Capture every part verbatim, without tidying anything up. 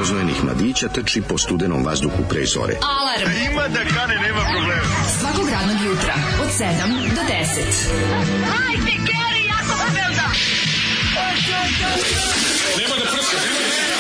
roznojenih mladića trči po studenom vazduhu pre zore. Alarm! Ima da kane, nema problema. Svakog radnog jutra, od sedam do deset. Hajde, Geri, jako se velda! Nema da prska, nema da prska!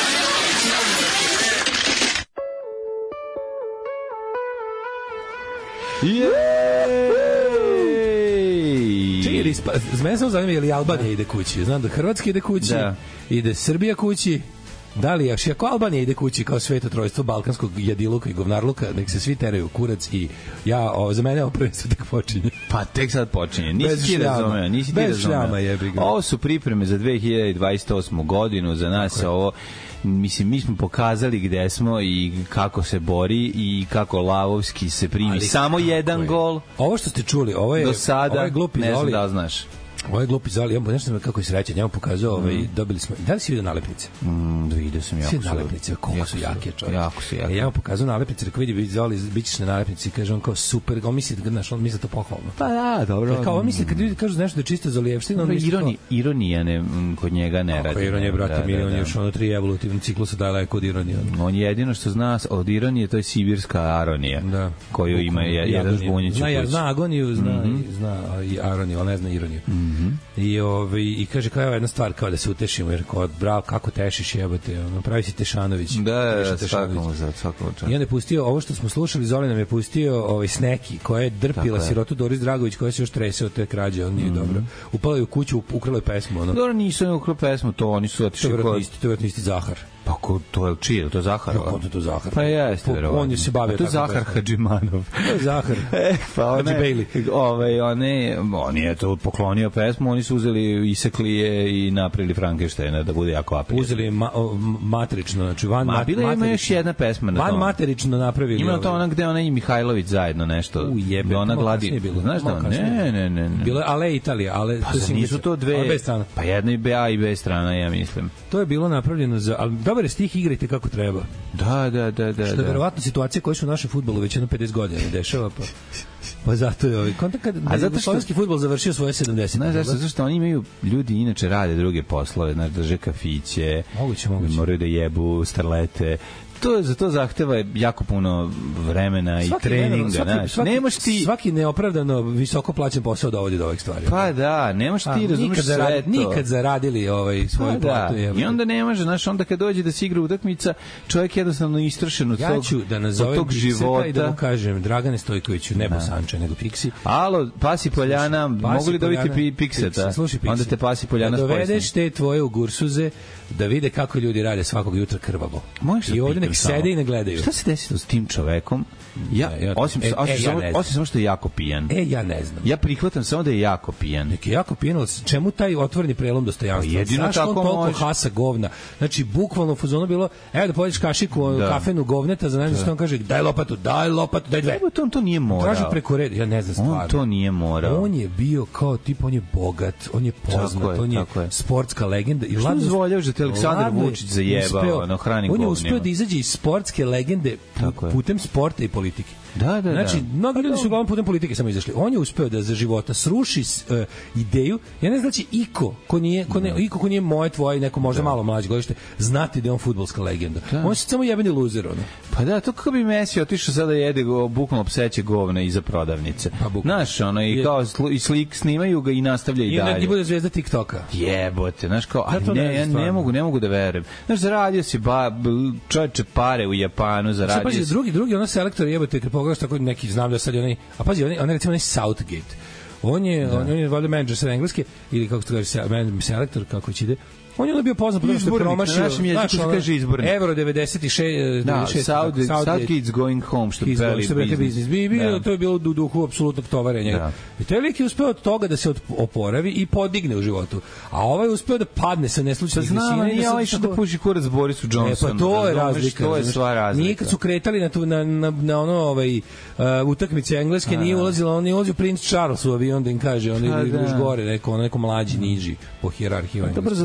Čiri, mene samo zanima je li Albanija ide kući. Znam da Hrvatska ide kući, da. Ide Srbija kući. Da li, ako Albanija ide kući kao sveto trojstvo balkanskog jediluka i govnarluka, nek se svi teraju u kurac i ja, o, za mene ovo prvenstvo tek počinje. Pa tek sad počinje. Nisi ti razumeo, nisi ti razumeo. Ovo su pripreme za dve hiljade dvadeset osmu godinu, za nas okay. Ovo, mislim, mi smo pokazali gde smo i kako se bori i kako lavovski se primi. Ali samo jedan je. Gol. Ovo što ste čuli, ovo je, do sada, ovo je glupi ne zoli. znam da znaš. Ovo je glupi zali, ja mu nešto kako je srećan, ja mu pokazao, ovaj, mm. dobili smo, da li si vidio nalepnice? Mm, vidio sam, jako su. Svi nalepnice, koliko su jake, čovječ. Jako su jake. Ja mu pokazao nalepnice, rekao vidi, vidi, zali, bit ćeš na nalepnici, kaže on kao super, on misli, znaš, on misli to pohvalno. Pa da, dobro. Ja, kao on misli, kad ljudi kažu nešto da je čisto Zolijevština, on misli Ironi, kao... Ironija ne, kod njega ne radi. Ako ironija, brate, mi, on je još ono tri evolutivni ciklusa daleko od ironije. On jedino što zna od ironije, to je sibirska aronija, da. Koju ima jedan žbunjić u kući. Zna agoniju, zna, zna i aroniju, ali ne zna ironiju. I ovaj i kaže kao jedna stvar kao da se utešimo jer kao bravo kako tešiš jebote ono pravi si Tešanović da svakako za svakako i on je pustio ovo što smo slušali Zoli nam je pustio ovaj Sneki koja je drpila sirotu Doris Dragović koja se još trese od te krađe on nije mm. dobro upala je u kuću ukrala je pesmu ono dobro nisu ukrali pesmu to oni su otišli kod isti to je isti Zahar pa ko to je čije to Zahar kako to Zahar pa jeste verovatno on je se bavio to je Zahar Hadžimanov to je Zahar e, pa on ovaj one on je to poklonio pesmu oni su uzeli isekli je i napravili Frankensteina da bude jako apeljan uzeli ma, o, matrično znači van Ma, bila ima još jedna pesma na van tom. Materično napravili ima to ona gde ona i Mihajlović zajedno nešto u jebe ona gladi znaš da ne ne ne ne bilo ale Italija ale pa to nisu to dve pa jedna i A i B strana ja mislim to je bilo napravljeno za al dobar je stih igrajte kako treba da da da da što je verovatno situacija koja se u našem fudbalu već jedno pedeset godina dešava pa pa zato je ovaj kontak kad a zato što slovenski fudbal završio svoje sedamdesete znaš zašto zato što oni imaju ljudi inače rade druge poslove znači drže kafiće moguće moguće moraju da jebu starlete to je za to zahteva jako puno vremena i svaki treninga, svaki, svaki, nemaš ti svaki neopravdano visoko plaćen posao dovodi do ovih stvari. Pa da, nemaš ti razumeš sve zaradi, to. Nikad zaradili ovaj svoju pa platu. Da. I onda ne može, znaš, onda kad dođe da se igra utakmica, čovjek jednostavno istrošen od ja tog, ću da nazovem tog života. I da mu kažem, Dragane Stojkoviću, ne Bosanče, nego Piksi. Alo, Pasi Poljana, mogu li dobiti Pikseta? Onda te Pasi Poljana spojsni. Dovedeš te tvoje u Gursuze da vide kako ljudi rade svakog jutra krvavo. I ovdje nek sede i ne gledaju. Šta se desilo s tim čovekom? Ja, ja osim, e, osim, e, samo, ja osim samo što je jako pijan. E, ja ne znam. Ja prihvatam samo da je jako pijan. Nek je jako pijan, ali čemu taj otvoreni prelom dostojanstva? Pa jedino Zašto tako on toliko može. hasa govna? Znači, bukvalno u fazonu bilo, evo da pojedeš kašiku, da. Kafenu govneta, za najmanje što on kaže, daj lopatu, daj lopatu, daj dve. Evo, to on to nije morao. Traži preko reda, ja ne znam stvarno. On to nije morao. On je bio kao tip, on je bogat, on je poznat, je, on je, je sportska legenda. I što dozvoljavaš da te Aleksandar Vučić zajebao, ono hrani govnima? On je uspeo da izađe iz sportske legende putem sporta i politike. Da, da, znači, da. mnogi ljudi su uglavnom putem politike samo izašli. On je uspeo da za života sruši uh, ideju. Ja ne znam znači iko ko nije ko ne, iko ko nije moje tvoje neko možda da. Malo mlađe godište znati da je on fudbalska legenda. Da. On je samo jebeni luzer ono. Pa da, to kako bi Messi otišao sada jede go, bukvalno pseće govna iza prodavnice. Pa znaš, ono i kao sl, i slik snimaju ga i nastavlja i, i dalje. I ne bude zvezda TikToka. Jebote, znaš kao, ali ne, ja ne mogu, ne mogu da verujem. Znaš, zaradio si ba, čovječe pare u Japanu, zaradio si. Pa drugi, drugi, ono selektor jebote, kad pogledaš tako neki znam da sad je onaj, a pazi, on je, on je recimo onaj Southgate. On je, da. on, on je valjda menadžer sa engleske, ili kako se to kaže, selektor, kako će ide. On je onda bio poznat po tome što je promašio. Na našem jeziku se kaže izbornik. Euro devedeset šest. Da, Southgate's going home, što je veli biznis. Bio, to je bilo u duhu apsolutnog tovarenja. Da. I to je lik je uspeo od toga da se oporavi i podigne u životu. A ovaj je uspeo da padne sa neslučajnih visina. Znam, nije ovaj što da puši kurac Borisu Johnsonu. E, pa to je razlika. To je sva razlika. Nije kad su kretali na, tu, na, na, na ono ovaj, uh, utakmice engleske, nije ulazila, on nije ulazio Prince Charles u avion da im kaže, on je još gore, neko, neko mlađi, niži po hijerarhiji. Dobro, zato što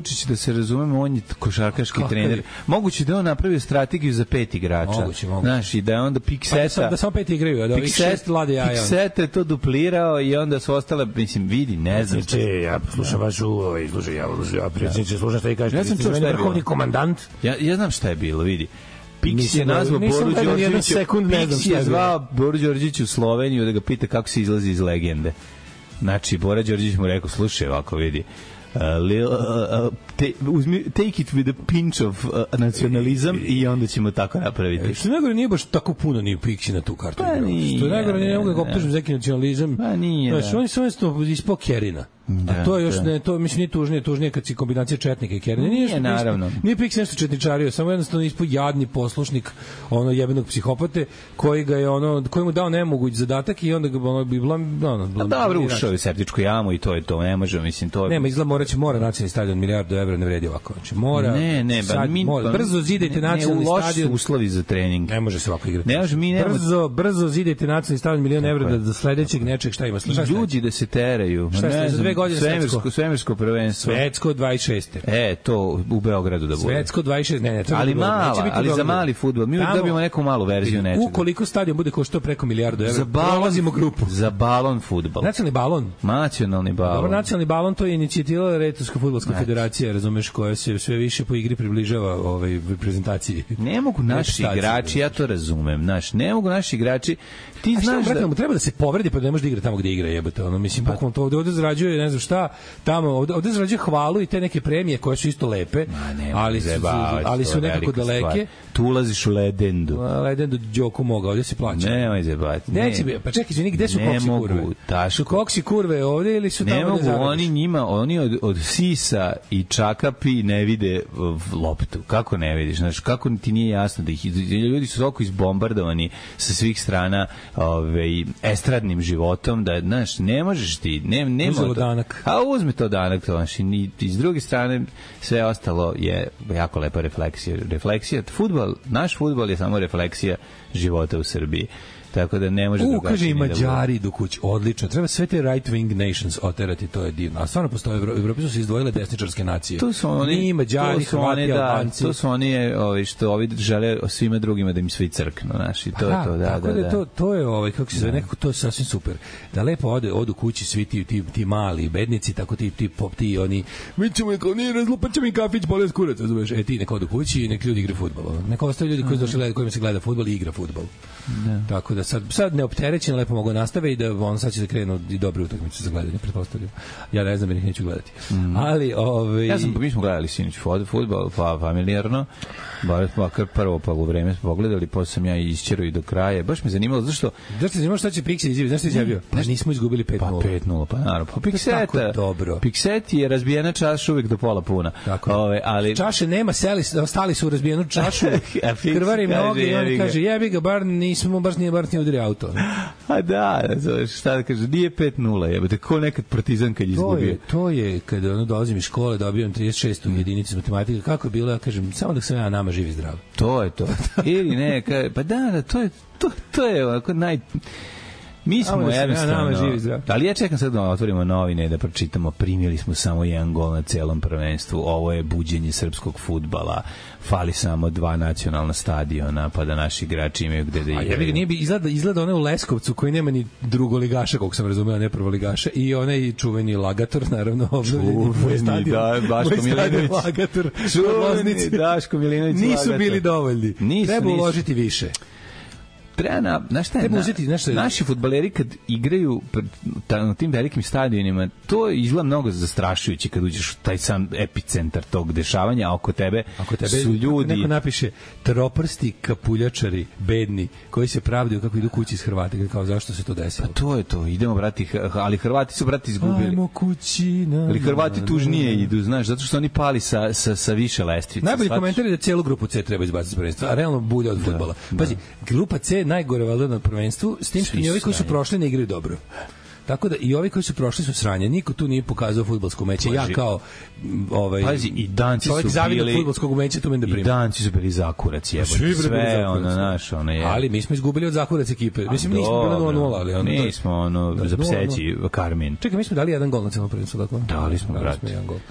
Vučić, da se razumemo, on je košarkaški Kako trener. Je? Moguće da on napravio strategiju za pet igrača. Moguće, moguće. Znaš, i da je onda Pikseta... Pa da samo pet igraju, da ovih šest lade jaja. Pikseta je to duplirao i onda su ostale, mislim, vidi, ne znam. Znači, ja slušam vaš uvo i slušam ja, ja predsjedniče, slušam šta i kažete. Ja sam čuo šta je bilo. Komandant. Ja, ja znam šta je bilo, vidi. Piksi je nazvao Boru Đorđeviću. Piksi je zvao Boru Đorđeviću u Sloveniju da ga pita kako se izlazi iz legende. Znači, Bora Đorđević mu rekao, slušaj, ovako vidi, Uh, li, uh, uh, te, uzmi, take it with a pinch of uh, nacionalizam i onda ćemo tako napraviti. Što najgore nije baš tako puno ni Piksi na tu kartu. Pa nije. Što najgore nije mogu da ga optužim za neki nacionalizam. Pa nije. Znači, oni su isto ispod Kerina. Da, a to je još da. ne, to mislim nije tužnije, tužnije kad si kombinacija četnika i Kerina. Nije, nije naravno. Nije Piksi nešto četničario, samo jednostavno ispod jadni poslušnik ono jebenog psihopate koji ga je ono koji mu dao nemoguć zadatak i onda ga ono bi blam ono. A dobro, ušao je u septičku jamu i to je to, ne može, mislim to. Nema, izgleda mora će mora nacionalni stadion milijardu evra ne vredi ovako. Znači mora. Ne, ne, sad, mi mora, brzo zidajte nacionalni stadion. Uslovi za trening. Ne može se ovako igrati. Ne može, mi ne brzo, brzo zidajte nacionalni stadion milion evra da do sledećeg nečeg šta ima. Šta ljudi da se teraju. Šta je za dve godine svemirsko svemirsko prvenstvo. Svetsko dvadeset šeste. E, to u Beogradu da bude. Svetsko dvadeset šeste. Ne, ne, to ali mala, ali za mali fudbal. Mi dobijemo neku malu verziju nečega. Ukoliko stadion bude koštao preko milijardu evra, prolazimo grupu. Za balon fudbal. Nacionalni balon. Nacionalni balon. Dobro, nacionalni balon to je inicijativa Retorska fudbalska federacija, razumeš, koja se sve više po igri približava ovaj reprezentaciji. Ne mogu naši igrači, ja to razumem, znaš, ne mogu naši igrači. Ti znaš da mu treba da se povredi pa da ne može da igra tamo gde igra, jebote, ono mislim pa to ovde, ovde zarađuje ne znam šta, tamo ovde, ovde zarađuje hvalu i te neke premije koje su isto lepe, Ma, ali su, ali su nekako daleke. Stvar. Tu ulaziš u legendu. Legendu Đoku moga, ovde se plaća. Nemoj zebati. Ne, ne, pa čekaj, izvini, gde su ne koksi mogu, kurve? Su koksi kurve ovde ili su tamo ne mogu, oni njima, oni od, od sisa i čakapi ne vide loptu. Kako ne vidiš? Znaš, kako ti nije jasno da ih ljudi su toliko izbombardovani sa svih strana ovaj estradnim životom da znaš ne možeš ti ne nema to danak. A uzme to danak to znači ni iz druge strane sve ostalo je jako lepa refleksija refleksija fudbal naš fudbal je samo refleksija života u Srbiji. Tako da ne može drugačije. Kaže i Mađari do kući, odlično. Treba sve te right wing nations oterati, to je divno. A stvarno postoje u Evropi su se izdvojile desničarske nacije. To su oni, Ni Mađari, Hrvati, Albanci. To su oni, ovi što ovi žele svima drugima da im svi crknu, znaš, i to je to, da, tako da, da. To to je ovaj kako se zove, nekako to je sasvim super. Da lepo ode odu kući svi ti ti, ti mali bednici, tako ti ti pop ti oni. Mi ćemo kao ni razlupaćemo i kafić bolest kurac, razumeš? E ti neko odu kući i nek ljudi igraju fudbal. Neko ostaju ljudi koji su došli kojima se gleda fudbal i igra fudbal. Tako da sad sad ne opterećeno lepo mogu nastave i da on sad će da krenu i dobre utakmice za gledanje, pretpostavljam. Ja ne znam, jer ih neću gledati. Mm. Ali, ove... Ja sam, mi smo gledali sinoć fudbal, pa familijarno, bar makar prvo pa u vreme smo pogledali, posle sam ja isčerao i do kraja. Baš me zanimalo, zašto... Zašto te zanimalo šta će Pixi izjaviti? Znaš što je izjavio? Pa nismo izgubili pet nula. Pa pet nula, pa naravno. Pa Pixeta, dobro. Pixet je razbijena čaša uvek do pola puna. Ove, ali... Čaše nema, seli, ostali su u razbijenu čašu, krvari mnogi i oni kaže, jebi ga, bar nismo, baš nije bar nije udari auto. A da, šta da kaže, nije pet nula, jebate, ko nekad Partizan kad izgubio. To je, to je kada ono dolazim iz škole, dobijem trideset šestu mm. jedinicu matematike, kako je bilo, ja kažem, samo da sam ja nama živ i zdrav. To je to. Ili ne, ka, pa da, da, to je, to, to je ovako naj... Mi smo da jednostavno, ali ja čekam sad da otvorimo novine da pročitamo, primili smo samo jedan gol na celom prvenstvu, ovo je buđenje srpskog fudbala, fali samo dva nacionalna stadiona, pa da naši igrači imaju gde da igraju. A ja bih nije bi izgleda, izgleda one u Leskovcu koji nema ni drugoligaša, koliko sam razumeo, ne prvoligaša, i onaj čuveni Lagator, naravno, čuveni, da, Daško Milinović. Lagator, čuveni, Daško Milinović. Nisu bili dovoljni. Nisu, treba nisu. uložiti više. Treba na, znaš šta je, na, uzeti, znaš šta je, naši fudbaleri kad igraju na tim velikim stadionima, to izgleda mnogo zastrašujuće kad uđeš u taj sam epicentar tog dešavanja, a oko tebe, oko tebe su ljudi... Neko napiše, troprsti kapuljačari, bedni, koji se pravdaju kako idu kući iz Hrvata, kao zašto se to desilo. Pa to je to, idemo, brati, ali Hrvati su, brati, izgubili. Ajmo kući, na, ali Hrvati tužnije idu, znaš, zato što oni pali sa, sa, sa više lestvice. Najbolji komentar je da celu grupu C treba izbaciti prvenstva, a realno bulje od fudbala. Pazi, grupa C najgore valjda na prvenstvu, s tim što i ovi koji su prošli ne igraju dobro. Tako da i ovi koji su prošli su sranje. Niko tu nije pokazao fudbalsko umeće. Ja kao ovaj Pazi, i danci su bili fudbalskog umeća, tu me da primim. I danci su bili zakurac, jebote. Sve ono naš, ono je. Ali mi smo izgubili od zakurac ekipe. Mislim nismo bili nula nula, ali ono nismo ono za pseći Karmin. Čekaj, mi smo dali jedan gol na celom prvenstvu, tako? Dali smo, brate. Jedan gol.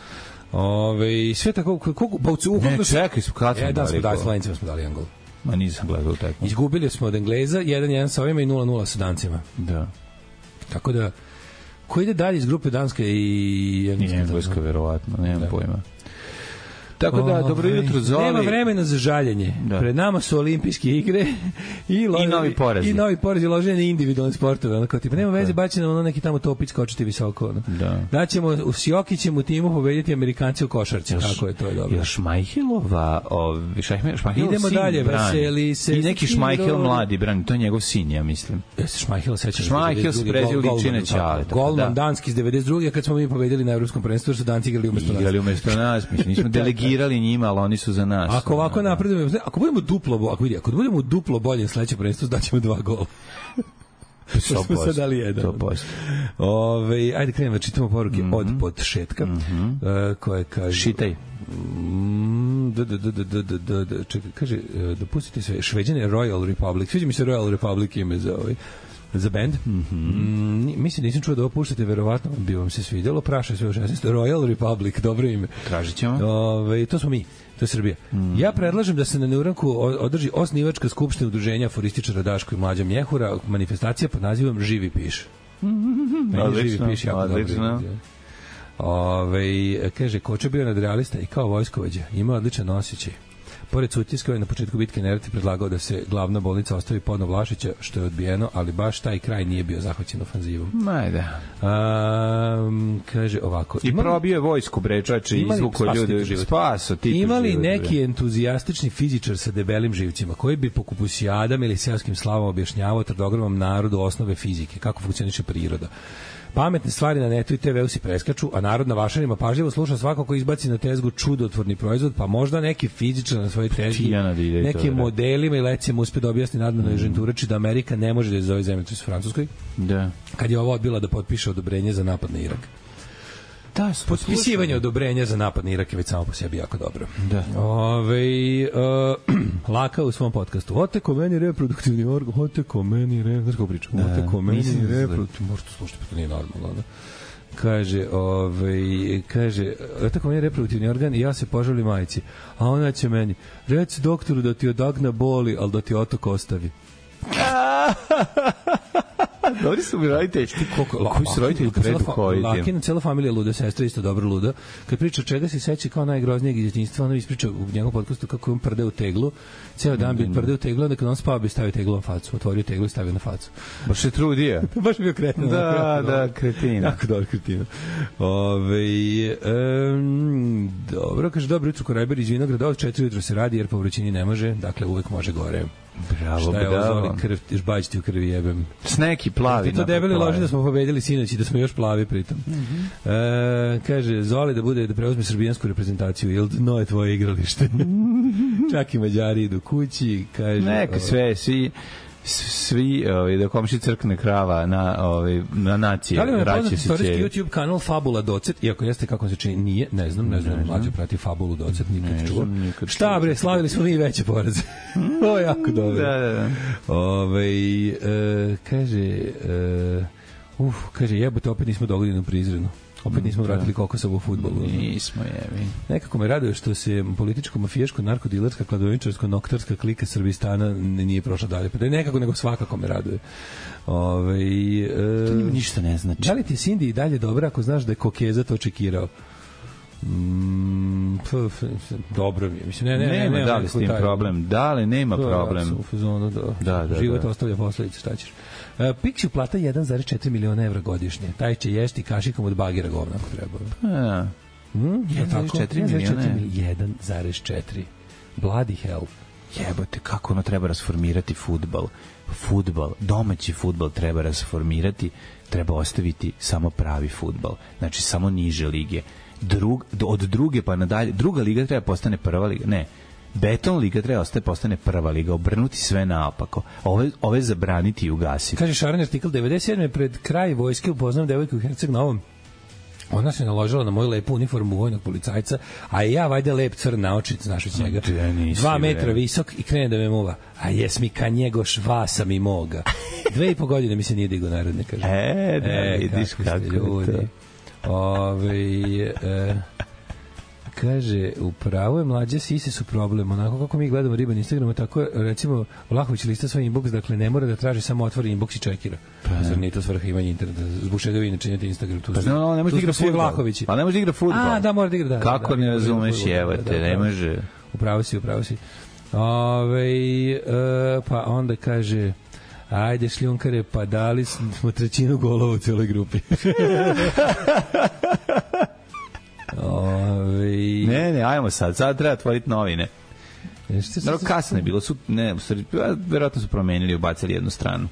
Ove, sve tako, koliko, pa u ne, čekaj, smo kad smo e, dali. Da, smo dali Slovencima, smo dali jedan gol. Ma nisam gledao tako. Izgubili smo od Engleza, jedan jedan sa ovima i nula nula sa Dancima. Da. Tako da, ko ide dalje iz grupe Danska i Engleska? I Engleska, verovatno, nemam da. pojma. Tako da, dobro jutro, Zoli. Nema vremena za žaljenje. Da. Pred nama su olimpijske igre i, lo, I novi porazi. I novi porazi loženje individualne sportove. Ono, kao, tipa, nema veze, baći nam ono neki tamo topić skočiti visoko. Ono. Da. Da ćemo u Sjokićem u timu pobediti Amerikanci u košarci. Još, kako je to je dobro. Još Šmajhilova, ovi, Šmajhilov idemo sin dalje, veseli se. I neki Šmajhil mladi brani, to je njegov sin, ja mislim. Jeste Šmajhil, sećam se. Šmajhil se prezio ličine Ćale. Golman danski iz devedeset druge kad smo mi pobedili na evropskom prvenstvu, su Danci igrali umesto nas. Igrali umesto nas, mislim, nismo delegirali njima, ali oni su za nas. Ako ovako napredujemo, ako budemo duplo, ako vidi, ako budemo duplo bolje sledeće prvenstvo, daćemo dva gola. sto posto. Smo dali jedan. sto posto. Ove, ajde krenemo, čitamo poruke mm -hmm. od podšetka, mm -hmm. uh, koje kaže... Šitaj. Mm, da, da, da, da, da, da, da, čekaj, kaže, dopustite sve, Šveđane Royal Republic, sviđa mi se Royal Republic ime za ovaj za band. Mm -hmm. mm, mislim, nisam čuo da ovo puštate, verovatno bi vam se svidjelo. Praša sve u šesnaest. Royal Republic, dobro ime. Tražit ćemo. Ove, to smo mi, to je Srbija. Mm. Ja predlažem da se na Neuranku održi osnivačka skupština udruženja aforističara Daško i Mlađa Mjehura, manifestacija pod nazivom Živi piš. Meni Živi piš jako dobro. Ove, kaže, Koča bio nadrealista i kao vojskovođa. Ima odličan osjećaj. Pored Sutjeska je na početku bitke Nerati predlagao da se glavna bolnica ostavi podno Vlašića, što je odbijeno, ali baš taj kraj nije bio zahvaćen ofanzivom. Majda. A, kaže ovako. I imali, probio je vojsku brečače i izvuko ljude. Spaso, tipu imali život, neki bre. Entuzijastični fizičar sa debelim živcima, koji bi po kupusijadama ili seoskim slavom objašnjavao tvrdogramom narodu osnove fizike, kako funkcioniše priroda. Pametne stvari na netu i te veu si preskaču, a narod na vašarima pažljivo sluša svako ko izbaci na tezgu čudotvorni proizvod, pa možda neki fizičar na svojoj tezgi, nekim modelima i lekcijama uspe da objasni nadmenoj mm. ženturači da Amerika ne može da je zove zemljotres u Francuskoj, da. Kad je ovo odbila da potpiše odobrenje za napad na Irak. Da, potpisivanje odobrenja za napad na Irak je već samo po sebi jako dobro. Da. Ove, uh, Laka u svom podcastu. Oteko meni reproduktivni organ, oteko meni re, znaš kako pričam? Da, oteko meni reproduktivni, možete slušati, pa to nije normalno, da? Kaže, ovaj, kaže, oteko meni reproduktivni organ i ja se požalim majci, a ona će meni, reci doktoru da ti odagna boli, ali da ti otok ostavi. Dobri su mi roditelji. Koji su roditelji preduhoviti? Lakina cela familija luda, sestra isto dobro luda. Kad priča čega se seća kao najgroznijeg iz djetinjstva, ona ispriča u njegovom podcastu kako je on prde u teglu. Ceo dan bi prde u teglu, onda kad on spava bi stavio teglu na facu. Otvorio teglu i stavio na facu. Baš je trudio. Baš je bio kretin. Da, da, kretina. Jako dobro kretina. Ove, um, dobro, kaže, dobro jutro, Korajber iz Vinograda, od četiri jutro se radi jer po vrućini ne može, dakle uvek može gore. Bravo, bravo. Krv, žbać ti u krvi jebem. Sneki plavi. Ti to debeli loži da smo pobedili sinoć i da smo još plavi pritom. Mm -hmm. e, kaže, Zoli da bude da preuzme srbijansku reprezentaciju, jel dno je tvoje igralište? Čak i Mađari idu kući, kaže... Neka sve, svi... svi ovaj da komši crkne krava na ovaj na nacije vraća se istorijski YouTube kanal Fabula Docet, iako jeste kako se čini nije, ne znam, ne znam, ne mlađe prati Fabulu Docet, nikad čuo. Šta bre, slavili smo mi veće poraze. Ovo je jako dobro. Da, da, da. Ovaj e, kaže e, uf, kaže jebote, opet nismo dogodili u Prizrenu. Opet nismo vratili Kokosovo u fudbalu. Nismo, jevi. Nekako me raduje što se političko-mafijaško, narkodilerska, kladovničarsko-noktarska klika Srbistana nije prošla dalje. Pa da je nekako, nego svakako me raduje. Ove, e, to njima ništa ne znači. Da li ti Cindy i dalje dobra ako znaš da je Kokeza to čekirao? Mm, f, f, f, dobro mi je. Mislim, ne, ne, nema, ne, ne, da li s tim taj, problem? Da li nema to, problem? U fazonu, da, da, da, život da. ostavlja posledice, šta ćeš? Uh, Pixiju plata jedan zarez četiri miliona evra godišnje. Taj će jesti kašikom od bagira govna ako treba. A, mm, jedan zarez četiri miliona? jedan zarez četiri. Bloody hell. Jebote, kako ono treba rasformirati fudbal. Fudbal, domaći fudbal treba rasformirati, treba ostaviti samo pravi fudbal. Znači, samo niže lige. Drug, od druge pa nadalje, druga liga treba postane prva liga. Ne, beton liga treba ostaje postane prva liga, obrnuti sve naopako. Ove, ove zabraniti i ugasiti. Kaže Šaran artikl devedeset sedme pred kraj vojske upoznam devojku u Herceg Novom. Ona se naložila na moju lepu uniformu vojnog policajca, a i ja vajde lep crn naočic znaš od njega. Dva metra visok i krene da me muva. A jes mi ka njego švasa mi moga. Dve i po godine mi se nije digo narodne, kaže. E, da, e, vidiš kako ljudi. Ove, e, kaže, upravo je mlađe sise su problem. Onako kako mi gledamo riba na Instagramu, tako je, recimo, Vlahović lista svoj inbox, dakle, ne mora da traži, samo otvori inbox i čekira. Pa, zar nije to svrha imanja interneta? Zbog čega vi ne činjate Instagram? Tu, pa, no, no, ne može da igra fudbal. Pa ne može da igra fudbal. A, da, mora da igra, da. Kako da, ne razumeš, evo te, ne može. Upravo si, upravo si. Ove, e, pa onda kaže... Ajde, šljunkare, pa dali smo trećinu golova u celoj grupi. Ove... Ne, ne, ajmo sad. Sad treba otvoriti novine. Dobro, kasno je bilo. Su, ne, verovatno su promenili, ubacili jednu stranu.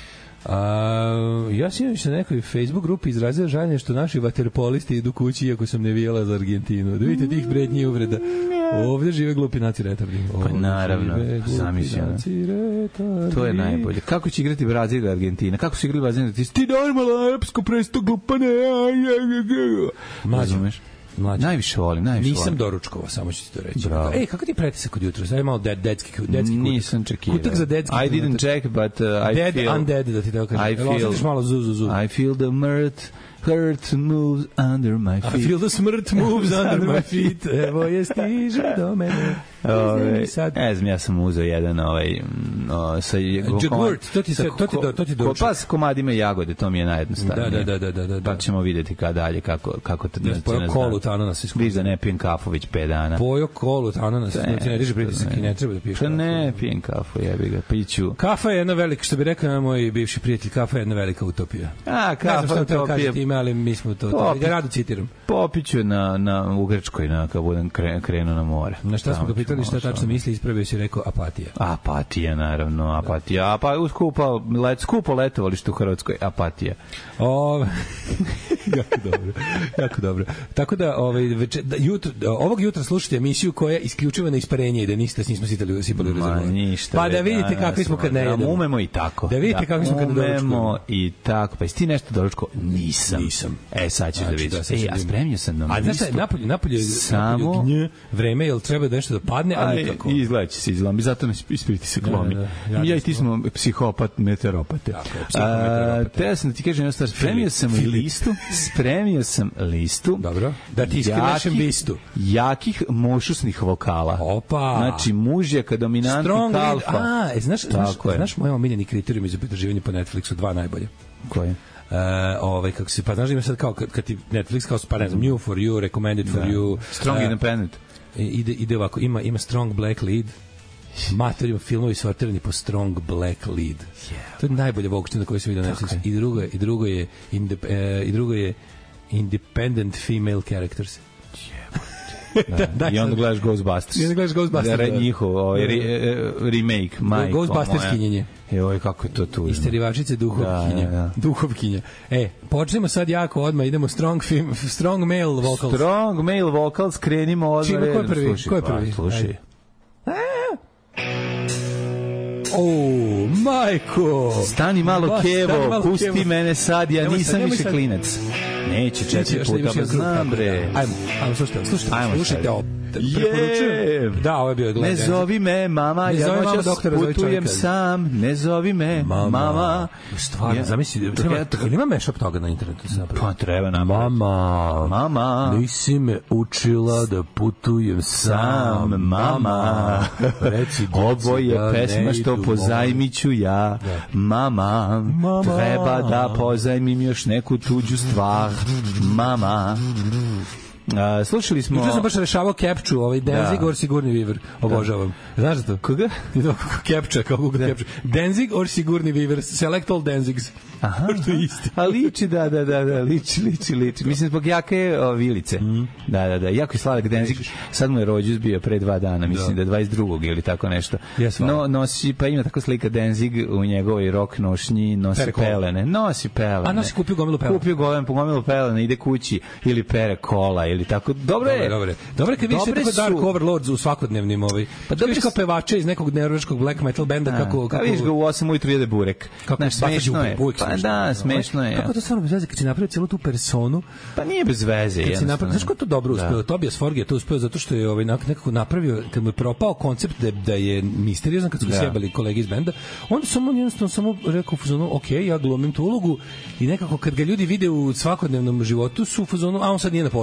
A, ja sam još na nekoj Facebook grupi izrazio žaljenje što naši vaterpolisti idu kući iako sam nevijela za Argentinu. Da vidite tih prednjih uvreda. Ovde žive glupi naci retardi. Pa naravno, zamišljeno. To je najbolje. Kako će igrati Brazil i Argentina? Kako su igrali Brazil i Argentina? Ti normalno, epsko presto glupane. Razumeš? Mlađe. Najviše volim, najviše Nisam volim. doručkovao, samo ću ti to reći. Bravo. Ej, kako ti pretisak od jutra? Sad je malo dead, deadski, deadski kutak. Nisam čekirao. Kutak za deadski. I didn't check, but uh, I dead, feel... Dead, undead, da ti tako kažem. I feel... malo zu, zu, zu. I feel the mirth, hurt moves under my feet. I feel the smrt moves under my feet. Evo je stiže do mene. Ove, ne znam, ja sam uzeo jedan ovaj no, sa Jagurt, to ti se to ti do to ti doček. Pa s komadima jagode, to mi je najjednostavnije. Da, da, da, da, da. Pa ćemo videti kad dalje kako kako to da pojo kolu ananas iskustvo. Vi da ne pijem kafu već pet dana. Pojo kolu ananas, ne diže pritisak i ne treba da piješ. Pa ne pijem kafu, jebi ga, piću. Kafa je jedna velika, što bi rekao moj bivši prijatelj, kafa je jedna velika utopija. A, kafa je to kaže time, ali mi smo to to. Ja rado citiram. Popiću na na u Grčkoj na kad budem krenuo na more. Na šta smo ga pitali, šta tačno misli, ispravio si rekao apatija. Apatija, naravno, apatija. A pa skupa, let, skupo letovalište u Hrvatskoj, apatija. O, jako dobro, jako dobro. Tako da, ovaj, večer, da, jutro, da, ovog jutra slušate emisiju koja je isključiva na isparenje i da niste, nismo sitali, sipali u rezervoar. Pa da vidite kakvi smo kad ne jedemo. Da umemo i tako. Da vidite kakvi smo kad ne doručkujemo. Umemo i tako. Pa jesi ti nešto doručko? Nisam. Nisam. E, sad ćeš da vidiš. E, a spremio sam nam listu. A znaš šta, napolje, napolje, samo gnje, vreme, jel treba da nešto da padne, a nikako. Izgledat će se izgledam, zato nas ispiriti se klomi. Da, da, ja, ja i ti smo psihopat, meteoropate. Te sam da ti kažem jednu stvar, spremio sam listu, spremio sam listu. Dobro, da ti iskrivešem listu. Jakih mošusnih vokala. Opa! Znači, mužjaka, dominantnih, alfa. A, e, znaš, znaš, znaš moj omiljeni kriterijum za pridruživanje po Netflixu, dva najbolje. Koje? Uh, ovaj kako se pa znaš da ima sad kao kad, kad ti Netflix kao pa ne znam New for you, Recommended for da. you, Strong uh, Independent. Ide ide ovako, ima ima Strong Black Lead. Materijalni filmovi sortirani po Strong Black Lead. Yeah. To je najbolje vokština koju sam vidio na Netflixu. I drugo je i drugo je indep, uh, i drugo je Independent Female Characters. Da, da, I onda gledaš Ghostbusters. I onda gledaš Ghostbusters. Da, njihov ovaj, re, remake, majko. Ghostbusters kinjenje. Joj, kako je to tužno. Isterivačice duhovkinje. Da, da. Duhovkinje. E, počnemo sad jako odmah, idemo strong film, strong male vocals. Strong male vocals, krenimo odmah. Čima, ko je prvi? Slušaj, ko je prvi? Slušaj. O, majko! Stani malo, ba, Kevo, stani malo pusti kevo. Mene sad, ja nemoj nisam sad, više sad. Klinac. Neće, četiri puta, pa znam, bre. Ajmo, ajmo, slušajte, slušajte, ajmo, slušajte ovo. Preporučujem. Da, ovo je bio gledanje. Ne zovi me, mama, ne ja noćas putujem sam. Ne zovi me, mama. mama. Stvarno, ja, zamisli, treba, ja, treba, ima mashup toga na internetu? Pa treba nam. Mama, mama, nisi me učila da putujem sam, mama. Reci, ovo je pesma što pozajmiću ja, mama. Treba da pozajmim još neku tuđu stvar, mama. Uh, slušali smo... Juče sam baš rešavao Captcha, ovaj Danzig da. or Sigurni Viver. Obožavam. Da. Znaš da to? Koga? Captcha, kako da. Captcha. Danzig or Sigurni Viver. Select all Danzigs. Aha. To je isto. A liči, da, da, da, da, liči, liči, liči. Mislim, zbog jake o, vilice. Mm. Da, da, da. Jako je Slavak Danzig. Sad mu je rođus bio pre dva dana, mislim da, da dvadeset drugog ili tako nešto. Yes, no, nosi, pa ima tako slika Danzig u njegovoj rock nošnji, nosi pere pelene. Nosi pelene. A nosi kupio gomilu pelene. Kupio gomilu, gomilu pelene, ide kući ili pere kola ili tako. Dobro je. Dobre, dobre. Kad vidiš tako Dark Overlords u svakodnevnim ovaj. Pa da vidiš kao pevača iz nekog norveškog black metal benda kako kako. Vidiš ga u osam ujutru jede burek. Kako smešno je. Pa da, smešno je. Kako to stvarno bez veze kad si napravio celu tu personu? Pa nije bez veze, je. Znaš ko to dobro uspeo? Tobias Forge je to uspeo zato što je ovaj nekako napravio, kad mu je propao koncept da da je misteriozan, kad su ga sjebali kolege iz benda, onda samo jednostavno samo rekao fuzonu, ok, ja glumim tu ulogu i nekako kad ga ljudi vide u svakodnevnom životu su fuzonu, a on sad nije na poslu. Ne,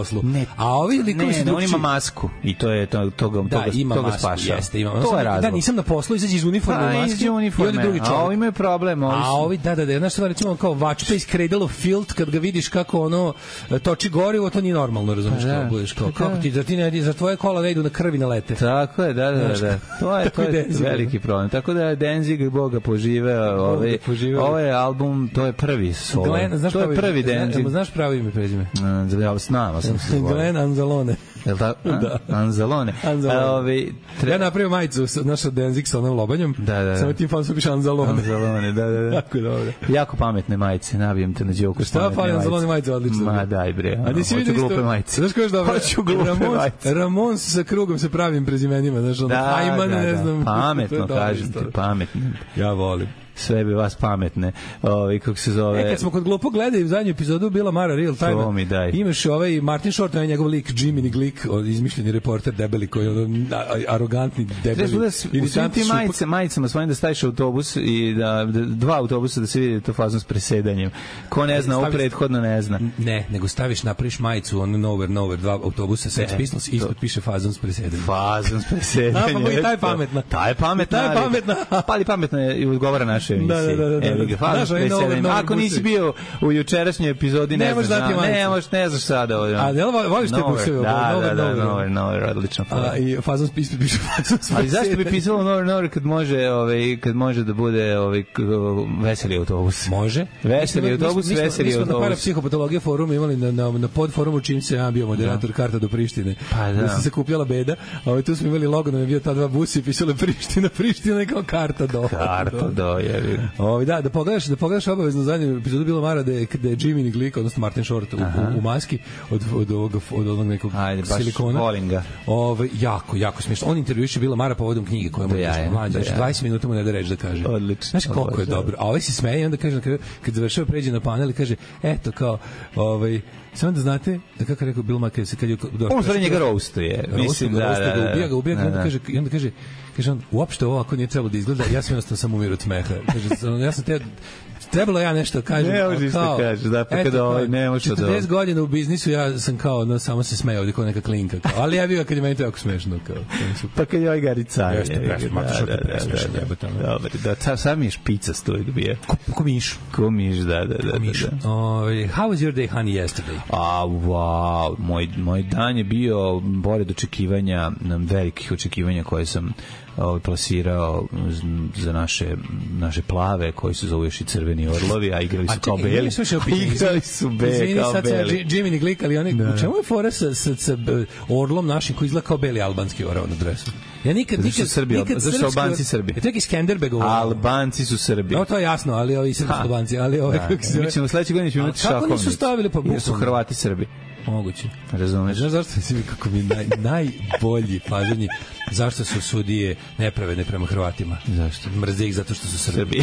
A ovi likovi su... Ne, on ima masku i to je to, toga, da, toga, ima toga masku, spaša. Jeste, ima. To je razlog. Da, nisam na poslu, izađi iz uniforme a, maske i ovdje drugi čovjek. A ovi imaju problem. Ovi a ovi, da, da, da, znaš šta, recimo kao vačpa iz Cradle of Filth, kad ga vidiš kako ono toči gorivo, to nije normalno, razumiješ, kao budeš kao, kako ti, za, ti ne, za tvoje kola ne idu na krvi na lete. Tako je, da, da, da. To je, to je veliki problem. Tako da je Danzig Boga poživeo, ovaj, ovaj album, to je prvi solo. To je prvi Danzig. Znaš pravo ime prezime? Znamo sam se. Glenn Anzalone. Jel tako? Da. Anzalone. Anzalone. A, ovi, tre... Ja napravio majicu naša Danzig sa onom lobanjom. Da, da. Samo tim fansom piše Anzalone. Anzalone, da, da, da. Jako dobro. Jako pametne majice, nabijem te na džoku. Šta fali Anzalone majice, odlično. Ma daj bre. A nisi vidio glupe majice. Znaš ko je dobro? Hoću glupe Ramon, majice. Ramon sa krugom se pravim prezimenima, znaš, ono, da, Fajman, da, da. ne znam. Pametno, kažem ti, pametno. Ja volim. Sve bi vas pametne. Ovaj kako se zove. E, kad smo kod glupo gledali u zadnju epizodu bila Mara Real Time. Imaš ovaj Martin Short, ovaj njegov lik Jiminy Glick, izmišljeni reporter debeli koji on arogantni debeli. Da u svim tim majice, majicama svojim da staviš autobus i da, da dva autobusa da se vidi to fazon s presedanjem. Ko ne zna, ovo prethodno ne zna. Ne, nego staviš napraviš majicu on nowhere nowhere dva autobusa Sex Pistols i ispod piše fazon s presedanjem. Fazon s presedanjem. A pa i taj pametna. Taj pametna. Taj pametna. Pa ali pametna je i odgovara naše emisije. Da, da, da, da. Evo ga, fazon s presedanjem. Ako nisi bio u jučerašnjoj epizodi, ne znaš, ne možeš, ne znaš sada. A jel voliš te buseve? Da, da, da, nowhere, nowhere, odlično. A i fazon ispod piše fazon s presedanjem. Ali zašto bi pisalo nowhere, nowhere kad može, ovaj, kad može da bude ovaj veseli autobus? Može. Veseli autobus, veseli autobus. Mi smo na parapsihopatologije forumu imali na, na, na podforumu čim se ja bio moderator karta do Prištine. Pa da. Da se sakupljala beda, a ovaj, tu smo imali logo, nam je bio ta dva busi i pisalo Priština, Priština i kao karta do. Karta do, je. Ovaj da, da pogledaš, da pogledaš obavezno zadnju epizodu bilo Mara da je da je Jiminy Glick, odnosno Martin Short u, u, u maski od od ovog od onog nekog Ajde, silikona. Volinga. Ovaj jako, jako smiješno. On intervjuiše bila Mara povodom knjige koju mu je mlađa, dvadeset minuta mu ne da reč da kaže. Odlično. Znaš koliko je dobro. A ovaj se smeje i onda kaže kad završava pređe na panel i kaže eto kao ovaj samo da znate da kako rekao Bill Maher se kad je on stvarno njega roastuje. Mislim da da ubija ga, ubija ga, onda kaže i onda kaže kaže on uopšte ovo ako nije trebalo da izgleda, ja sam jednostavno sam umiru od smeha. Kaže ja sam te trebalo ja nešto kažem. Ne možeš da kažeš, da pa kada ovaj ne možeš da. četrdeset godina u biznisu ja sam kao no samo se smejao ovdje kao neka klinka kao. Ali ja bio kad je meni to jako smešno kao. Pa kad je ovaj Garica. Jeste, jeste, ma što je presmešno jebote. Dobro, da sam mi špica stoji dobije. Ko miš. Ko miš, da, da, da. Ovaj how was your day honey yesterday? A wow, moj moj dan je bio pored očekivanja, velikih očekivanja koje sam ovaj plasirao za naše naše plave koji su zove još i crveni orlovi, a igrali su kao beli. Igrali su beli kao beli. Jiminy Glick, ali oni u čemu je fora sa, sa, sa orlom našim koji izgleda kao beli albanski orao na dresu? Ja nikad nikad Srbi, zašto su Albanci Srbi? Je tek Skenderbegov. Albanci su Srbi. No to je jasno, ali ovi srpski Albanci, ali ovaj kako se mi ćemo sledeće godine ćemo imati šahovnicu. Kako nisu stavili pa bukvalno? Su Hrvati Srbi. Moguće. Razumeš? Znaš zašto si mi kako mi naj, najbolji fazonji zašto su sudije nepravedne prema Hrvatima? Zašto? Mrze ih zato što su Srbi.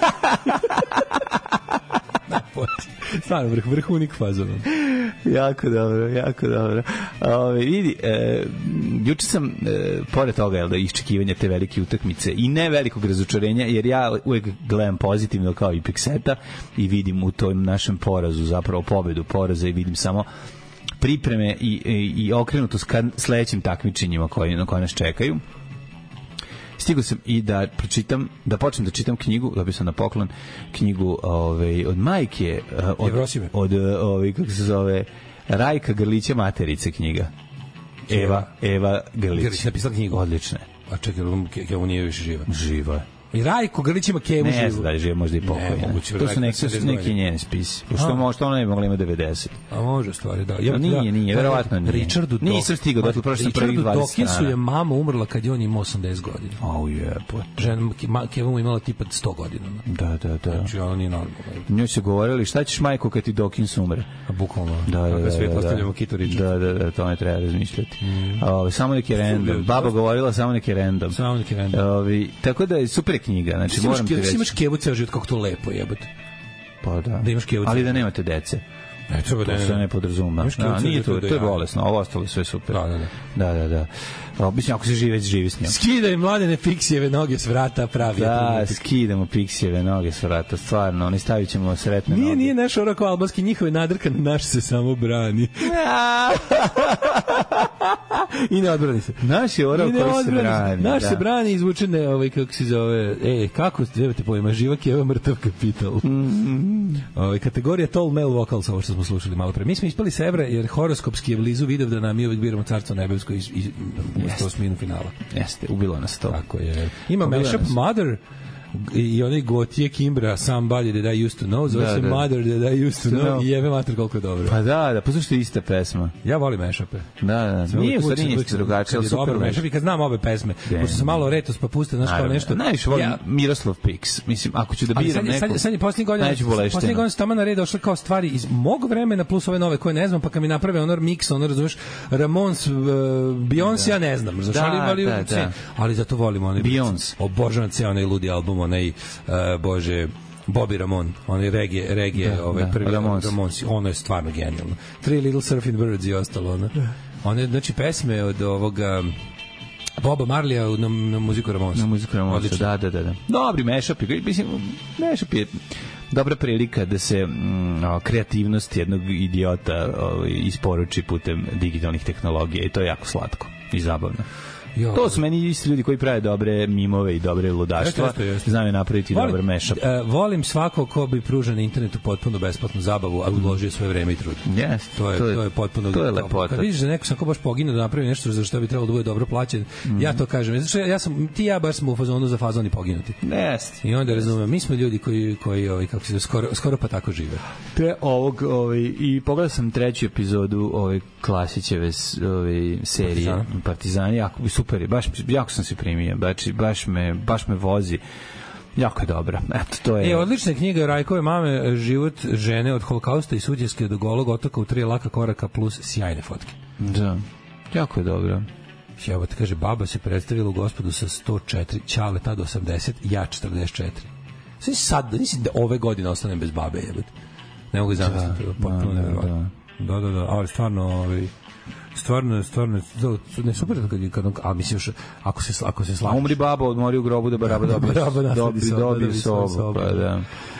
Stvarno, vrh, vrhunik fazona. Jako dobro, jako dobro. Ove, vidi, e, juče sam, e, pored toga, jel da, iščekivanja te velike utakmice i ne velikog razočarenja, jer ja uvek gledam pozitivno kao i Pikseta i vidim u tom našem porazu, zapravo pobedu poraza i vidim samo pripreme i, i, i okrenutost ka sledećim takmičenjima koji, na koje nas čekaju. Stigao sam i da pročitam, da počnem da čitam knjigu, dobio sam na poklon knjigu ovaj, od majke, od, od ovaj, kako se zove, Rajka Grlića Materice knjiga. Eva, Eva Grlić. Grlić napisala knjigu. Odlične. A čekaj, on nije više živa. Živa je. I Rajko Grlić ima Kevu živu. Ne znam da je živa, možda i pokojna. To su neki, su neki njeni spisi. Pošto možda ona ne bi mogla imati devedeset. A može stvari, da. Ja, nije, nije, verovatno nije. Richardu Dawkinsu. Nisam stigao, dotle prošlo sam prvih dvadeset strana. Dawkinsu je mama umrla kad je on imao osamdeset godina. Oh, je, po. Žena, Keva mu imala tipa sto godina. Da, da, da. Znači, ona nije normalna. Njoj se govorili, šta ćeš majko kad ti Dawkins umre? A bukvalno. Da, da, da. Svijet ostavljamo Kitu Richardu. Da, da, da, to ne treba razmišljati. Samo neki random. Baba govorila samo neki random. Samo neki random. Tako da je super knjiga, znači moram ti reći. Imaš Kevu ceo život, kako to lepo jebote. Pa da. Da imaš Kevu. Ali da nemate dece. Ne, to ne, se ne podrazuma. Da, nije to, to je bolesno, ovo ostalo sve super. Da, da, da. Da, da, da. O, mislim, ako se živi, živi s njom. Skidaj Mladene Piksijeve noge s vrata, pravi. Da, skidamo Piksijeve noge s vrata, stvarno, oni stavit ćemo sretne nije, noge. Nije naš orako albanski, njihove nadrkan, naš se samo brani. I ne odbrani se. Naš je orao koji se brani. Naš da. se brani izvučene, ovaj, kako se zove, e, kako ste, trebate pojma, živak je mrtav kapital. Mm-hmm. Ovaj, kategorija tall male vocals, ovo što smo slušali malo pre. Mi smo ispali sebra, jer horoskopski je blizu video da nam mi uvijek biramo Carstvo nebevsko iz, iz, iz osminu finala. Jeste, ubilo nas to. Tako je. Ima mashup Mother i onaj Gotije Kimbra Somebody That I Used To Know, zove da, se da. Mother That I Used To Know, know. I jebe mater koliko je dobro. Pa da, da, poslušajte ista pesma. Ja volim mashupe. Da, da, da. Nije u stvari ništa drugačije, ali super mashup i kad znam obe pesme, pošto sam malo retos pa puste, znaš kao nešto. Najviše volim ja, Miroslav Piks, mislim, ako ću da biram neko. Sad, sad je posljednjih godina, posljednjih godina su tamo na red došle kao stvari iz mog vremena plus ove nove koje ne znam, pa kad mi naprave onor mix, onor, razumeš, Ramones, uh, Beyoncé, ja ne znam, razumeš, ali, ali, ali zato volim onaj Beyoncé. Obožavam ceo onaj ludi album, onaj Bože, Bobby Ramone, on je regije, regije da, ovaj, da, prvi Ramones, ono je stvarno genijalno. Three Little Surfing Birds i ostalo, ono. One, znači, pesme od ovoga Boba Marleya na, na muziku Ramonesa. Na muziku Ramonesa, da, da, da, da. Dobri mashup, mislim, mashup je dobra prilika da se mm, o, kreativnost jednog idiota o, isporuči putem digitalnih tehnologija i to je jako slatko i zabavno. Jo. To su meni isti ljudi koji prave dobre mimove i dobre ludaštva. Znaju napraviti volim, dobar mashup. Uh, volim svako ko bi pružao na internetu potpuno besplatnu zabavu, ali uložio svoje vreme i trud. Yes, to, je, to, je, to je potpuno... To je lepota. Kad vidiš da neko sam ko baš pogine da napravi nešto za što bi trebalo da bude dobro plaćen, mm. ja to kažem. Znači, ja sam, ti ja baš smo u fazonu za fazon i poginuti. Yes. I onda razumem, mi smo ljudi koji, koji ovaj, kako se skoro, skoro pa tako žive. Te ovog, ovaj, i pogledao sam treću epizodu ove Klasićeve ove serije Partizani, Partizani jako super je, baš jako sam se primio, baš, baš me baš me vozi. Jako je dobra. Eto, to je. E, odlična knjiga Rajkove mame, život žene od holokausta i Sutjeske do Golog otoka u tri laka koraka plus sjajne fotke. Da. Jako je dobra. Evo te kaže, baba se predstavila u Gospodu sa sto četiri, Ćale tad osamdeset, ja četrdeset četiri. Sve sad, nisi da ove godine ostanem bez babe, jebate. Ne mogu zamisliti, da, potpuno da, nevjerovatno. Da, da, da, ali stvarno, ovaj, stvarno, stvarno, ne super kad, kad, a mislim, ako se, ako se slapiš. Umri baba, odmori u grobu da baraba dobije dobije sobu, pa da.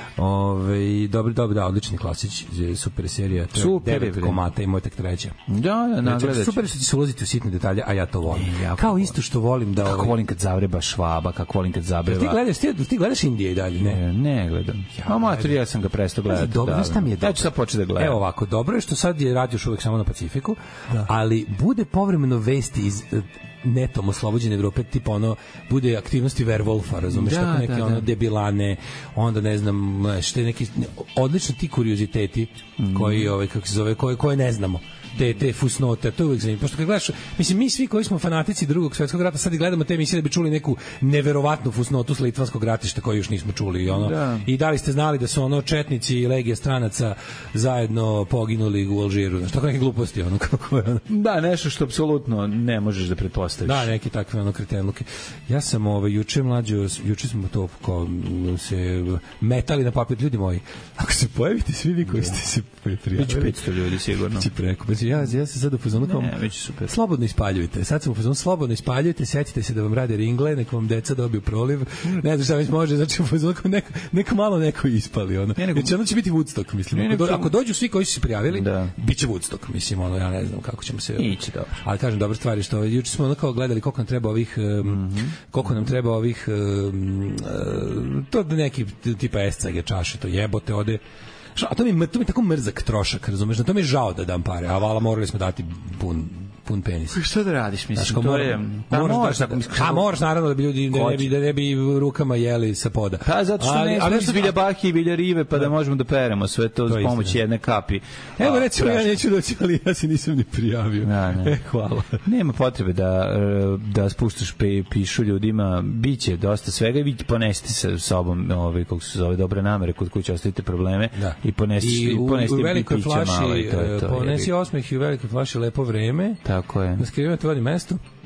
Ove, dobro, dobro, da, odlični Klasić, super serija, super, devet komata i moj tek treća. Da, da, nagledaš. Super što ti se ulaziti u sitne detalje, a ja to volim. E, kao isto što volim da... Kako volim kad zavreba Švaba, kako volim kad zavreba... Ti gledaš, ti, ti gledaš Indije i dalje, ne? Ne, ne gledam. Ja, a mater, ja sam ga prestao gledati. Dobro, znaš šta mi je dobro? Ja ću sad početi da gledam. Evo ovako, dobro je što sad je radio još uvek samo na Pacifiku, da. Ali bude povremeno vesti iz netom oslobođene Evrope, tipa ono, bude aktivnosti Werwolfa, razumeš, da, tako neke da, da. Ono debilane, onda ne znam, što je neki, odlično ti kurioziteti mm. koji, ovaj, kako se zove, koje, koje ne znamo. Te, te fusnote, to je uvijek zanimljivo. Pošto kad gledaš, mislim, mi svi koji smo fanatici Drugog svjetskog rata, sad i gledamo te emisije da bi čuli neku neverovatnu fusnotu s litvanskog ratišta koju još nismo čuli. Ono. Da. I da li ste znali da su ono četnici i legija stranaca zajedno poginuli u Alžiru? Znaš, tako neke gluposti. Ono, kako je, ono. Da, nešto što apsolutno ne možeš da pretpostaviš. Da, neki takve ono, kretenluke. Ja sam ovaj, juče mlađo, juče smo to kao, se metali na papir, ljudi moji. Ako se pojavite svi vi koji ste se prijavili. Biće petsto ljudi sigurno. Ja, ja se sad u fazonu kao, slobodno ispaljujte. Sad sam u fazonu, slobodno ispaljujte, setite se da vam rade ringle, neko vam deca dobiju proliv, ne znam šta već može, znači u fazonu kao neko, neko malo neko ispali. Ono. Jer će ono će biti Woodstock, mislim. Ako, do, ako dođu svi koji su se prijavili, da. Bit će Woodstock, mislim, ono, ja ne znam kako ćemo se... Ići dobro. Ali kažem, dobra stvar je što juče smo ono kao gledali koliko nam treba ovih, um, mm-hmm. koliko nam treba ovih, um, uh, to neki tipa S C G čaše, to jebote ode. A to mi, to mi tako mrzak trošak, razumeš? Na to mi je žao da dam pare, a vala morali smo dati pun, pun penis. Šta da radiš, mislim? Znaš, to mora, je... Moraš, moraš, da, a moraš naravno da bi ljudi da ne bi, da ne bi rukama jeli sa poda. Pa zato što ali, ne ali iz Vilja Bahi i Vilja Rive, pa da, da možemo da peremo sve to, to s pomoći jedne kapi. Evo recimo, ja neću doći, ali ja se nisam ni prijavio. Da, ne. E, hvala. Nema potrebe da, da spuštaš pe, pišu ljudima, biće dosta svega i vi ponesite sa sobom, ovaj, kako se zove, dobre namere, kod kuće ostavite probleme da. I ponesti I u, u velikoj flaši malo i to je to, ponesi osmeh i u velikoj flaši lepo vreme. Tako je. Da skrivate vodi mesto.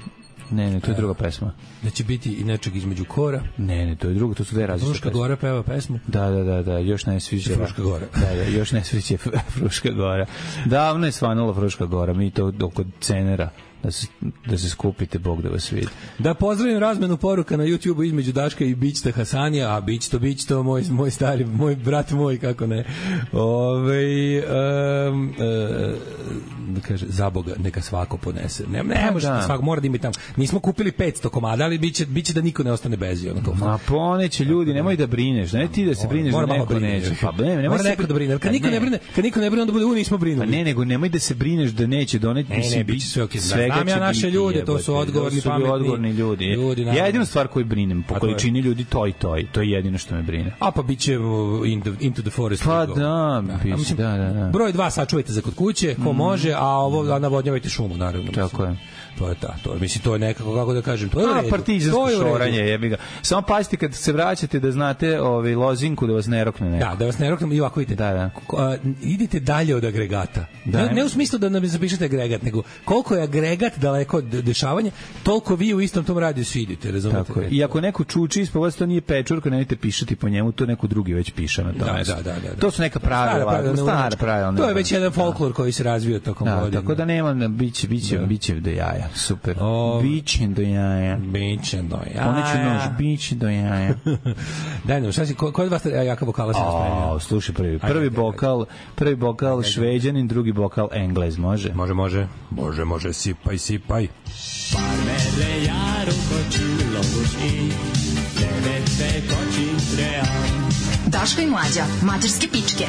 Ne, ne, to je druga pesma. Da će biti i nečeg između kora. Ne, ne, to je drugo, to su dve različite pesme. Fruška Gora peva pesmu. Da, da, da, da, još ne sviđa. Fruška Gora. Da, da, još ne sviđa Fruška Gora. Davno je svanula Fruška Gora, mi to oko cenera. Da se, da se skupite, Bog da vas vidi. Da pozdravim razmenu poruka na YouTubeu između Daška i Bićta Hasanija, a Bić to, Bić to, moj, moj stari, moj brat moj, kako ne. Ove, um, uh, da kaže, za Boga, neka svako ponese. Ne, ne može da svako, mora da ima tamo. Nismo kupili petsto komada, ali biće, biće da niko ne ostane bez i onako. Ma poneće ljudi, nemoj da brineš, ne ti da se brineš da neko neće. Pa ne, nemoj mora neko da brine. Kad niko ne brine, kad niko ne brine, onda bude u nismo brinuli. Pa ne, nego nemoj da se brineš da neće doneti, ne, ne, biće sve okej. Znam ja naše ljude, to su odgovorni, pametni odgovorni ljudi. ljudi ja jedinu stvar koju brinem, po količini ljudi, to i to, to je jedino što me brine. A pa biće into, into the forest. Pa da, da, biće, da, da, da. Broj dva sačuvajte za kod kuće, ko mm. može, a ovo navodnjavajte šumu, naravno. Tako je. To je ta, to, mislim, to je nekako, kako da kažem, to je u redu. A, partizansko šoranje, jebi ga. Samo pazite kad se vraćate da znate ovaj, lozinku da vas ne rokne neko. Da, da vas ne rokne, i ovako idite. Da, da. A, idite dalje od agregata. Da, ne, ne u smislu da nam zapišete agregat, nego koliko je agregat daleko od dešavanja, toliko vi u istom tom radijusu idete, razumete? Tako je. I ako neko čuči, ispod vas to nije pečurka, nemojte pišati po njemu, to neko drugi već piše na tome. Da, da, da, da. To su neka pravila, stara pravila. Stara pravila to je već jedan folklor koji se razvio tokom da, godina. Tako da nema, biće, biće, da. biće do jaja. Super. O, biće do jaja. Biće do jaja. Poneću nož, biće do jaja. Daj nam, šta si, ko, ko od vas jaka vokala se naspenja? O, slušaj, prvi, prvi bokal, prvi bokal Šveđanin, drugi bokal Englez, može? Može, može. Može, može, sipaj, sipaj. Parmele jaru kočilo buši, devete koči trean. Daško i Mlađa, mađarske pičke.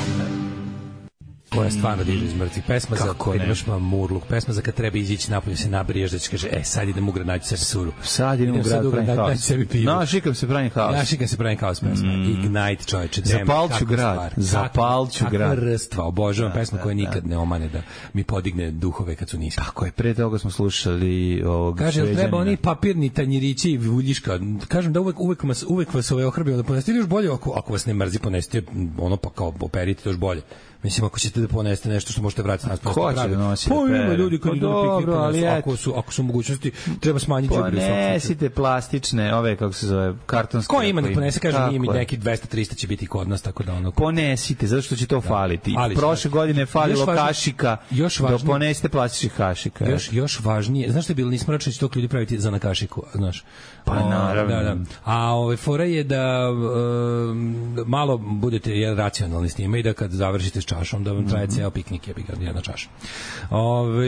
Koja je stvarno diže iz mrtvih. Pesma za kad imaš mamurluk, pesma za kad treba izići napolje se nabriješ da će kaže, e, sad idem u grad naći sebi suru. Sad idem u grad pravim haos. Našikam se pravim haos. Našikam se pravim haos pesma. Mm. Ignite, čovječe. Zapalću grad. Zapalću grad. Kakva rstva. Obožavam pesma koja nikad ne omane da mi podigne duhove kad su niski. Tako je. Pre toga smo slušali ovog Kaže, treba oni papirni tanjirići i vuljiška. Kažem da uvek, uvek, vas, uvek vas ove ohrbimo da poneste još bolje ako, ako vas ne mrzi poneste ono pa kao operite još bolje. Mislim, ako ćete da poneste nešto što možete vratiti nas prosto. Ko će da nosi pa, da ima ljudi koji idu na piknik, ali ako su, ako su mogućnosti, treba smanjiti džubre. Ponesite plastične, ove, kako se zove, kartonske. Ko ima da ponese, kažem, nije mi neki dvesta trista će biti kod nas, tako da ono... Ponesite, zato što će to da. faliti. Ali, prošle godine je falilo važnije, kašika, još važnije, da ponesite plastičnih kašika. Još, još važnije, znaš što je bilo, nismo račali će to ljudi praviti za na kašiku, znaš. Pa o, naravno. Da, da. A ove, fora je da um, malo budete jedan racionalni s njima i da kad završite s čašom, da vam traje mm-hmm. ceo piknik, je bi ga jedna čaša. Ove,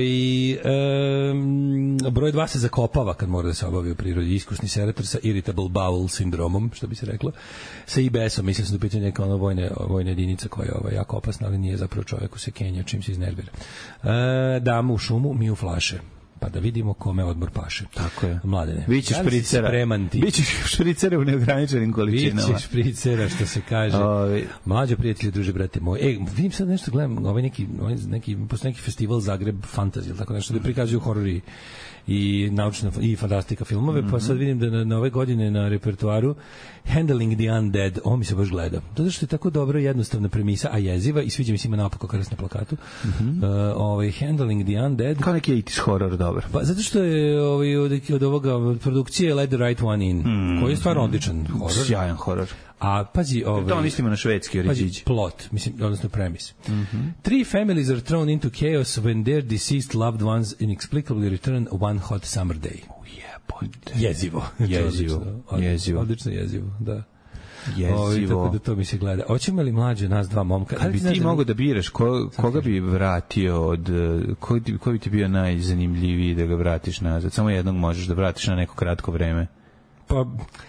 um, broj dva se zakopava kad mora da se obavi u prirodi. Iskusni serator sa irritable bowel sindromom, što bi se reklo. Sa I B S-om, mislim sam da pitanje neka ono vojne, vojne jedinica koja je ovaj, jako opasna, ali nije zapravo čovjeku se kenja čim se iznervira. E, damo u šumu, mi u flaše. Pa da vidimo kome odmor paše. Tako je. Mladene. Bićeš špricera. Bićeš špricera u neograničenim količinama. Bićeš špricera, što se kaže. Ovi. Mlađo prijatelji, druže, brate moj. Ej, vidim sad nešto, gledam, ovaj neki, ovaj neki, postoji neki festival Zagreb Fantasy, tako nešto, da prikazuju horori i naučna i fantastika filmove, mm-hmm. pa sad vidim da na, na ove godine na repertuaru Handling the Undead, ovo mi se baš gleda. Zato što je tako dobra i jednostavna premisa, a jeziva, i sviđa mi se ima naopako krst na plakatu. Mm-hmm. Uh, ovaj, Handling the Undead. Kao neki eighties horror, dobar. Pa zato što je ovaj, od, od ovoga od produkcije Let the Right One In, mm-hmm. koji je stvarno odličan horror. Sjajan horror. A pazi, ovaj, to mislimo na švedski oriđić. Plot, mislim, odnosno premis. Mm-hmm. Three families are thrown into chaos when their deceased loved ones inexplicably return one hot summer day. Oh yeah, jezivo. Jezivo. Jezivo. Odlično jezivo, da. Jezivo. Ovi, tako da to mi se gleda. Hoćemo li mlađe nas dva momka? Kada bi ti da mogo da biraš ko, koga bi vratio od ko, ko bi ti bio najzanimljiviji da ga vratiš nazad? Samo jednog možeš da vratiš na neko kratko vreme. Pa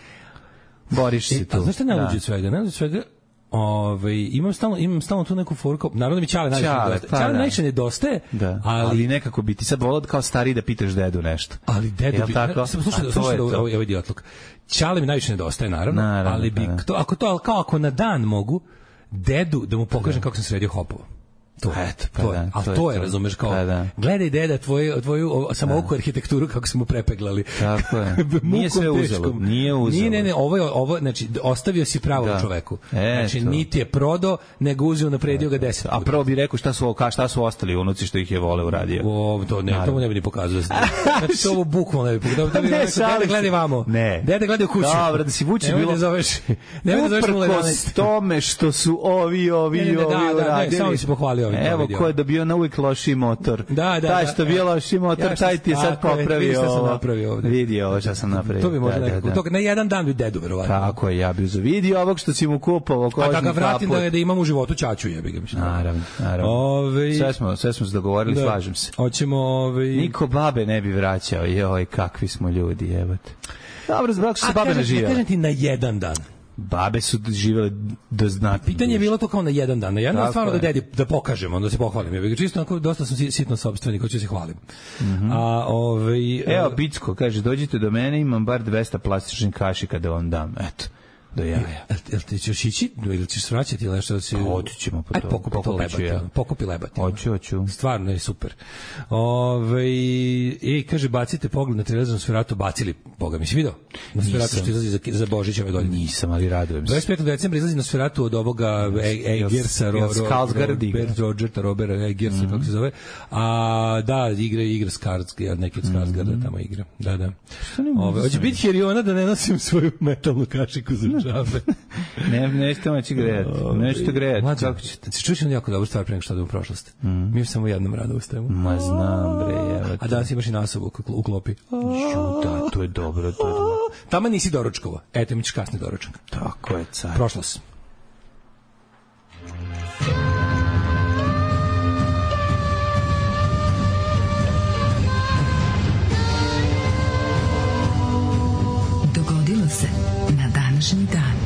boriš se tu. A znaš šta najluđe od svega? Najluđe od svega, ovaj, imam stalno, imam stalno tu neku foru, naravno mi Ćale najviše nedostaje. Pa, Ćale da. najviše nedostaje, da. ali, ali nekako bi ti sad volao kao stari da pitaš dedu nešto. Ali dedu bi, tako? Sam slušao, slušao ovaj, ovaj idiotluk. Ćale mi najviše nedostaje, naravno, naravno ali bi, to, ako to, kao ako na dan mogu, dedu da mu pokažem kako sam sredio hopovo. To, Eto, pa to, da, ali to, to je, je, razumeš, kao, pa da. Gledaj deda tvoju, tvoju samouku arhitектuru kako smo prepeglali. Tako je. Nije sve uzelo. Nije uzelo. Nije, ne, ne, ovo je, ovo, znači, ostavio si pravo da. čoveku. E, znači, to. Niti je prodao, nego uzeo, napredio ga deset puta. A prvo bi rekao šta su, ka, šta su ostali unuci što ih je vole uradio. O, to ne, to ne bi ni pokazao. Znači, to ovo bukvalno ne bi pokazao. Da bi ne, dede gledaj vamo. Ne. Dede gledaj u kuću. Dobro, da si Vučić bilo... Nemoj da zoveš. Nemoj da zoveš nula jedanaest. Uprkos tome što su ovi, ovi, ne, ne, ne, ovi da, uradili. Da, ne, samo si pohvalio ovim. Evo ko je dobio na uvijek loši motor. Da, da, taj što je bio loši motor, ja, taj ti je sad popravio ovo. Sam napravio ovde. Vidi ovo što sam napravio. To bi možda da, nekako. Da, da. To, na jedan dan bi dedu, verovatno. Tako je, ja bi uzeo. Vidi ovog što si mu kupovao, kožni kaput. A da ga vratim da, da imam u životu ćaću, jebi ga. Naravno, naravno. Ove... Sve smo, sve smo se dogovorili, da. Slažem se. Hoćemo... Ove... Niko babe ne bi vraćao. Joj, kakvi smo ljudi, jebate. Dobro, zbog što se babe ne živjela. A kažem ti na jedan dan. Babe su živele do znatno. Pitanje je bilo to kao na jedan dan. Na jedan dan stvarno da dedi, da pokažemo, da se pohvalim. Ja bih čisto onako, dosta sam sitno sopstvenik, hoću se hvalim. Mm -hmm. A, ovaj, Evo, Bicko, kaže, dođite do mene, imam bar dvesta plastičnih kašika da vam dam. Eto. Do jaja. Jel ti ćeš ići ili ćeš svraćati ili nešto da si... Otićemo po to. Ajde, pokupi to lebati. Ja. Pokupi lebati. Hoću, hoću. Stvarno je super. Ove, e, kaže, bacite pogled na televizor na Sferatu, bacili, boga mi si vidio? Na Sferatu što izlazi za, za Božić ove godine. Nisam, ali radujem se. dvadeset petog decembra izlazi na Sferatu od ovoga Egersa, Robert Rogerta, Robert Egersa, kako se zove. A, da, igra, igra Skarsgård, neki od Skarsgårda tamo igra. Da, da. Hoće biti Heriona da ne nosim svoju metalnu kašiku za džabe. ne, nešto maći grejati. Nešto grejati. Kako ćete? Se čuš jako dobro stvar pre nego što da u prošlost. Mm. Mi samo jednom rado ustajemo. Ma znam, bre, evo. A danas imaš i nasobu u klopi. Ju, da, to je dobro, to je dobro. Tamo nisi doručkova. Eto, mi ćeš kasni doručak. Tako je, car. Prošlost. Dogodilo se na današnji dan.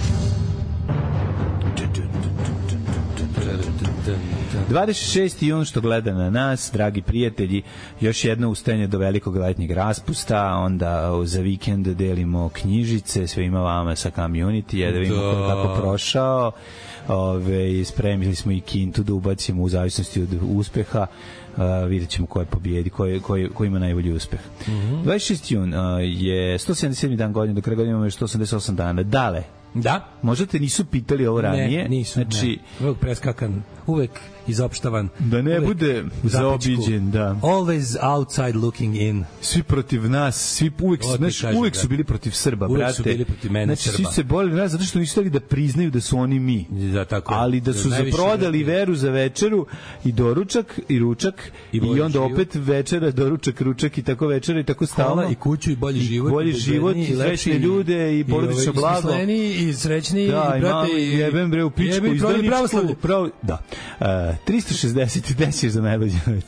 dvadeset šesti jun što gleda na nas, dragi prijatelji, još jedno ustajanje do velikog letnjeg raspusta, onda za vikend delimo knjižice svima vama sa community, da vidimo da. kako prošao. Ove, spremili smo i kintu da ubacimo u zavisnosti od uspeha. Uh, vidjet ćemo ko je pobijedi, ko, je, ko, je, ko ima najbolji uspeh. Mm -hmm. dvadeset šesti jun uh, je sto sedamdeset sedmi dan godine, do kraja godine imamo još sto osamdeset osam dana. Dale, da? Možda te nisu pitali ovo ranije? Ne, nisu. Znači, ne. Uvijek preskakan, uvek izopštavan. Da ne bude zaobiđen, da. Always outside looking in. Svi protiv nas, svi uvek, znaš, uvek su bili protiv Srba, uvek brate. Uvek su bili protiv mene, znači, Srba. Svi se borili nas zato što nisu hteli da priznaju da su oni mi. Da, tako je. Ali da su zaprodali veru za večeru i doručak i ručak i, i onda život. Opet večera, doručak, ručak i tako večera i tako stalno. Kola i kuću i bolji život. I bolji život i srećne ljude i porodično blago. I srećni da, i brate i jebem bre u pičku izdajničku. Pravo, da. Uh, tristo šezdeset desiš za najbolje noć.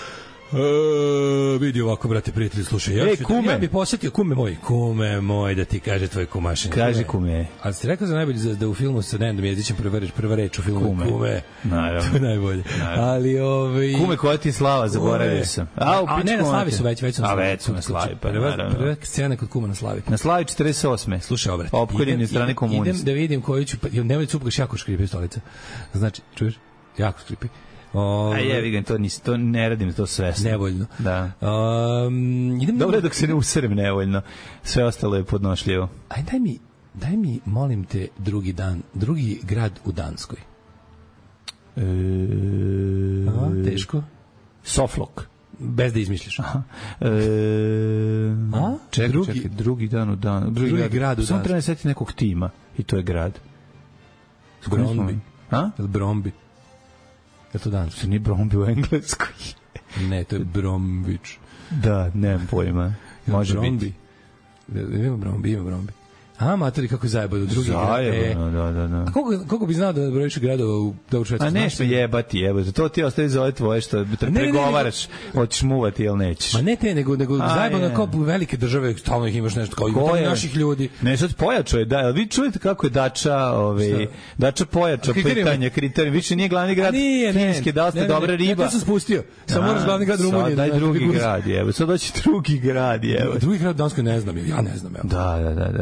E, vidi ovako, brate, prijatelji, slušaj. Ja, e, kume. Ja bih posjetio, kume moj, kume moj, da ti kaže tvoj kumašin. Kaži kume. A ste rekao za najbolje za, da u filmu sa Nenadom Jezdićem prva reč, prva reč u filmu kume. Kume. Naravno. To je najbolje. Naravno. Ali, ovaj... Kume koja ti slava, zaboravio sam. A, a ne, na slavi su već, već su na slavi. A već su na slavi, pa naravno. Prva scena kod kuma na slavi. Na slavi četrdeset osme Slušaj, obrate. Opkoljenje strane komunista. Idem da vidim koju ću, nemoj cupaš jako škripi stolica. Znači, čuješ? Jako škripi. O, a je, vidim, to, nis, to ne radim, to svesno. Nevoljno. Da. Um, idem Dobro je dok se ne userem nevoljno. Sve ostalo je podnošljivo. Aj, daj mi, daj mi, molim te, drugi dan, drugi grad u Danskoj. E, Aha, teško. Soflok. Bez da izmišljaš. Aha. E, A? Čekaj, drugi, čekaj, drugi dan u dan. Drugi, drugi grad, grad u Danskoj. Samo treba ne setiti nekog tima i to je grad. Brombi. A? Brombi. Je to Dansko? To nije Brombi u Engleskoj. Ne, to je Brombić. Da, nemam pojma. Može Brombi. biti. Ima Brombi, ima Brombi. A, matori, kako zajebaju drugi grad. E, da, da, da. A koliko, koliko bi znao da brojiš gradova u, da u Švedsku? A neš me jebati, jebati. To ti ostaje za ove tvoje što te ne, pregovaraš, ne, ne, hoćeš muvati ili nećeš. Ma ne te, nego, nego zajebano kao velike države, stalno ih imaš nešto, kao i naših ljudi. Ne, sad pojačao je, da, ali vi čujete kako je Dača, ove, Dača pojačao pitanje, kriterijum, više nije glavni grad Finjske, da li ste dobra riba. Ja to sam spustio, sam moraš glavni grad Rumunije. Daj drugi grad, jevo, sad doći drugi grad, jevo. Drugi grad u Danskoj ne znam, ja ne znam. Da, da, da, da.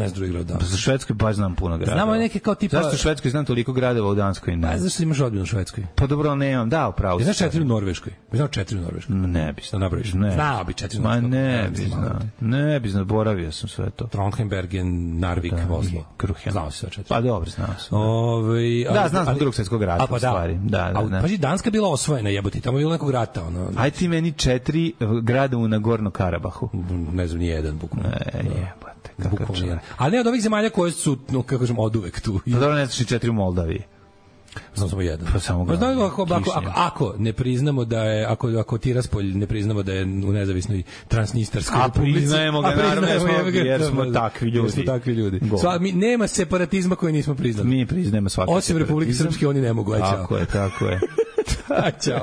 ne znam drugi grad u Danskoj. Za Švedskoj baš znam puno gradova. Znamo neke kao tipa... Zašto u Švedskoj znam toliko gradova u Danskoj? Ne. Pa zašto imaš rodbinu u Švedskoj? Pa dobro, nemam, da, upravo. Znaš četiri u Norveškoj? Znaš četiri u Norveškoj? Ne bi znao. Napraviš? Znao bi četiri u Norveškoj. Ma ne bi znao. Ne bi znao, boravio sam sve to. Trondheim, Bergen, Narvik, Oslo. Kruhen. Znao se sve četiri. Pa dobro, znao sam. Ove, da, znam zbog drugog svjetskog rata, pa u stvari. Da, da, da. Pa Danska bila osvojena, jebote, tamo je bilo nekog rata. Ono. Aj ti meni četiri grada u Nagorno Karabahu. Ne znam, ni jedan, bukvalno. Ne, jebate, kakav čar. Ali ne od ovih zemalja koje su, no, kako kažem, od uvek tu. Pa dobro, ne znaš i četiri u Moldaviji. Znam samo jedan. Pa samo pa znam, ako, ako, ako, ako ne priznamo da je, ako, ako Tiraspolj ne priznamo da je u nezavisnoj Transnistarskoj republici. A priznajemo ga, naravno, jer smo, jer smo takvi ljudi. Jer smo takvi ljudi. Sva, mi, nema separatizma koje nismo priznali. Mi priznajemo svaki osim Republike Srpske, oni ne mogu. Aj, tako je, tako je. A, čao.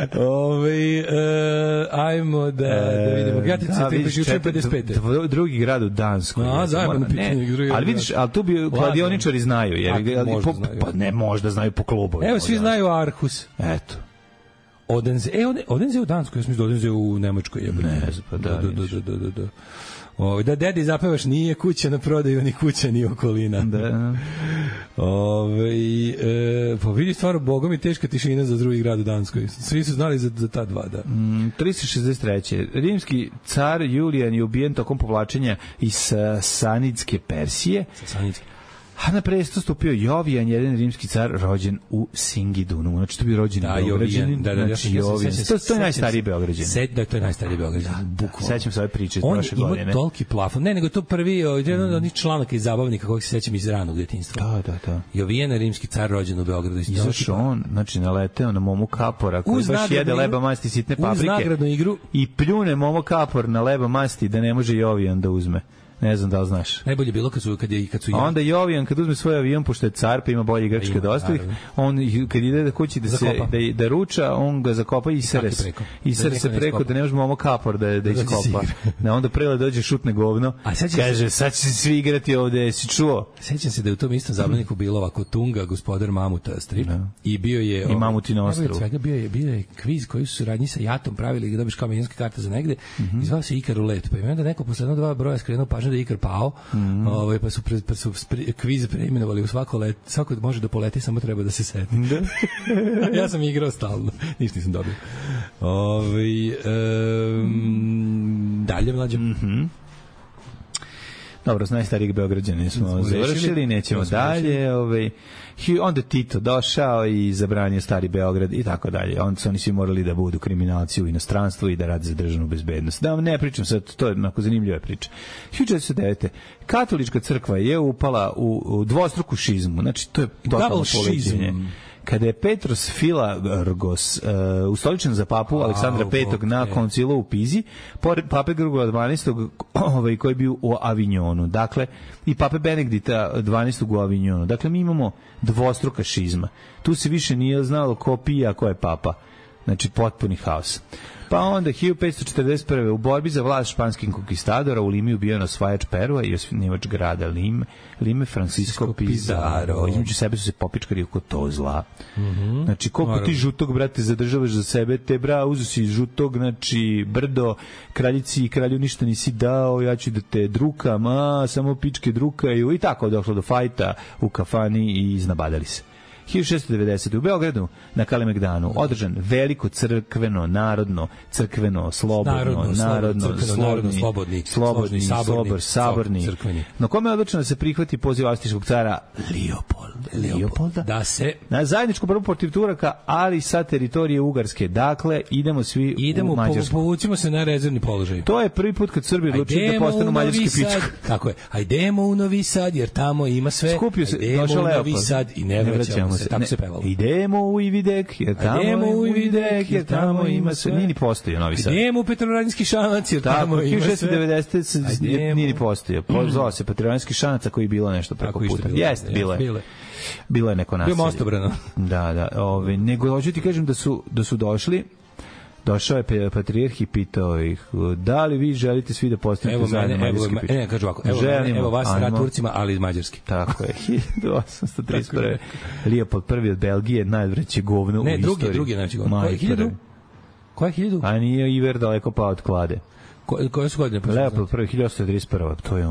Ove, uh, ajmo da, e, da vidimo. Ja ti se ti priključujem pedeset pet. Drugi grad u Danskoj. A, zajebano pitanje. Ali vidiš, ali tu bi kladioničari znaju. Je, ali, po, pa ne, možda znaju po klubu. Evo, svi znaju Arhus. Eto. Odense, e, Odense u Danskoj, ja sam mislim da Odense u Nemačkoj. Je, ne, pa da, da, da, da, da, da. O, da dedi zapevaš, nije kuća na prodaju, ni kuća, ni okolina. Da. Ove, e, pa vidi stvarno, bogom je teška tišina za drugi grad u Danskoj. Svi su znali za, za ta dva, da. Mm, tristo šezdeset treće Rimski car Julijan je ubijen tokom povlačenja iz Sanidske Persije. Sanidske. A na presto stupio Jovijan, jedan rimski car rođen u Singidunu. Znači, to bi rođen da, u Beograđanin. Da, da, znači, Jovijan. To, to je najstariji Beograđanin. Se, da, to je najstariji Beograđanin. Da, da, sećam se ove priče iz prošle godine. On ima toliki plafon. Ne, nego to prvi, jedan od onih članaka i zabavnika kojeg se sećam iz ranog djetinjstva. Da, da, da. Jovijan, rimski car rođen u Beogradu. Izašao on, znači, naleteo na Momu Kapora, koji baš jede leba masti sitne paprike. Uz nagradnu igru. I pljune Momo Kapor na leba masti da ne može Jovijan da uzme. Ne znam da li znaš. Najbolje bilo kad su kad je kad su ja. Onda Jovijan kad uzme svoj avion pošto je car pa ima bolje igračke od ostalih, on kad ide da kući da se da, da ruča, on ga zakopa i sere i sere se preko da ne može Momo Kapor da da iskopa. Na onda prele dođe šutne govno. A kaže sad će se svi igrati ovde, si čuo? Sećam se da je u tom istom zabavniku bilo ovako Tunga, gospodar Mamuta strip no. I bio je i Mamuti na ostrvu. Svega bio je bio je kviz koji su radnji sa Jatom pravili da dobiš kao milionske karte za negde. Mm -hmm. I zvao se Ikar Rulet. Pa i onda neko posle jedno dva broja skrenuo pažnju da Ikar pao. Mm. Ovaj pa su pre, pa su spri, kviz preimenovali u svako let, svako može da poleti, samo treba da se seti. Da. Ja sam igrao stalno, ništa nisam dobio. Ovaj um, dalje mlađe. Mhm. Dobro, s najstarijih Beograđana smo završili, nećemo dalje. Ovaj, onda Tito došao i zabranio stari Beograd i tako dalje. Onda su oni svi morali da budu kriminalci u inostranstvu i da rade za državnu bezbednost. Da vam ne pričam sad, to je onako zanimljiva priča. hiljadu četiristo devete Katolička crkva je upala u, u dvostruku šizmu. Znači, to je totalno poleđenje. Kada je Petros Filagorgos uh, ustoličen za papu Aleksandra petog na koncilu u Pizi, pored pape Grgola dvanaestog ovaj, koji je bio u Avignonu. Dakle, i pape Benedikta dvanaestog u Avignonu. Dakle, mi imamo dvostruka šizma. Tu se više nije znalo ko pija, a ko je papa. Znači, potpuni haos. Pa onda hiljadu petsto četrdeset prve u borbi za vlast španskih konkistadora u Limi ubijen osvajač Perua i osnivač grada Lime, Lime Francisco Pizarro. Između sebe su se popičkali oko to zla. Mm -hmm. Znači, koliko Naravno. Ti žutog, brate, zadržavaš za sebe, te bra, uzu si žutog, znači, brdo, kraljici i kralju ništa nisi dao, ja ću da te drukam, a, samo pičke drukaju, i tako došlo do fajta u kafani i iznabadali se. hiljadu šessto devedesete u Beogradu na Kalemegdanu održan veliko crkveno, narodno, crkveno, slobodno, narodno, narodno, crkveno, slobodni, narodno, slobodni, slobodni, saborni, sobor, saborni, crkveni. Na kome je odlučeno da se prihvati poziv austrijskog cara Leopolda. Leopolda? Da se na zajedničku borbu protiv Turaka, ali sa teritorije Ugarske. Dakle, idemo svi idemo, u Mađarsku. Po, povucimo se na rezervni položaj. To je prvi put kad Srbi odlučili da postanu mađarski pička. Tako je. Ajdemo u Novi Sad, jer tamo ima sve. Skupio se, došao Leopold. Novi Sad i ne vraćamo se. Tako se pevalo. Idemo u Ividek, jer tamo, idemo u Ividek, jer tamo ima sve. Nije ni postoji Novi Sad. Idemo u Petrovaradinski Šanac, jer tamo ima sve. hiljadu šessto devedesete nije ni postoji. Zvao se Petrovaradinski Šanac, koji je bilo nešto preko puta. Jeste, bilo je. Bilo je neko naselje. Bilo mostobrano. Da, da. Ove, nego hoću ti kažem da su, da su došli, došao je patrijarh i pitao ih, da li vi želite svi da postanete zajedno mađarski pičak? Ne, kažu ovako, evo, Želimo, evo vas rad Turcima, ali iz Mađarski. Tako je, hiljadu osamsto trideset prve Leopold prvi od Belgije, najveće govno ne, u drugi, istoriji. Ne, drugi, drugi najveće govno. Koje hiljadu? Koje hiljadu? A nije Iver daleko pa od klade. Ko, koje su godine? Leopold prvi, hiljadu osamsto trideset prve to je on.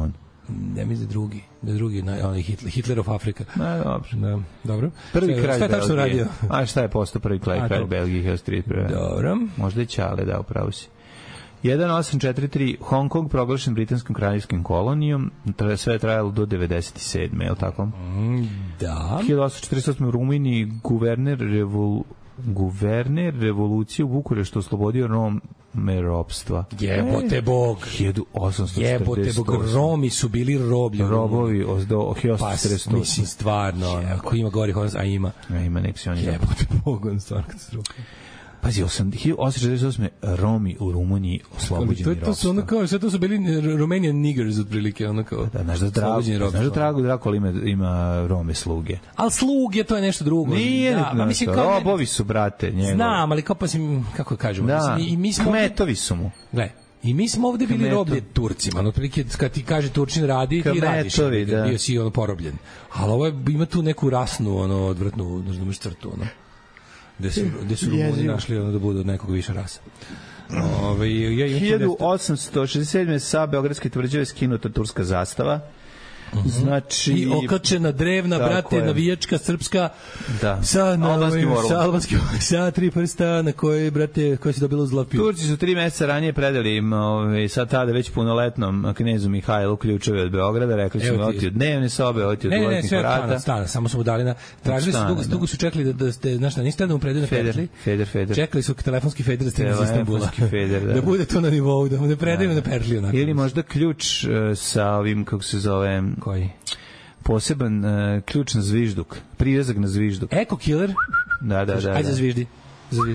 Ne mislim da drugi, da drugi, onaj Hitler, Hitlerov Afrika. Ne, dobro. Da, dobro. Prvi šta, kralj šta je tačno radio? A šta je postao prvi kralj, kralj Belgije, hiljadu tristo trideset prve. Dobro. Možda je Ćale, da, upravo si. jedan osam četiri tri Hong Kong proglašen britanskom kraljevskim kolonijom, sve je trajalo do devedeset sedme, je li tako? Mm, da. hiljadu osamsto četrdeset osme u Rumuniji guverner revol, guverner revolucije u Bukureštu oslobodio Rome ropstva. Jebote Bog. hiljadu osamsto četrdeset osme. Jebote Bog, Romi su bili roblji. Robovi do hiljadu osamsto četrdeset osme. Pa, mislim, stvarno, ako ima gori, a ima. A ima, nek si on je. Jebote Bog, on stvarno katastrofa. Pazi, hiljadu osamsto četrdeset osme. Romi u Rumuniji oslobođeni ropstva. To su ono kao, sve to su bili Romanian niggers otprilike, ono kao. Da, znaš da Drago, znaš da Drago Drakol ima, ima Rome sluge. Al sluge, to je nešto drugo. Nije, da, da, mislim, kao robovi su, brate, njegovi. Znam, ali kao pa si, kako kažemo, da, i mi smo kmetovi su mu. Gle, i mi smo ovde bili Kmeto. roblje Turcima, ono otprilike kad ti kaže Turčin radi, ti radiš, da. Bio si ono porobljen. Ali ovo je, ima tu neku rasnu, ono, odvratnu, ne znam, crtu, ono. Gde su, gde su Rumuni našli ono da budu od nekog više rasa. Ove, ja, ja, hiljadu osamsto šezdeset sedme sa Beogradske tvrđave skinuta turska zastava. Uh-huh. Znači i okačena drevna, brate, je. navijačka srpska da. sa na albanskim sa albanskim sa tri prsta na koje, brate, koje se dobilo zlapio. Turci su tri meseca ranije predali im, ovaj, sad tada već punoletnom knezu Mihajlu ključeve od Beograda, rekli su mu oti od dnevne sobe, oti od ulaznih vrata. Stana, samo su mu dali na tražili su dugo, dugo su čekali da da ste, znaš šta, niste da mu predaju na petli. Feder, feder. Čekali su telefonski feder iz Istanbula. Da. da bude to na nivou, da mu ne predaju na petli onako. Ili možda ključ uh, sa ovim, kako se zove, koji poseban uh, ključ na zvižduk, privezak na zvižduk. Eko killer? Da, da, da. Ajde za zviždi. Zviždi.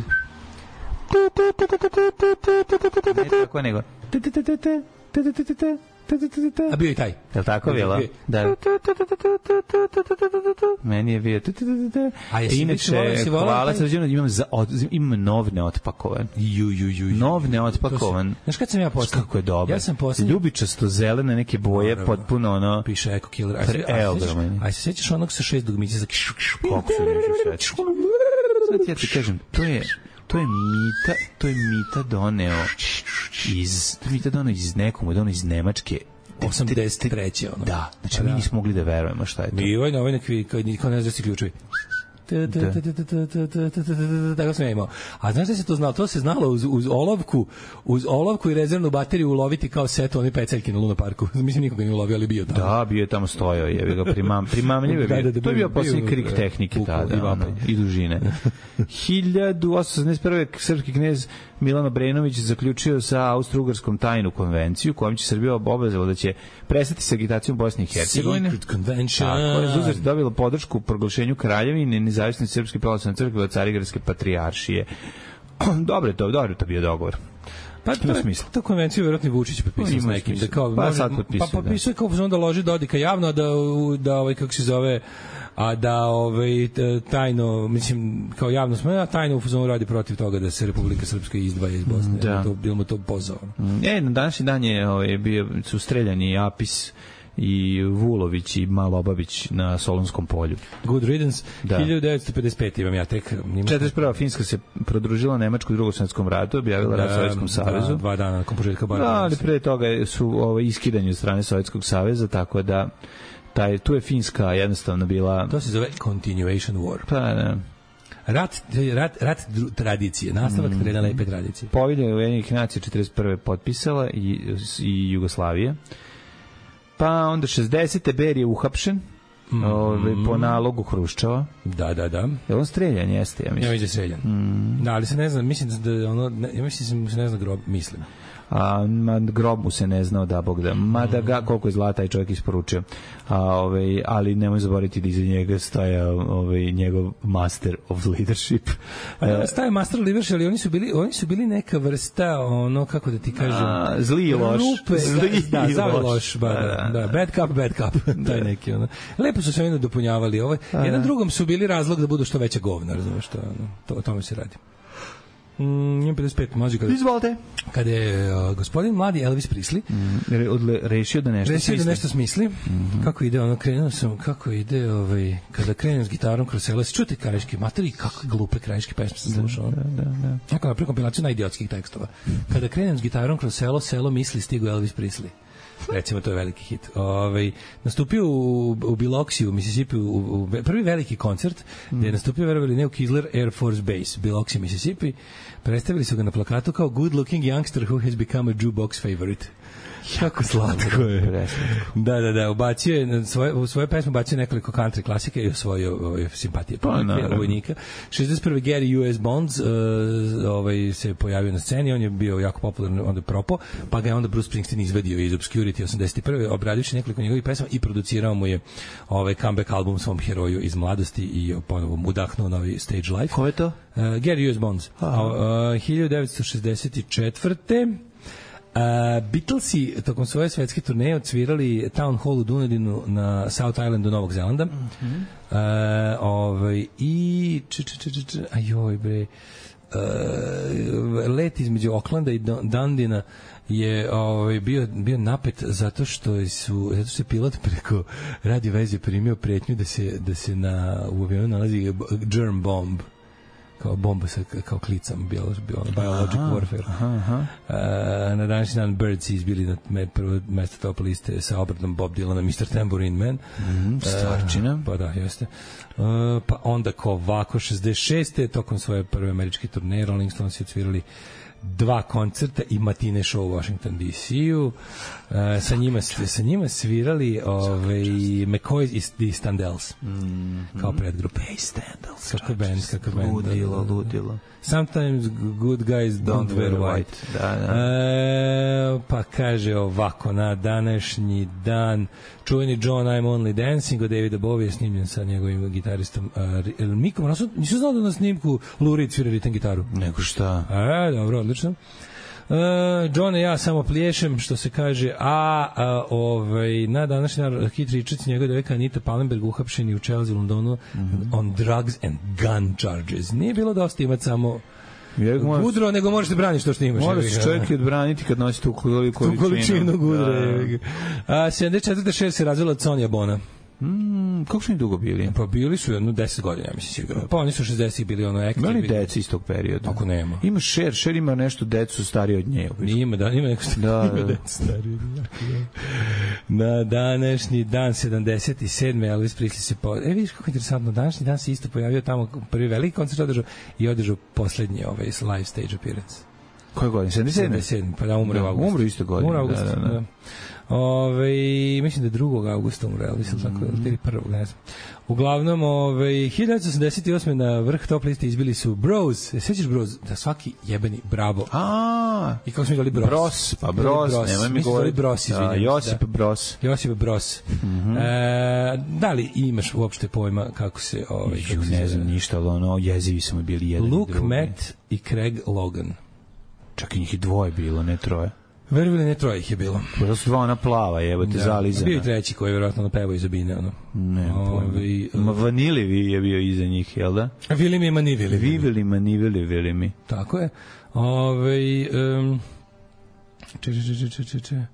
Ne tako nego. A bio i taj. Je li tako bilo? Da. Meni je bio. A jesi inače, hvala srđeno, imam, za, od, imam nov neotpakovan. Ju, ju, ju, ju. Nov neotpakovan. Znaš kad sam ja postao? Kako je dobro. Ja sam postao. Ljubičasto zelene neke boje, Naravno. potpuno ono. Piše Eko Killer. Aj, aj se sećaš onog sa šest dugmića za kako se neću sećaš? Sad ja ti kažem, to je to je mita, to je mita doneo iz, to je mita doneo iz nekom, doneo iz Nemačke. osamdeset treće ono. Da, znači mi nismo mogli da verujemo šta je to. Mi ovaj novi nekvi, kao niko ne zna si ključevi. Tako sam ja imao. A znaš da se to znalo? To se znalo uz, uz olovku, uz olovku i rezervnu bateriju uloviti kao set oni peceljke na Luna parku. Mislim nikoga nije ulovio, ali bio tamo. Da, bio je tamo stojao, je ga primam, primamljivo je. Da, da, da, to je bio posljednji krik tehnike tada, i, ono, i dužine. hiljadu osamsto sedamdeset prve srpski knez Milan Obrenović zaključio sa Austro-Ugarskom tajnu konvenciju kojom će Srbija obavezala da će prestati sa agitacijom Bosne i Hercegovine. Secret convention. Tako je, Zuzor dobila podršku u proglašenju kraljevine nezavisne Srpske pravoslavne crkve od Carigradske patrijaršije. Dobro je to, dobro je to bio dogovor. Pa to je smisla. To konvenciju verovatno Vučić potpisao s nekim, da kao pa može, sad potpisao. Pa potpisao kao da onda loži Dodika javno da da ovaj kako se zove a da ovaj tajno mislim kao javno smo a tajno u fazonu radi protiv toga da se Republika Srpska izdvaja iz Bosne. Da. To bilo mu to pozvao. E, na današnji dan je ovaj bio su streljani Apis i Vulović i Malobabić na Solunskom polju. Good riddance. Da. hiljadu devetsto pedeset pete imam ja tek. četrdeset prva Finska se prodružila Nemačku u Drugom svetskom ratu, objavila rat Sovjetskom savezu. Da, dva dana nakon početka bara. Da, ali pre toga su ovaj iskidanje od strane Sovjetskog saveza, tako da taj tu je Finska jednostavno bila. To se zove continuation war. Pa da. Rat, rat, rat tradicije, nastavak mm. trena lepe tradicije. Povelja Ujedinjenih nacija četrdeset prve potpisala i, i Jugoslavije. Pa onda šezdesete Berije uhapšen mm. ove, po nalogu Hruščova. Da, da, da. Je on streljan, jeste, ja mislim. Ja mislim da streljan. Mm. Da, ali se ne znam, mislim da ono, ne, ja mislim da se ne zna grob, mislim. A ma, grob mu se ne znao da Bog da. Mada ga, koliko je zlata i čovjek isporučio. A, ovaj, ali nemoj zaboraviti da iza njega staja ovaj, njegov master of leadership. A, staje master of leadership, ali oni su bili, oni su bili neka vrsta, ono, kako da ti kažem... A, zli i loš. Rupe, zli da, i da, loš. loš ba, da, da, bad cup, bad cup. Taj neki, ono. Lepo su se oni dopunjavali. Ovaj. Jedan drugom su bili razlog da budu što veća govna, razumiješ, što, ono, to, o tome se radi. Mm, imam pedeset pet, može kada... Izvolite. Kada je uh, gospodin mladi Elvis Presley mm, re, odle, rešio da nešto rešio smisli. da nešto smisli. Mm-hmm. Kako ide, ono, krenuo sam, kako ide, ovaj, kada krenem s gitarom kroz selo, čuti krajiški materi, kakve glupe krajiške pesme sam slušao. Da, da, da. Kako na prekompilaciju najidiotskih tekstova. Kada krenem s gitarom kroz selo, selo misli stigo Elvis Presley. Recimo, to je veliki hit. Ovaj nastupio u, u Biloxi, u Mississippi, u, u, prvi veliki koncert, mm. gde je nastupio, verovali ne, u Kisler Air Force Base, Biloxi, Mississippi. Predstavili su ga na plakatu kao good looking youngster who has become a jukebox favorite. Kako slatko je. Da, da, da, ubacio je svoje, u svoje pesme ubacio nekoliko country klasike i osvojio ovaj, simpatije publike, vojnika. šezdeset prve Gary U S Bonds uh, ovaj, se pojavio na sceni, on je bio jako popularan, onda propo, pa ga je onda Bruce Springsteen izvadio iz Obscurity osamdeset prve obradivši nekoliko njegovih pesma i producirao mu je ovaj comeback album svom heroju iz mladosti i ponovo mu udahnuo novi stage life. Ko je to? Uh, Gary U S Bonds. Uh, hiljadu devetsto šezdeset četvrte Uh, Beatlesi tokom svoje svetske turneje odsvirali Town Hall u Dunedinu na South Islandu Novog Zelanda. Mm-hmm. uh, ovaj, i č, č, č, č, č, ajoj bre uh, let između Aucklanda i Dundina je ovaj bio bio napet zato što su zato što je pilot preko radio veze primio pretnju da se da se na u avionu nalazi germ bomb, kao bomba sa kao klicom, bilo bilo biologic aha, warfare. Aha, aha. Uh, na današnji dan Birds izbili na me, prvo mesto top liste sa obradom Bob Dylan, mister Tambourine Man. Mm, stvarčina. Uh, pa da, jeste. Uh, pa onda ko ovako šezdeset šeste tokom svoje prve američke turneje Rolling Stones odsvirali dva koncerta i matine show u Washington D C-u. Uh, sa njima sa njima svirali ovaj McCoy i Standells. Mm, kao predgrupa. Hey Standells. Kako band, kako band. Ludilo, ludilo. Sometimes good guys don't, don't wear white. white. Da, da. Uh, pa kaže ovako, na današnji dan čuveni John I'm Only Dancing od Davida Bowie snimljen sa njegovim gitaristom uh, Mikom. Nisu znao da na snimku Lou Reed svira ritam gitaru. Nego šta? E, dobro, odlično. Uh, John i ja samo pliješem, što se kaže, a, a ovaj, na današnji dan Keith Richards i njegove devojka Anita Pallenberg uhapšeni u Chelsea, Londonu mm-hmm. on drugs and gun charges. Nije bilo dosta imati samo gudro, nego možeš da braniš to što imaš. Možeš čovjek odbraniti kad nosi tu količinu. Tu količinu gudra. A sedamdeset četvrte šest se razvila od Sonja Bona. Mm, kako su oni dugo bili? Pa bili su jedno deset godina, mislim sigurno. Pa oni su šezdesetih bili ono aktivni. Ima li deci iz tog perioda? Ako nema. Ima Cher, Cher ima nešto decu starije od nje. Ima, da, ima neko da, ima decu starije od nje. Na današnji dan sedamdeset sedme Elvis Presley se po... E, vidiš kako interesantno, današnji dan se isto pojavio tamo, prvi veliki koncert održao i održao poslednji ovaj live stage appearance. Koje godine? sedamdeset sedme? Pa da, umre u augustu. Umre isto godine. Umre u augustu, da. da, da. Ove, mislim da je drugog augusta umre, ali mislim tako, ili prvog, ne znam. Uglavnom, ove, hiljadu devetsto osamdeset osme na vrh top liste izbili su Bros. E, sećaš Bros? Da svaki jebeni bravo. A, i kako smo mi dali Bros? Bros, pa Bros, bros. Nemoj mi govoriti. Bros, da, Josip da. Bros. Josip Bros. Mm-hmm. E, da li imaš uopšte pojma kako se... Ove, kako se ne znam ništa, ali ono, jezivi smo bili jedan Luke, i drugi. Matt i Craig Logan. Čak i njih i dvoje bilo, ne troje. Verovili ne troje ih je bilo. Da su dva ona plava, jebote, da. Zalizana. Bio i treći koji je vjerojatno napevao iza bine, ono. Ne, Ovi, Ma Vanilivi je bio iza njih, jel da? Vili mi manivili. Vivili manivili, vili mi. Tako je. Ove, um, če, če, če, če, če, če.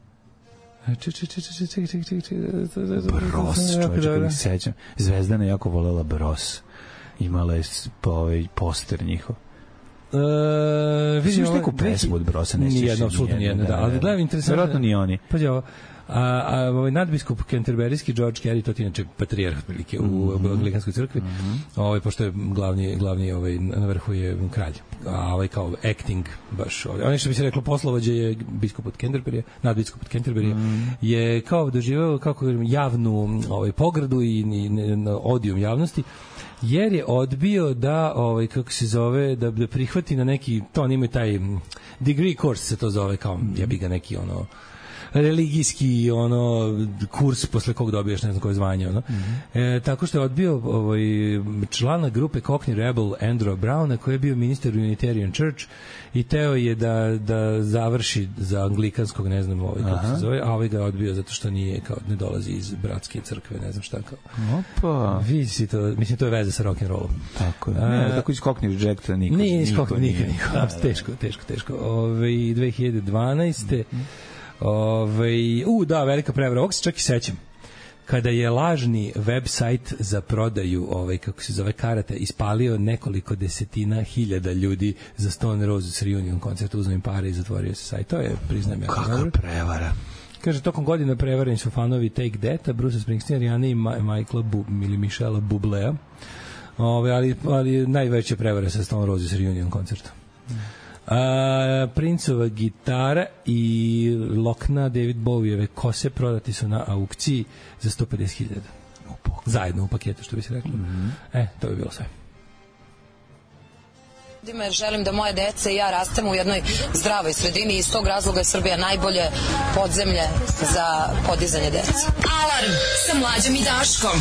Bros, čovječe, kada ih sećam. Zvezdana je jako volela Bros. Imala je poster njihov. Uh, vidim neku pesmu od Brosa, ne sjećam. Nijedno, apsolutno nijedno, da. Ali gledam interesantno. Vjerojatno ni oni. Pa je ovo. A, a ovaj nadbiskup Canterburyski George Carey, to ti inače patrijarh prilike u mm-hmm. Anglikanskoj crkvi, mm-hmm. ovaj, pošto je glavni, glavni ovaj, na vrhu je kralj, a ovaj kao acting baš, ovaj, ono što bi se reklo poslovođe je biskup od Canterbury, nadbiskup od Canterbury, mm-hmm. je kao doživao kako javnu ovaj, pogradu i, i, i odijum javnosti, jer je odbio da, ovaj, kako se zove, da, da prihvati na neki, to on ima taj degree course se to zove, kao jebi ga neki ono religijski ono kurs posle kog dobiješ ne znam koje zvanje ono. Mm-hmm. E, tako što je odbio ovaj člana grupe Cockney Rebel Andrew Browna koji je bio ministar Unitarian Church i teo je da, da završi za anglikanskog ne znam ovaj kako se zove, a ovaj ga je odbio zato što nije kao ne dolazi iz bratske crkve, ne znam šta kao. Opa. Vidi si to, mislim to je veza sa rock and rollom. Tako je. Ne, tako iz Cockney Rejecta niko. Nije iz Cockney nikad niko. Teško, teško, teško. Ovaj dve hiljade dvanaeste Mm-hmm. Ove, u, da, velika prevara. Ovog se čak i sećam. Kada je lažni web sajt za prodaju, ovaj, kako se zove, karata, ispalio nekoliko desetina hiljada ljudi za Stone Roses reunion koncert, uzmem pare i zatvorio se sajt. To je, priznam ja. Kakva prevara. Kaže, tokom godina prevareni su fanovi Take That, Bruce Springsteen, Rihanna i Ma- Michaela Bu- ili Michela Bublea. Ove, ali, ali najveće prevare sa Stone Roses reunion koncerta. A, Princova gitara i lokna David Bowieve kose prodati su na aukciji za sto pedeset hiljada. Zajedno u paketu, što bi se reklo. Mm-hmm. E, to bi bilo sve. Jer želim da moje dece i ja rastemo u jednoj zdravoj sredini i iz tog razloga je Srbija najbolje podzemlje za podizanje dece. Alarm sa Mlađom i Daškom.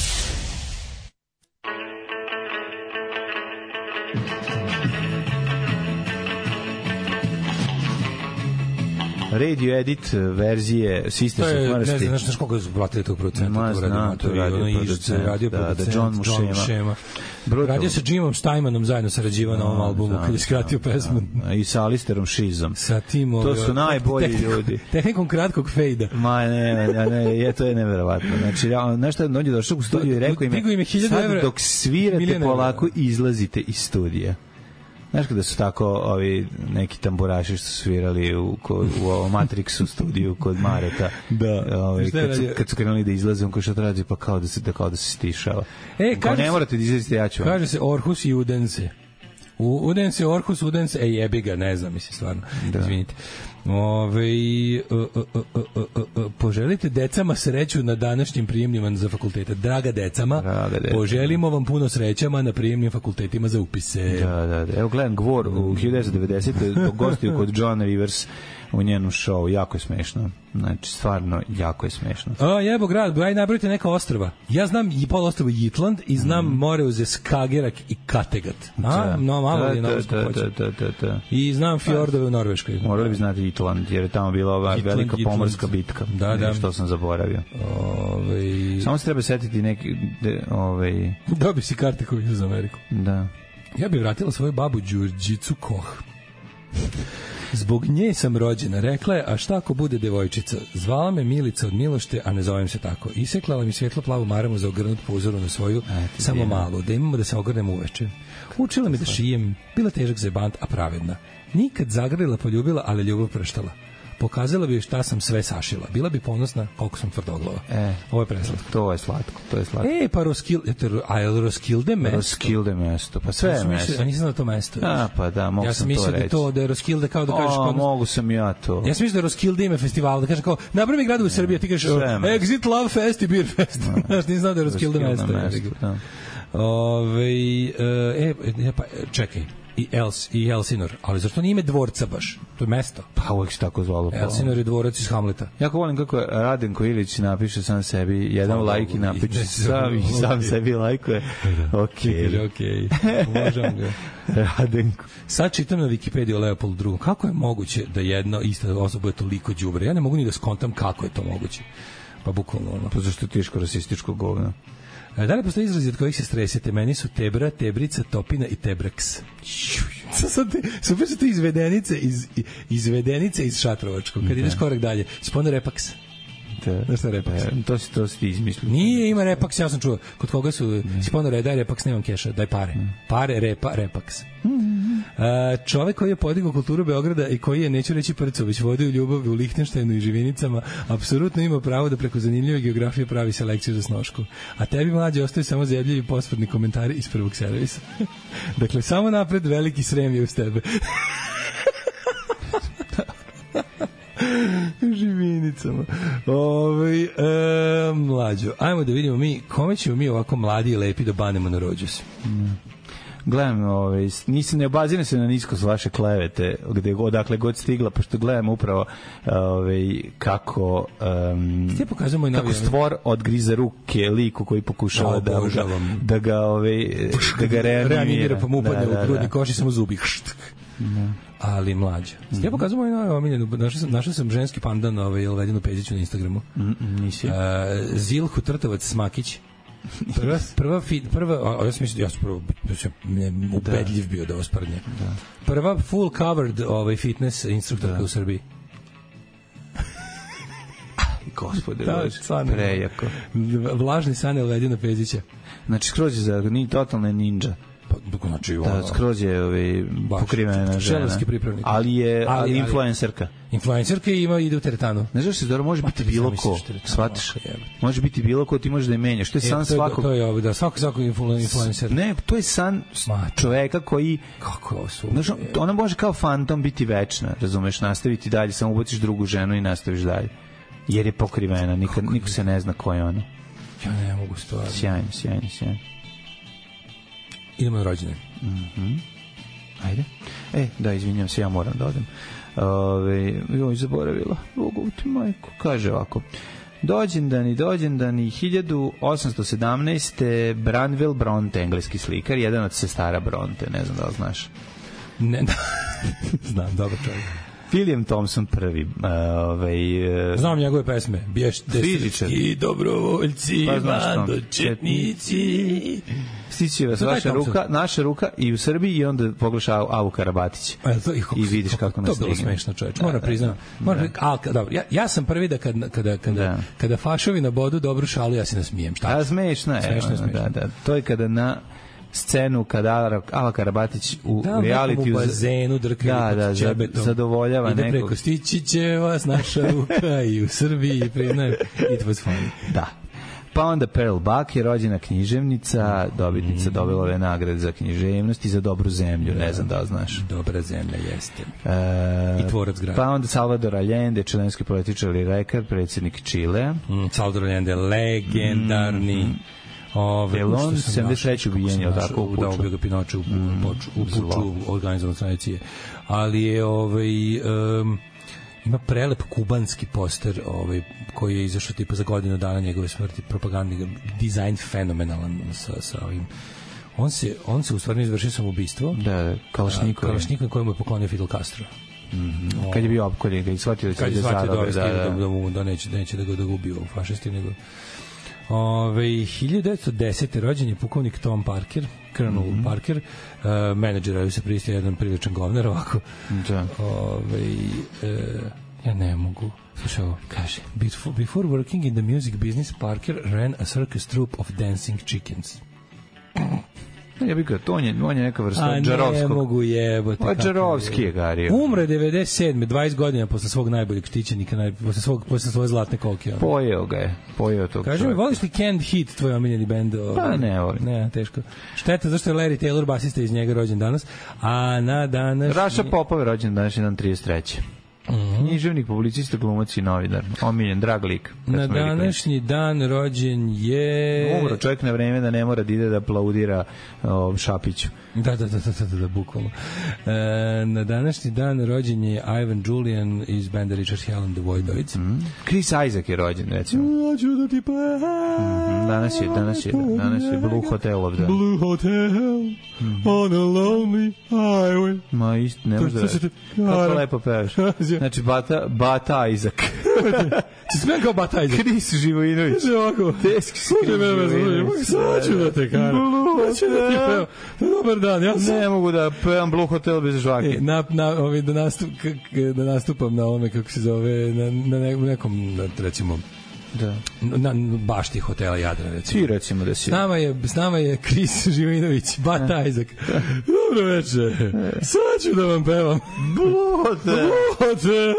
Radio edit verzije Sisters of Mercy. Ne znaš, znaš koliko su platili tog producenta. Ma, znam, to radio producent. Radio producent, John Mušema. Radio sa Jimom Steinmanom zajedno sarađivao na ovom albumu, kad je skratio pesmu. I sa Alisterom Shizom. Sa tim, to su najbolji ljudi. Tehnikom kratkog fejda. Ma, ne, ne, ne, je, to je neverovatno. Znači, nešto on je došao u studiju i rekao im, sad dok svirate polako izlazite iz studija. Znaš kada su tako ovi neki tamburaši što su svirali u, kod, u ovom Matrixu studiju kod Mareta, da. Ovi, kad, su, kad su krenuli da izlaze, on kao što traži, pa kao da se, da, kao da se stišava. E, kaže ne morate da izlazite, ja ću vam. Kaže se Orhus i Udense. U, Udense, Orhus, Udense, ej jebi ga, ne znam, mislim, stvarno, da. Izvinite. Ove, uh, uh, uh, uh, uh, uh, poželite decama sreću na današnjim prijemnima za fakultete. Draga decama, Draga decama, poželimo vam puno srećama na prijemnim fakultetima za upise. Da, da, da. Evo gledam Gvor u hiljadu devetsto devedesete gostio kod John Rivers u njenom šovu, jako je smešno. Znači, stvarno, jako je smešno. A, jebo grad, aj nabrojite neka ostrva. Ja znam i pol ostrva Jitland i znam mm. Moreuze, Skagerak i Kategat. A, da, no, malo da, je na da, da, da, da, da. I znam fjordove u Norveškoj. Morali bi znati Jitland, jer je tamo bila ova Jitland, velika Jitland. pomorska bitka. Da, da. Što sam zaboravio. Ove... Samo se treba setiti neki... De, ove... Dobi si karte koju za Ameriku. Da. Ja bih vratila svoju babu Đurđicu Koh. Zbog nje sam rođena, rekla je, a šta ako bude devojčica? Zvala me Milica od Milošte, a ne zovem se tako. Iseklala mi svjetlo plavu maramu za ogrnut po uzoru na svoju, Ajde, samo djena. malo, da imamo da se ogrnemo uveče. Učila me da šijem, bila težak zajebant, a pravedna. Nikad zagrlila, poljubila, ali ljubav prštala. Pokazala bi šta sam sve sašila. Bila bi ponosna koliko sam tvrdoglava. E, ovo je preslatko. To je slatko, to je slatko. E, pa Roskilde, a je li Roskilde mesto? Roskilde mesto, pa sve je mesto. Ja nisam znao to mesto. A, pa da, mogu ja sam to reći. Ja sam mislio da to, da je Roskilde kao da kažeš... O, mogu sam ja to. Ja sam mislio da je Roskilde ime festivala, da kažeš kao, napravi grad u Srbiji, ti kažeš Exit Love Fest i Beer Fest. Znaš, nisam znao da je Roskilde mesto. Ove, e, e, pa, čekaj. I Els i Elsinor, ali zašto nije ime dvorca baš? To je mesto. Pa uvijek se tako zvalo. Elsinor je dvorac iz Hamleta. Jako volim kako Radenko Ilić napiše sam sebi jedan oh, lajk i napiše sam i sam sebi lajkuje. Okej. Okej. Možem ga. Radenko. Sad čitam na Wikipediju o Leopoldu drugom. Kako je moguće da jedna ista osoba je toliko đubre? Ja ne mogu ni da skontam kako je to moguće. Pa bukvalno ono. Pa zašto tiško rasističko govno? Da li postoji izrazi od kojih se stresete? Meni su tebra, tebrica, topina i tebraks. Super su to izvedenice iz, izvedenice iz Šatrovačkog. Kad ideš korak dalje, spone repaks. Da, šta je repaks? E, to si to si ti izmislio. Nije, ima repaks, ja sam čuo. Kod koga su, spono re, daj repaks, nemam keša, daj pare. Pare, repa, repaks. A, čovek koji je podigao kulturu Beograda i koji je, neću reći prco, već vodio ljubav u Lihtenštajnu i Živinicama, apsolutno ima pravo da preko zanimljive geografije pravi selekciju za snošku. A tebi, mlađe, ostaju samo zajebljivi posprdni komentari iz prvog servisa. Dakle, samo napred, veliki Srem je uz tebe. Živinicama. Ove, e, mlađo, ajmo da vidimo mi kome ćemo mi ovako mladi i lepi da banemo na rođus. Mm. Gledam, ovaj, nisam ne obaziram se na niskost vaše klevete, gde odakle god stigla, pošto gledam upravo ovaj, kako um, kako stvor odgriza ruke liku koji pokušava da, da, da, da ga ovaj, da ga reanimira, pa mu upadne da, da, u grudni koš i samo zubi. Da. Ali mlađa. Mm-hmm. Ja pokazujem moju novu omiljenu, našao sam, našao sam ženski pandan ovaj, Ledinu Peziću na Instagramu. Mm, nisi. Uh, Zilhu Trtovac Smakić. Prva, prva, fi, prva, a ja sam mislio, ja sam prvo, ja sam ubedljiv bio da osprednje. Da. Prva full covered ovaj, fitness instruktorka da. u Srbiji. Gospode, da, prejako. Vlažni san Ledina Pezića. Znači, skroz je za ni totalne ninja. Pa, znači, da, ono, skroz je ovaj, pokrivena žena. Ali je ali, ali influencerka. Influencerka ima ide u teretanu. Ne znaš se dobro, može biti bilo ko. Shvatiš? Može biti bilo ko, ti možeš da je menjaš. To je san svakog. To je ovo, da, svako svako influencer. Ne, to je san čoveka koji kako ovo su. Znaš, ona može kao fantom biti večna, razumeš, nastaviti dalje, samo ubaciš drugu ženu i nastaviš dalje. Jer je pokrivena, nikad, niko se ne zna ko je ona. Ja ne mogu stvarno. Sjajno, sjajno, sjajno. Idemo na rođendan. Mhm. Ajde. E, da, izvinjam se, ja moram da odem. Ove, joj, zaboravila. Bogu ti majko. Kaže ovako. Dođendani, dođendani, hiljadu osamsto sedamnaeste. Branwell Bronte, engleski slikar, jedan od sestara Bronte, ne znam da li znaš. Ne, da. Znam, dobar čovjek. William Thompson prvi. Ovaj, znam njegove pesme. Bješte srpski dobrovoljci, pa bandočetnici. Stići vas vaša ruka, naša ruka i u Srbiji i onda pogledaš Avu Karabatić. To, i, i vidiš kako nas to bilo smešno, čoveče. Moram priznati. Moram, al dobro, ja ja sam prvi da kad kada kada da. kada fašovi na bodu dobru šalu ja se nasmijem. Šta? A smešno je. Smešno, smešno. Da, da. To je kada na scenu kada Ava Karabatić u da, reality u bazenu drkaju da, da, čebetom. Zadovoljava ide nekog. Preko stići će vas naša ruka i u Srbiji priznajem it was funny. Da. Pa onda Pearl Buck je rođena književnica, dobitnica mm. Nobelove nagrade za književnost i za dobru zemlju, ne znam da znaš. Dobra zemlja jeste. E, I tvorac grada. Pa onda Salvador Allende, čilenski političar i lekar, predsjednik Čilea. Mm, Salvador Allende, legendarni. Mm. Ove, je on sedamdeset treće ubijen je tako u da ubio ga Pinoče u, mm, u puču organizovanog sanacije. Ali je ovaj um, ima prelep kubanski poster ovaj koji je izašao tipa za godinu dana njegove smrti, propagandni dizajn fenomenalan sa sa ovim. On se on se u stvari izvršio samoubistvo. Da, Kalašnikov. Kalašnikov kojemu je poklonio Fidel Castro. Mm-hmm. O, kad je bio opkoljen, kad je shvatio da će da zarobe, da, da, da, mu, da neće, neće da ga da ubiju fašisti, nego Ove, hiljadu devetsto desete. rođen je pukovnik Tom Parker, Colonel mm-hmm. Parker, uh, menadžer, se pristaje jedan priličan govnar ovako. Da. Ove, uh, ja ne mogu. Slušaj ovo, kaže, before, before working in the music business, Parker ran a circus troupe of dancing chickens. Ja bih ga, to on je, on je neka vrsta Džarovskog. A ne mogu jebote. A Džarovski je gario. Umre devedeset sedme, dvadeset godina posle svog najboljeg štićenika, naj, posle, svog, posle svoje zlatne kolke. Pojeo ga je, pojeo tog Kaže mi, voliš li Canned Heat, tvoj omiljeni bend? Pa ne volim. Ne, teško. Šteta, zašto je Larry Taylor, basista iz njega, rođen danas. A na danas... Raša Popov je rođen danas, jedan trideset treće. Mm-hmm. Književnik, publicist, glumac i novinar. Omiljen, drag lik. Na današnji dan rođen je... Umro čovjek na vreme da ne mora da ide da aplaudira o, Šapiću. Da, da, da, da, da, da bukvalno. E, na današnji dan rođen je Ivan Julian iz benda Richard Hell and the Voidoids. Mm-hmm. Chris Isaac je rođen, recimo. Hoću da ti pa... Mm-hmm. Danas je, danas je, danas je Blue Hotel ovdje. Blue Hotel mm-hmm. on a lonely highway. Ma isto, ne možda reći. Kako lepo pevaš. Znači, Bata, Bata Isaac. Si smijem kao Bata Isaac? Chris Živojinović. Ovako. Teški si Chris Živojinović. Hoću da te karam. Hoću da ti pevam. Dobar dan, ja sam... Ne mogu da pevam Blue Hotel bez žvake. E, na, na, ovi, da, nastup, da nastupam na ovome, kako se zove, na, na nekom, recimo, da. Na, na bašti hotela Jadra, recimo. Svi recimo da si. S nama je, s nama je Chris Živojinović, Bata Isaac. Dobro večer. Sad ću da vam pevam. Blote. Blote.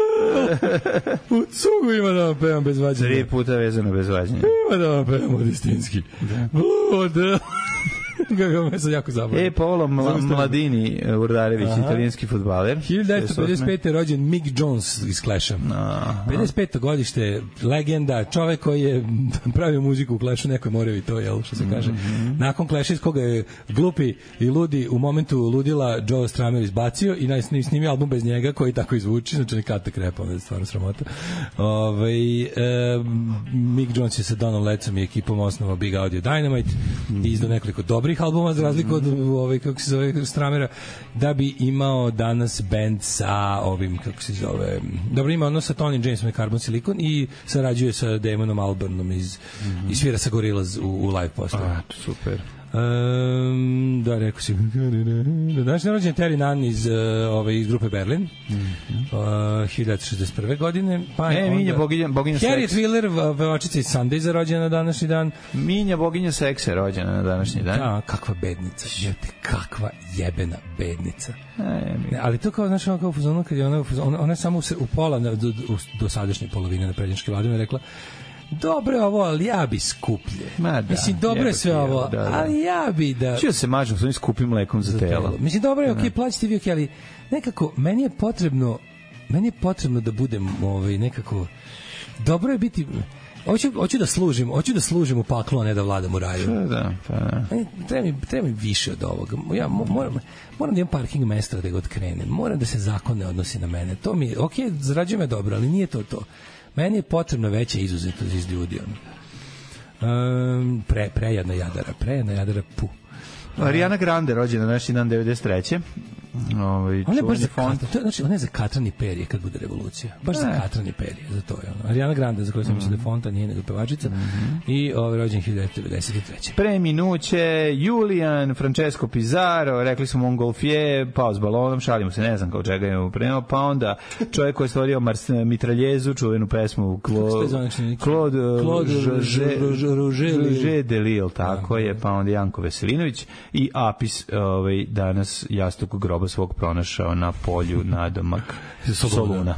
U cugu ima da vam pevam bez vađenja. Tri puta vezano bez vađenja. Ima da vam pevam od istinski. Blote. Kako me sad jako zabavno. E, Paolo Mla, Mladini Urdarević, Aha. italijanski fudbaler. hiljadu devetsto pedeset pete. rođen Mick Jones iz Clasha. pedeset peto godište, legenda, čovek koji je pravio muziku u Clashu, neko je morao i to, jel, što se kaže. Mm-hmm. Nakon Clasha iz koga je glupi i ludi u momentu ludila Joe Strummer izbacio i najsnim snimio album bez njega koji tako izvuči, znači nekada krepa, onda je stvarno sramota. Ove, e, Mick Jones je sa Donom Lecom i ekipom osnovao Big Audio Dynamite mm-hmm. i izdao nekoliko dobrih albuma za razliku od ovaj kako se zove Stramera, da bi imao danas bend sa ovim kako se zove dobro ima ono sa Tony Jamesom i Carbon Silicon i sarađuje sa Damonom Albarnom iz mm-hmm. i svira sa Gorillaz u, u live postavu. A, super. Um, da, rekao si. Današnji rođen Terry Nunn iz, uh, ove, iz grupe Berlin. Mm -hmm. uh, hiljadu šezdeset prve. godine. Pa e, Minja, boginja, boginja seksa. Harriet Wheeler, pevačica iz Sundaysa, rođena na današnji dan. Minja, boginja seksa, rođena na današnji dan. Da, kakva bednica. Jete, kakva jebena bednica. E, ali to kao, znaš, ono kao u fuzonu, kad je ona, ona, ona je samo u, u pola, do, do, do sadašnje polovine na prednješke vladine rekla, dobro je ovo, ali ja bi skuplje. Ma da, mislim, dobro je sve ovo, da, da. ali ja bi da... Čio se mažem s ovim skupim mlekom za, za telo. telo. Mislim, dobro je, okej, okay, plaćite vi, okej, okay, ali nekako, meni je potrebno, meni je potrebno da budem ovaj, nekako, dobro je biti... Hoću, hoću da služim, hoću da služim u paklu, a ne da vladam u raju. Pa da, pa da. Treba mi, treba mi više od ovoga. Ja moram, moram da imam parking mesta da god krenem. Moram da se zakon ne odnosi na mene. To mi, okej, okay, zarađujem je dobro, ali nije to to. Meni je potrebno veća izuzetost iz ljudi. Um, pre, prejedna jadara, prejedna jadara, pu. Ariana Grande, rođena naši dan devedeset treće. Ovaj, ona je baš za font. To, znači, ona je za katrani perje kad bude revolucija. Baš ne. za katrani perje, za to je ono. Ariana Grande, za koju sam mm. mislila da je fonta, nije nego pevačica. Mm -hmm. I ovaj, rođen hiljadu devedeset treće. Preminuće Julian Francesco Pizarro, rekli smo Montgolfier, pao s balonom, šalimo se, ne znam kao čega je upremao, pa onda čovjek koji je stvorio Mars, mitraljezu, čuvenu pesmu Claude Roger de Lille, tako je, pa onda Janko Veselinović i Apis ovaj, danas jastuk groba svog pronašao na polju nadomak Soluna.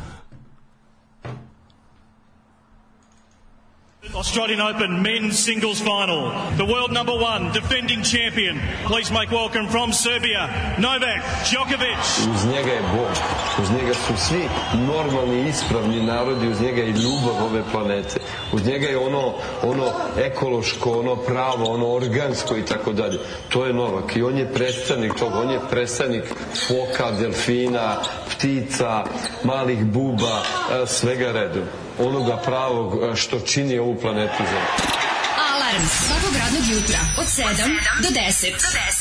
Australian Open men's singles final. The world number one, defending champion. Please make welcome from Serbia, Novak Djokovic. Uz njega je Bog, uz njega su svi normalni, ispravni narodi, uz njega je ljubav ove planete. Uz njega je ono, ono ekološko, ono pravo, ono organsko i tako dalje. To je Novak i on je predstavnik toga, on je predstavnik foka, delfina, ptica, malih buba, svega redu. Onoga pravog što čini ovu planetu Zemlju. Alarm svakog radnog jutra od sedam do deset.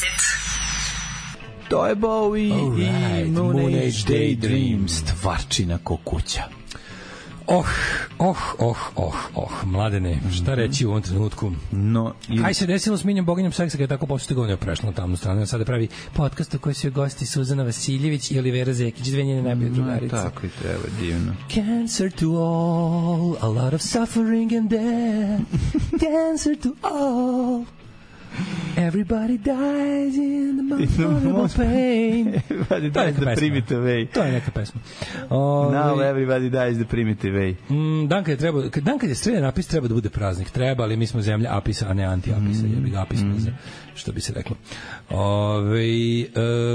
To je Bowie right. i Moon Age Daydream, stvarčina ko kuća. Oh, oh, oh, oh, oh, Mladene, šta reći u ovom trenutku? No, i... Kaj se desilo s Minjom boginjom seksa kada je tako posle godine prešla na tamnu stranu? Sada pravi podcast u kojoj su gosti Suzana Vasiljević i Olivera Zekić, dve njene najbolje drugarice. No, tako i treba, divno. Cancer to all, a lot of suffering and death. Cancer to all. Everybody dies in the most horrible pain. Everybody dies the primitive way. To je neka pesma. Ove, Now everybody dies the primitive way. Mm, dan kad je treba, dan kad je streljan apis treba da bude praznik. Treba, ali mi smo zemlja apisa, a ne anti-apisa. Mm. Jebi ga apis mm. što bi se reklo. Ove, e,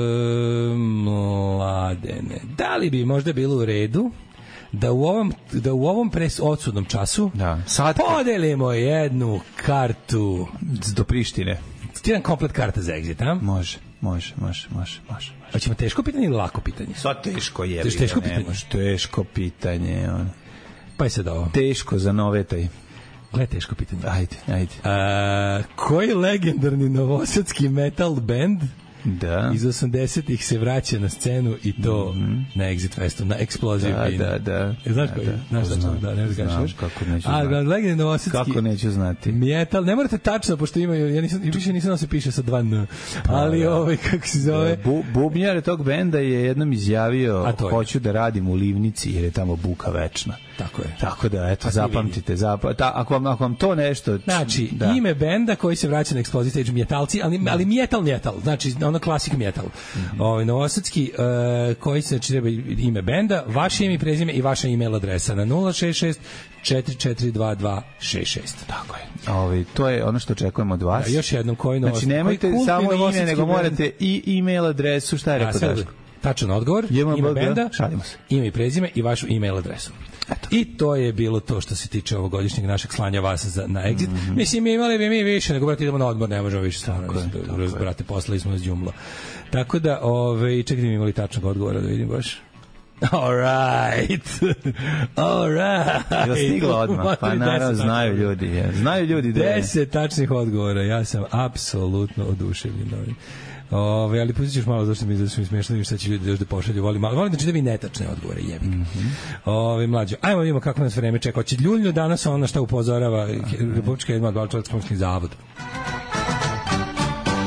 Mladene, da li bi možda bilo u redu da u ovom, da u ovom pres odsudnom času da. Sad podelimo jednu kartu do Prištine. Jedan komplet karta za exit, a? Može, može, može, može, može. Hoćemo teško pitanje ili lako pitanje? Sad teško je. Teš, teško pitanje. Teško pitanje. On. Pa je sad ovo. Teško za novetaj. Gle, teško pitanje. Ajde, ajde. A, koji legendarni novosadski metal band da. iz osamdesetih se vraća na scenu i to mm -hmm. na Exit Festu, na Explosive da, Pain. Da, da, e, znaš koji? Da, znaš da, znam, da, ne znam, znam kako neću A, znati. legendarni novosadski kako neću znati. Metal, ne morate tačno, pošto imaju, ja nisam, više nisam da se piše sa dva N, ali da. ovaj, kako se zove... Bu, bubnjar tog benda je jednom izjavio, hoću da radim u Livnici, jer je tamo buka večna. Tako je. Tako da, eto, zapamtite. Zap... Ta, ako, vam, ako vam to nešto... Znači, da. ime benda koji se vraća na Explosive Stage, metalci, ali, ali metal, metal, znači, ono klasik metal. Mm -hmm. Ovaj, novosadski, uh, koji se, znači, treba ime benda, vaše ime i prezime i vaša email adresa na nula šest šest četiri četiri dva dva šest šest. Tako je. Ovi, to je ono što očekujemo od vas. Da, još jednom, koji novosadski... Znači, nemojte samo ime, nego morate i email adresu, šta je rekao Daško? Tačan odgovor, Jema ime benda, šalimo se. Ime i prezime i vašu email adresu. Eto. I to je bilo to što se tiče ovogodišnjeg našeg slanja vas za, na Exit. Mm -hmm. Mislim, imali bi mi više, nego brate idemo na odmor, ne možemo više stvarno. Brate, poslali smo iz džumla. Tako da, ove, čekaj, mi imali tačnog odgovora da vidim baš. All right. All right. Je stiglo odmah? Pa naravno, znaju ljudi. Je. Znaju ljudi da je. Deset tačnih odgovora. Ja sam apsolutno oduševljen. Ove, ali pustit ćeš malo zašto mi, zašto mi smiješno da šta će ljudi još da pošalju. Volim, volim da čita mi netačne odgovore, jebi. Mm -hmm. Ove, mlađo, ajmo vidimo kako nas vreme čeka. Hoće Ljulju danas ono šta upozorava Republička jedna odvalčarskog zavod.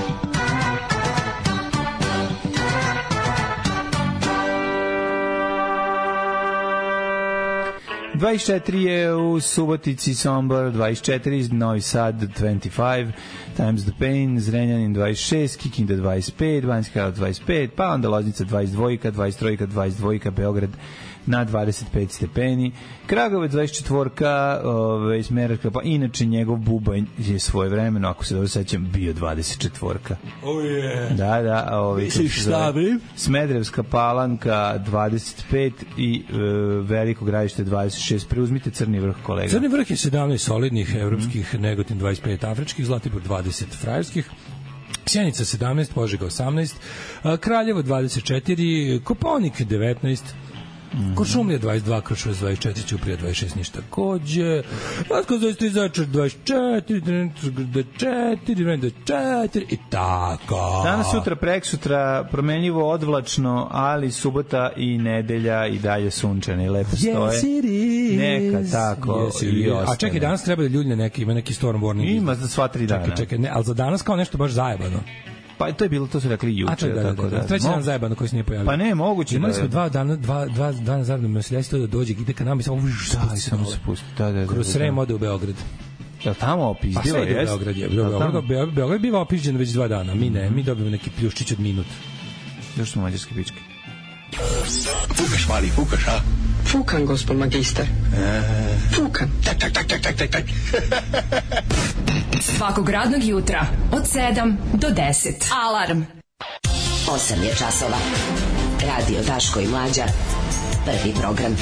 dvadeset četiri je u Subotici, Sombor dvadeset četiri, Novi Sad dvadeset pet, Times the Pain, Zrenjanin dvadeset šest, Kikinda dvadeset pet, Banjska Karlovac dvadeset pet, pa onda Loznica dvadeset dva, dvadeset tri, dvadeset dva, Beograd na dvadeset pet stepeni, Kragujevac dvadeset četiri, ovaj Smederevska, pa inače njegov bubanj je svojevremeno, ako se dobro sećam, bio dvadeset četiri. Oh yeah. Da, da, ovaj Smederevska Palanka dvadeset pet i e, Veliko Gradište dvadeset šest. Preuzmite Crni vrh, kolega. Crni vrh je sedamnaest solidnih evropskih, mm. Negotin dvadeset pet afričkih, Zlatibor dvadeset frajerskih, Sjenica sedamnaest, Požega osamnaest, Kraljevo dvadeset četiri, Kopaonik devetnaest, Mm-hmm. Kuršumlija dvadeset dva, Kruševac dvadeset četiri, Ćuprija dvadeset šest, ništa kođe, Vasko dvadeset tri, Zaječar dvadeset četiri, dvadeset četiri, dvadeset četiri i tako. Danas, sutra, preksutra promenljivo, odvlačno, ali subota i nedelja i dalje sunčane i lepo stoje. Yes, it is. Neka tako yes, i ostane. A čekaj, danas treba da ljudi neki, ima neki storm warning. Ima za sva tri dana. Čekaj, čekaj, ne, ali za danas kao nešto baš zajebano. Pa to je bilo, to su rekli juče. A to je, da, tako da, da, da. Treći dan zajebano koji se nije pojavio. Pa ne, moguće. Imali smo dva dana, dva, dva dana zajedno me se desilo da dođe, ide ka nama i samo da, samo se pusti. Da, da, da, kroz Srem ode u Beograd. Jel tamo opizdilo? Pa sve ide u Beograd je. Beograd, Beograd biva opižđen već dva dana. Mi ne, mi dobijemo neki pljuščić od minut. Još smo mađarske pičke. Fukaš, mali, fukaš, a? Fukan, gospod magister. Fukan. Tak, tak, tak, tak, tak, tak, tak. Svakog radnog jutra od sedam do deset. Alarm. osam je časova. Radio Daško i Mlađa. Prvi program.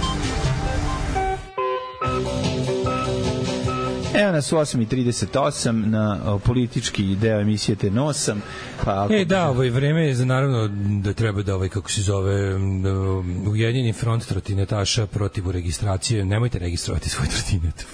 Evo nas u osam i trideset osam na o, politički deo emisije Te nosam. Pa ako... E, da, ovaj, vreme je za naravno da treba da, ovaj, kako se zove, um, Ujedinjeni front trotinetaša protiv registracije. Nemojte registrovati svoj trotinet.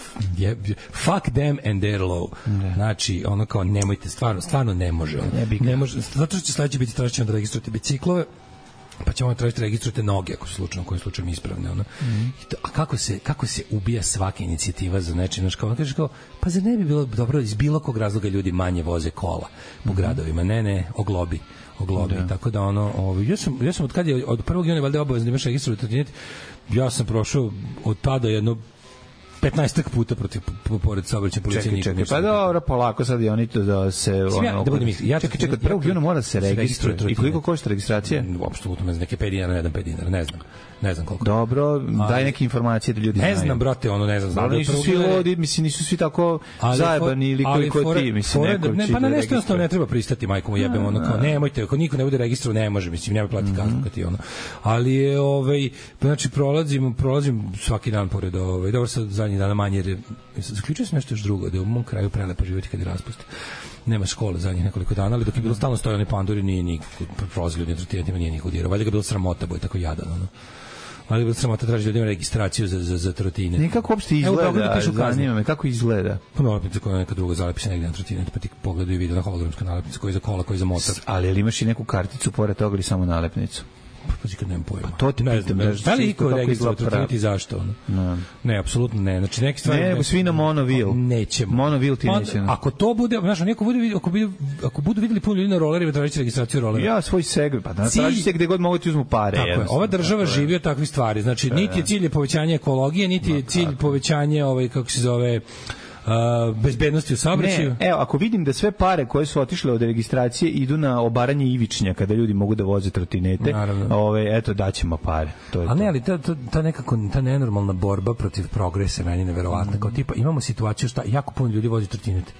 Fuck them and their law. Ne. Znači, ono kao, nemojte, stvarno, stvarno ne može. Ne, ne može, zato što će sledeće biti tražiti da registrujete biciklove, pa ćemo tražiti registrujete noge ako su slučajno, kojim slučajem ispravne, ono. Mm. I to, a kako se kako se ubija svaka inicijativa za nečim, znači kao kažeš kao pa zar ne bi bilo dobro iz bilo kog razloga ljudi manje voze kola po mm. gradovima, ne ne oglobi oglobi da. Tako da ono, ovaj ja sam ja sam od kad je od prvog juna valjda obavezno da imaš registrovati trotinet, ja sam prošao od tada jedno petnaest puta protiv pored saobraćajne policije. Čekaj, čekaj, pa dobro, polako sad i oni to da se ono. Ja, da budem, ja čekaj, čekaj, od prvog juna mora se registruje. I koliko košta registracija? Apsolutno ne znam, neke pet dinara, ne znam pet dinara, ne znam. Ne znam koliko. Dobro, daj neke informacije da ljudi ne znaju. Ne znam, brate, ono ne znam. Ali nisu svi lodi, mislim, nisu svi tako zajebani ili koliko ti, mislim, neko ne, pa na nešto jednostavno ne treba pristati, majkom jebemo, ono kao, nemojte, ako niko ne bude registrovao, ne može, mislim, nema platiti kaznu kad ti ono. Ali je, ovaj, znači, prolazim, prolazim svaki dan pored, ovaj, dobro sad zadnji dana manje, jer zaključio sam nešto još drugo, da je u mom kraju prelepo živjeti kad je raspust. Nema škole zadnjih nekoliko dana, ali dok je bilo stalno stoje one panduri, nije niko prolazili ljudi na trotinetima, nije niko dirao. Valjda ga bilo sramota, bo je tako jadan, ono. Ali bilo sramota traži ljudima registraciju za, za, za trotine. Nekako uopšte izgleda, zanima me, kako izgleda? Pa nalepnica koja je neka druga zalepisa negdje na trotine, pa ti pogledaju i vidi na hologramska nalepnica koja je za kola, koja je za motor. Ali ali imaš i neku karticu pored toga ili samo nalepnicu? Pa kad nemam pojma. Pa to ti ne znam, da li iko registruje trotinet i zašto? Ono? No. Ne, apsolutno ne. Znači neki stvari ne, nego svi na monovil. Nećemo. Monovil ti pa, neće. Ako to bude, znači neko bude ako budu ako budu videli puno ljudi na rolerima, tražiti registraciju rolera. Ja svoj segment, pa da traži se gde god mogu ti uzmu pare. Tako je. Ova država živi od takvih stvari. Znači niti je cilj povećanje ekologije, niti je cilj povećanje ovaj kako se zove Uh, bezbednosti u saobraćaju. Ne, evo, ako vidim da sve pare koje su otišle od registracije idu na obaranje ivičnja kada ljudi mogu da voze trotinete, ove, eto, daćemo pare. To je ali to. ne, ali ta, ta, ta nekako, ta nenormalna borba protiv progresa meni je neverovatna. Mm. Kao tipa, imamo situaciju šta jako puno ljudi vozi trotinete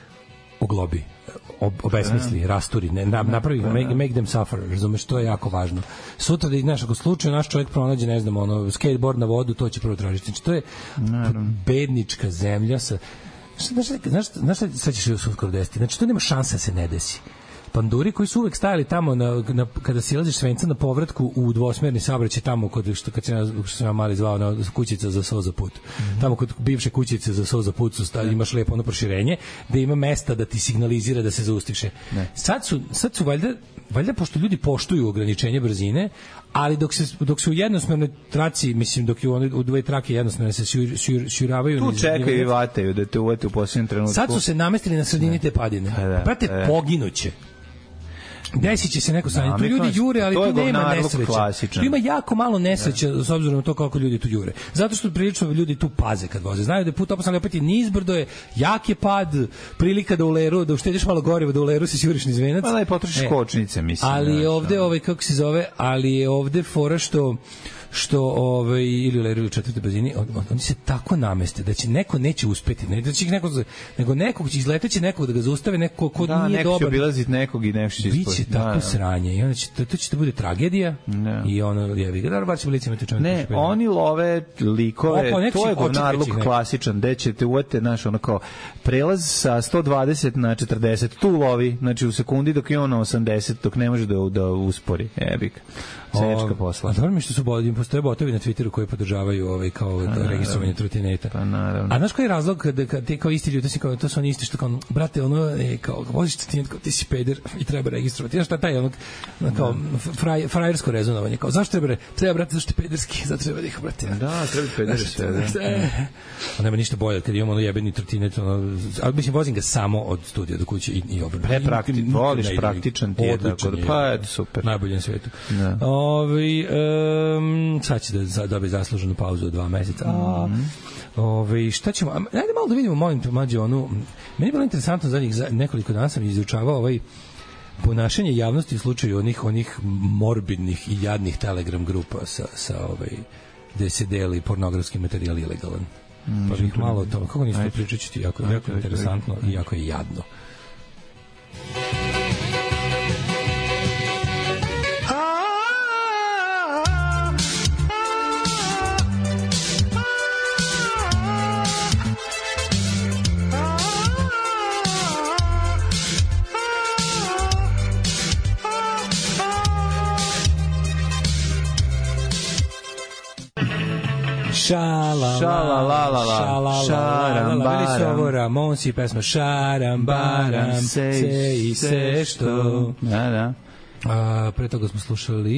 u globi, ob, obesmisli, rasturi, ne, na, napravi, make, make them suffer, razumeš, to je jako važno. Sutra da, znaš, ako slučaju naš čovjek pronađe, ne znam, ono, skateboard na vodu, to će prvo tražiti. Znači, to je bednička zemlja sa... Znaš, znaš, znaš, sad ćeš se uskoro desiti. Znači, to nema šanse da se ne desi. Panduri koji su uvek stajali tamo na, na, kada silaziš s venca na povratku u dvosmerni saobraćaj tamo kod što kad se što sam ja mali zvao na kućica za so za put. Mm-hmm. Tamo kod bivše kućice za so za put su sta, imaš lepo ono proširenje da ima mesta da ti signalizira da se zaustiše. Sad su sad su valjda valjda pošto ljudi poštuju ograničenje brzine, ali dok se dok se u jednosmernoj traci, mislim dok je u dve trake jednosmerne se širavaju tu čekaju i vataju da te uvete u posljednjem trenutku. Sad su se namestili na sredini te padine. Brate, poginuće. Desit će se neko sranje. Tu ljudi jure, ali tu nema nesreće. Tu ima jako malo nesreća s obzirom na to koliko ljudi tu jure. Zato što prilično ljudi tu paze kad voze. Znaju da je put opasan, ali opet je nizbrdo je, jak je pad, prilika da u leru, da uštediš malo goriva, da u leru se sjuriš niz venac. Pa da i potrošiš e, kočnice, mislim. Ali je ovde, ovaj, kako se zove, ali je ovde fora što što ovaj ili leru u četvrtoj brzini, on, on, oni se tako nameste da će neko neće uspeti, ne da će ih neko, nego nekog će izleteće nekog da ga zaustave, neko ko da, nije dobar. Da, neko će obilaziti nekog i nešto će biće tako da, da. sranje i onda će to, to će da bude tragedija da. I ono jevi ga, da bar će licima te čovjek. Ne, oni love likove, Opa, to je govnarluk klasičan, gde ćete uvate, znaš, ono kao prelaz sa sto dvadeset na četrdeset, tu lovi, znači u sekundi dok je on na osamdeset, dok ne može da, da uspori, jebi ga. Sečka posla. A dobro mi što su bodim, postoje botovi na Twitteru koji podržavaju ovaj kao da, registrovanje trotineta. Pa naravno. A znaš koji je razlog kada kad ti kao isti ljudi, kao to su oni isti što kao brate, ono e, kao voziš trotinet, kao ti si peder i treba registrovati. Znaš šta taj onog kao fraj, frajersko rezonovanje, kao zašto treba treba brate zašto je pederski, zato treba da ih brate. Da, treba pederski. On nema ništa bolje kad imamo ono jebeni trotinet, ono, ali mislim vozim ga samo od studija do kuće i i obrnuto. Prepraktičan, voliš praktičan ti je tako da pa je super. Najbolje na svetu. Ovi, um, sad će da dobije zasluženu pauzu od dva meseca. A, ovi, šta ćemo? Ajde malo da vidimo, molim te, mlađe, onu... Meni je bilo interesantno zadnjih nekoliko dana sam izučavao ovaj ponašanje javnosti u slučaju onih, onih morbidnih i jadnih Telegram grupa sa, sa ovaj, gde se deli pornografski materijal ilegalan. Pa bih malo o tome. Kako niste to pričat ću ti? Jako, jako interesantno i jako je jadno. Šala, šala, la, la, la, šaram, baram. Veli su ovo Ramonsi, pesma Šaram, baram, se i se što. Da, da. A, pre toga smo slušali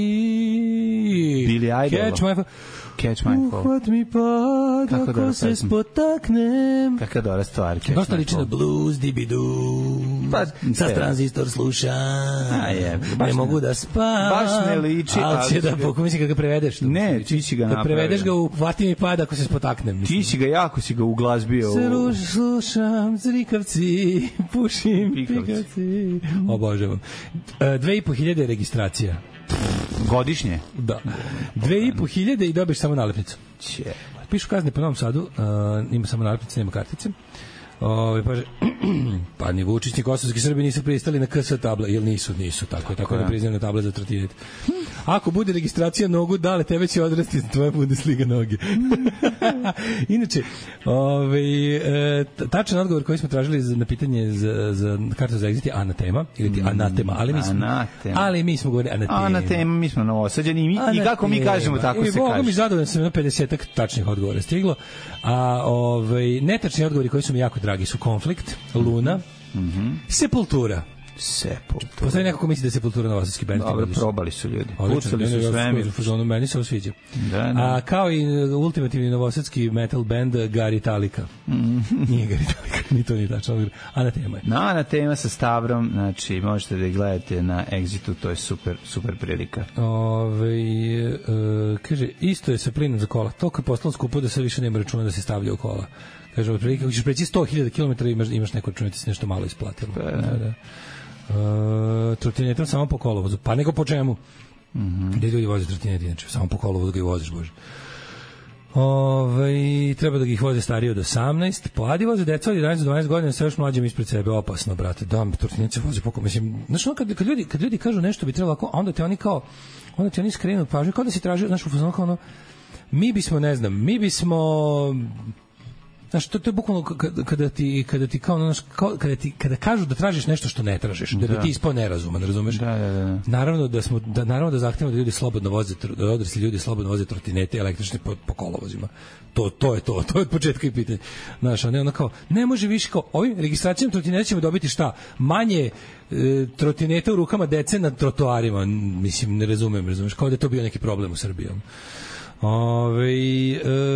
Billy Idol. Catch My Fall. Catch My Fall. Uhvat mi pad, ako se spotaknem. Kakva dobra stvar. Dosta liči na blues, dibidu. Pa, sa tranzistor slušam. A je. Ne mogu da spavam. Baš ne liči. Ali će da, pokušam mislim kako ga prevedeš. Ne, ti si ga napravio. Da prevedeš ga, uhvati mi pad, ako se spotaknem. Ti si ga, jako si ga uglazbio. Slušam, zrikavci, pušim, pikavci. Obožavam. Dve i po hiljade registracija. Godišnje? Da. Dve i po hiljade i dobiješ samo nalepnicu. Če. Pišu kazne po Novom Sadu, uh, ima samo nalepnice, nema kartice. Ove, pa, pa ni Vučić, ni kosovski Srbi nisu pristali na K S table, ili nisu, nisu, tako je, tako da priznaju na table za trotinet. Ako bude registracija nogu, dale, tebe će odrasti tvoje Bundesliga noge. Inače, ovaj, e, tačan odgovor koji smo tražili za, na pitanje za, za kartu za exit je anatema, ili ti anatema, ali mi smo, anatema. ali mi smo govorili anatema. Anatema, mi smo novosađeni i, mi, i kako mi kažemo, tako I, se kaže. Boga mi zadovoljno sam na pedesetak tačnih odgovora stiglo, a ovaj, netačni odgovori koji su mi jako dragi su konflikt, Luna, mm-hmm. Sepultura. Sepultura. Postoji neko ko misli da je Sepultura novosadski bend. Dobro, probali su ljudi. Pucali su svemir. Fuzonu, meni se ovo sviđa. Da, da. A kao i ultimativni novosadski metal band Gari Talika. Mm. Nije Gari Talika, ni to nije tačno. Anatema je. No, Anatema sa Stavrom, znači možete da gledate na Exitu, to je super, super prilika. Ove, e, kaže, isto je sa plinom za kola. To kad postalo skupo da se više nema računa da se stavlja u kola. Kaže, otprilike, ako ćeš preći sto hiljada kilometara imaš, imaš neko računati se nešto malo isplatilo. Pa, da, da. Uh, trotinetom samo po kolovozu, pa nego po čemu? Mm-hmm. Gde ljudi voze trotinet, inače, samo po kolovozu ga i voziš, bože. Ove, treba da ih voze stariji od osamnaest, mladi voze deca od jedanaest do dvanaest godina sa još mlađim ispred sebe, opasno, brate, da, trotinet se voze po kolovozu, mislim, znaš, ono, kad, kad, ljudi, kad ljudi kažu nešto bi trebalo, a onda te oni kao, onda te oni skrenu pažnju, kao da si tražio, znaš, u fazonu kao ono, mi bismo, ne znam, mi bismo... Znaš, to, to je bukvalno kada, kada ti, kada ti kao, znaš, kao, kada ti, kada kažu da tražiš nešto što ne tražiš, da, da bi ti ispao nerazuman, razumeš? Da, da, da. Naravno da smo, da, naravno da zahtevamo da ljudi slobodno voze, da odrasli ljudi slobodno voze trotinete električne po, po kolovozima. To, to je to, to je od početka i pitanje. Znaš, a ne ono kao, ne može više kao, ovim registracijom trotineta ćemo dobiti šta? Manje e, trotineta u rukama dece na trotoarima, mislim, ne razumem, razumeš, kao da je to bio neki problem u Srbiji. Ove, um,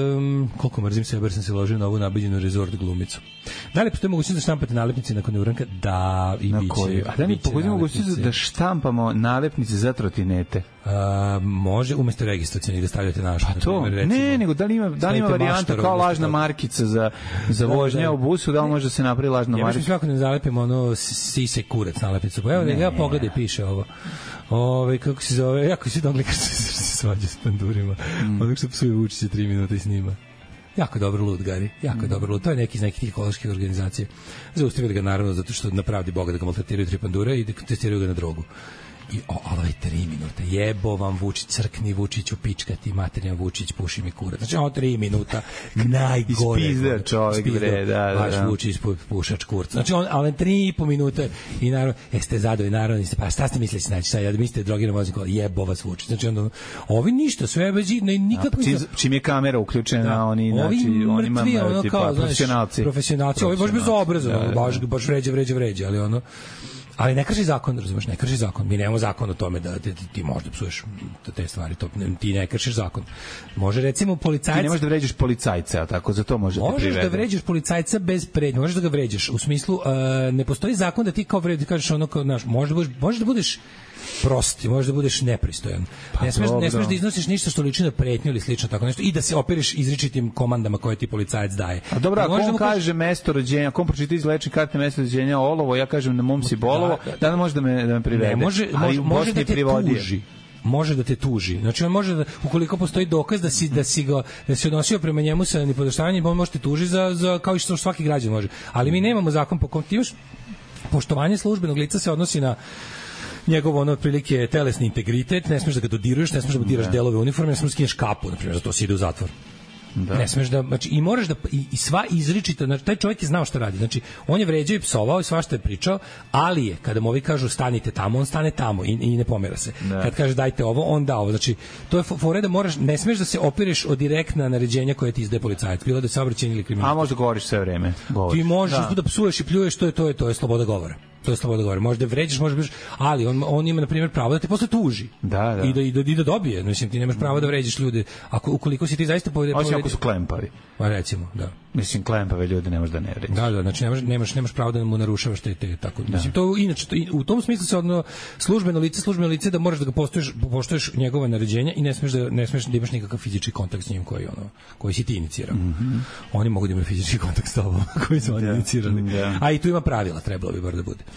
Mm, koliko mrzim sebe, jer sam se ložio na ovu nabeđenu rezort glumicu. Da li postoji mogućnost da štampate nalepnice nakon uranka? Da, i biće. Koju? A da mi pogodimo mogućnost da štampamo nalepnice za trotinete? A, može, umesto registracionih da stavljate našu. Pa to, primjer, recimo, ne, nego da li ima, da li ima varijanta kao lažna markica za, za vožnje da, da, u busu, da li može da se napravi lažna markica? Ja mislim kako ne zalepimo ono sise kurac nalepnicu. Evo da ja pogledaj, piše ovo. Ove, kako se zove, jako si dogli kad se svađa s pandurima. Mm. Onog što psuje Vučića tri minuta i snima. Jako dobro lud, Gari, jako mm. dobro lud. To je neki iz nekih ekoloških organizacija. Zaustavili ga naravno zato što na pravdi Boga da ga maltretiraju tri pandura i da testiraju ga na drogu. I o, ali tri minuta, jebo vam Vučić, crkni Vučiću, pička ti, materijan Vučić, puši mi kurac. Znači, ovo tri minuta, najgore. Ispizder čovjek, bre, da, da. Vaš Vučić, pušač kurca. Znači, on, ali tri i po minute i naravno, jeste zadovi, naravno, niste, pa šta ste mislili, znači, sad, ja da mislite drogiram vozik, jebo vas Vučić. Znači, onda, ovi ništa, sve bez nikako... Čim, čim je kamera uključena, da, oni, znači, oni mrtvi, ono, tipa, kao, profesionalci. Profesionalci, ovi baš bez obraza, da, da, da. baš, baš vređa, vređa, vređa, ali ono, ali ne krši zakon, razumeš, ne krši zakon. Mi nemamo zakon o tome da ti, ti možda psuješ te stvari, to, ti ne kršiš zakon. Može recimo policajac... Ti ne možeš da vređaš policajca, a tako, za to može te privede. Možeš da vređaš policajca bez prednje, možeš da ga vređaš. U smislu, uh, ne postoji zakon da ti kao vređaš, kažeš ono kao, znaš, možeš da budeš, možeš da budeš prosti, možeš da budeš nepristojan. Pa, ne smeš ne smeš da iznosiš ništa što liči na pretnju ili slično tako nešto i da se operiš izričitim komandama koje ti policajac daje. A dobro, ako on kaže mesto rođenja, ako on pročita iz lečne karte mesto rođenja Olovo, ja kažem na mom si Bolovo, da, da, da može da me da me privede. Ne može, može, može da te tuži. Može da te tuži. Znači on može da, ukoliko postoji dokaz da si da si ga da se odnosio prema njemu sa nipodaštavanjem, on može te tuži za za kao i što svaki građanin može. Ali mi nemamo zakon po kom ti imaš poštovanje službenog lica se odnosi na njegov ono otprilike telesni integritet, ne smeš da ga dodiruješ, ne smeš da diraš delove uniforme, ne smeš da skineš kapu, na primjer, za to se ide u zatvor. Da. Ne smeš da, znači, i moraš da, i, i sva izričita, znači, taj čovjek je znao šta radi, znači, on je vređao i psovao i svašta je pričao, ali je, kada mu ovi kažu stanite tamo, on stane tamo i, i ne pomera se. Da. Kad kaže dajte ovo, on da ovo, znači, to je fore da moraš, ne smeš da se opireš od direktna naređenja koje ti izdaje policajac, bilo da je saobraćajni ili kriminal. A možda govoriš sve vreme. Govoriš. Ti možeš da. da psuješ i pljuješ, to je, to je, to je sloboda govora. To je sloboda govora. Možda vređaš, možda vređaš, ali on on ima na primjer pravo da te posle tuži. Da, da. I da i da, i da dobije. Mislim ti nemaš pravo da vređaš ljude. Ako ukoliko si ti zaista povede, povede... ako su klempavi. Pa recimo, da. Mislim klempave ljude ne možeš da ne vređaš. Da, da, znači nemaš nemaš nemaš pravo da mu narušavaš te te tako. Da. Mislim to inače to, u tom smislu se odno službeno lice, službeno lice da moraš da ga poštuješ, poštuješ njegova naređenja i ne smeš da ne smeš da imaš nikakav fizički kontakt s njim koji ono koji si ti inicirao. Mm -hmm. Oni mogu da imaju fizički kontakt s tobom koji su oni inicirali. Da. A i tu ima pravila, trebalo bi bar da bude.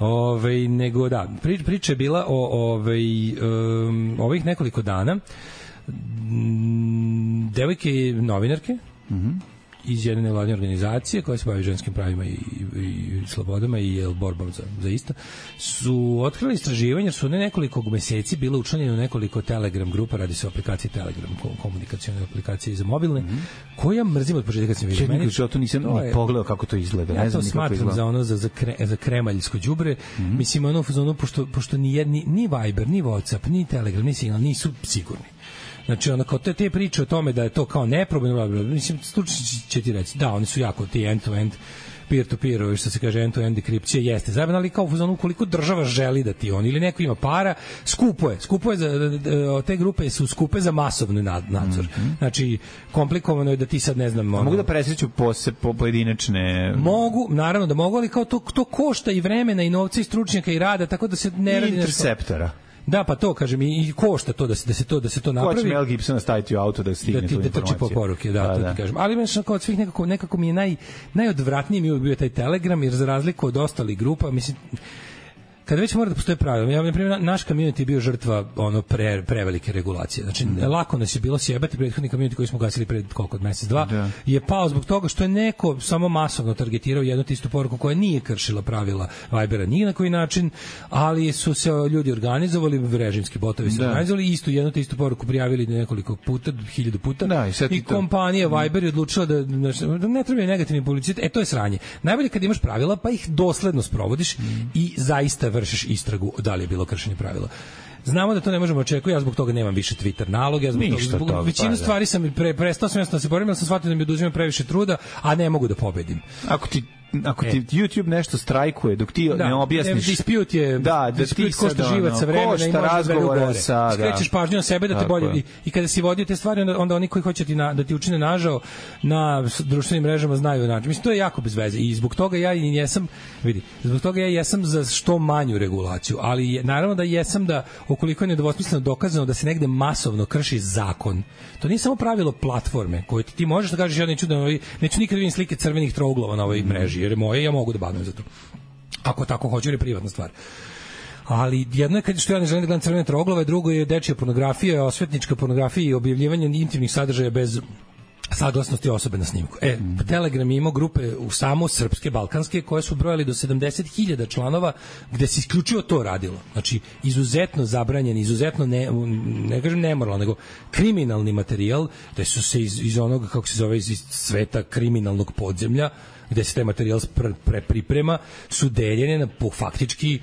Ove, nego da, pri, priča je bila o ove, um, ovih nekoliko dana m, devojke novinarke mm-hmm. iz jedne nevladine organizacije koja se bavi ženskim pravima i, i, i slobodama i borbom za, za isto, su otkrili istraživanje jer su ne nekoliko meseci bile učlanjene u nekoliko Telegram grupa, radi se o aplikaciji Telegram, komunikacione aplikacije za mobilne, mm-hmm. koja mrzim od početka kad sam vidio. Meni što to nisam to ni pogledao kako to izgleda. Ja ne znam to smatram za ono za, za, kre, za kremaljsko đubre. Mm-hmm. Mislim, ono, ono pošto, pošto ni, ni, ni Viber, ni WhatsApp, ni Telegram, ni Signal nisu sigurni. Znači, ono, kao te, te priče o tome da je to kao neprobojno, mislim, slučajno će ti reći, da, oni su jako ti end-to-end, peer-to-peer, što se kaže end-to-end dekripcija, jeste zajebano, ali kao u fazonu koliko država želi da ti on, ili neko ima para, skupo je, skupo je, za, te grupe su skupe za masovni nadzor. Mm-hmm. Znači, komplikovano je da ti sad, ne znam... Ono, mogu da presreću pose, po pojedinačne... Mogu, naravno da mogu, ali kao to, to košta i vremena i novca i stručnjaka i rada, tako da se ne radi... Interceptora. Da, pa to kažem i košta to da se da se to da se to napravi. Hoće Mel Gibsona staviti u auto da stigne da tu informaciju. Da ti po poruke, da, to da. Ti kažem. Ali meni što kod svih nekako nekako mi je naj najodvratniji mi je bio taj Telegram jer za razliku od ostalih grupa, mislim kada već mora da postoje pravila. Ja, na primjer, naš community je bio žrtva ono pre, prevelike regulacije. Znači, mm. lako nas je bilo sjebati, prethodni community koji smo gasili pred koliko od mesec, dva, da. Je pao zbog toga što je neko samo masovno targetirao jednu istu poruku koja nije kršila pravila Vibera ni na koji način, ali su se ljudi organizovali, režimski botovi se da. Organizovali, istu jednu istu poruku prijavili nekoliko puta, hiljadu puta, da, i, i kompanija to... Viber je odlučila da, da ne treba negativni publicitet. E, to je sranje. Najbolje kad imaš pravila, pa ih dosledno sprovodiš mm. i zaista vršiš istragu da li je bilo kršenje pravila. Znamo da to ne možemo očekivati, ja zbog toga nemam više Twitter nalog, ja zbog Ništa toga, zbog većinu pa, stvari sam pre, prestao sam jasno da se borim, ali sam shvatio da mi oduzimam previše truda, a ne mogu da pobedim. Ako ti ako ti e. YouTube nešto strajkuje, dok ti da, ne objasniš... Da, dispute je... Da, da ti ko što živac sa vremena i može razgovora sa... Skrećeš pažnju na sebe da te bolje... I, I kada si vodio te stvari, onda, onda oni koji hoće ti na, da ti učine nažao na društvenim mrežama znaju način. Mislim, to je jako bez veze. I zbog toga ja i jesam... Vidi, zbog toga ja jesam za što manju regulaciju, ali je, naravno da jesam da, ukoliko je nedvosmisleno dokazano da se negde masovno krši zakon, to nije samo pravilo platforme koje ti, ti možeš da kažeš ja neću, da, neću nikad vidim slike crvenih trouglova na ovoj mreži, jer je moje, ja mogu da bagam za to. Ako tako hoću, jer je privatna stvar. Ali jedno je kad što ja ne želim da gledam crvene troglove, drugo je dečija pornografija, osvetnička pornografija i objavljivanje intimnih sadržaja bez saglasnosti osobe na snimku. E, Telegram ima grupe u samo srpske, balkanske, koje su brojali do sedamdeset hiljada članova, gde se isključivo to radilo. Znači, izuzetno zabranjen, izuzetno, ne, ne kažem nemoralno, nego kriminalni materijal, gde su se iz, iz onog, kako se zove, iz sveta kriminalnog podzemlja, gde se taj materijal pre, pre priprema, su deljene na po faktički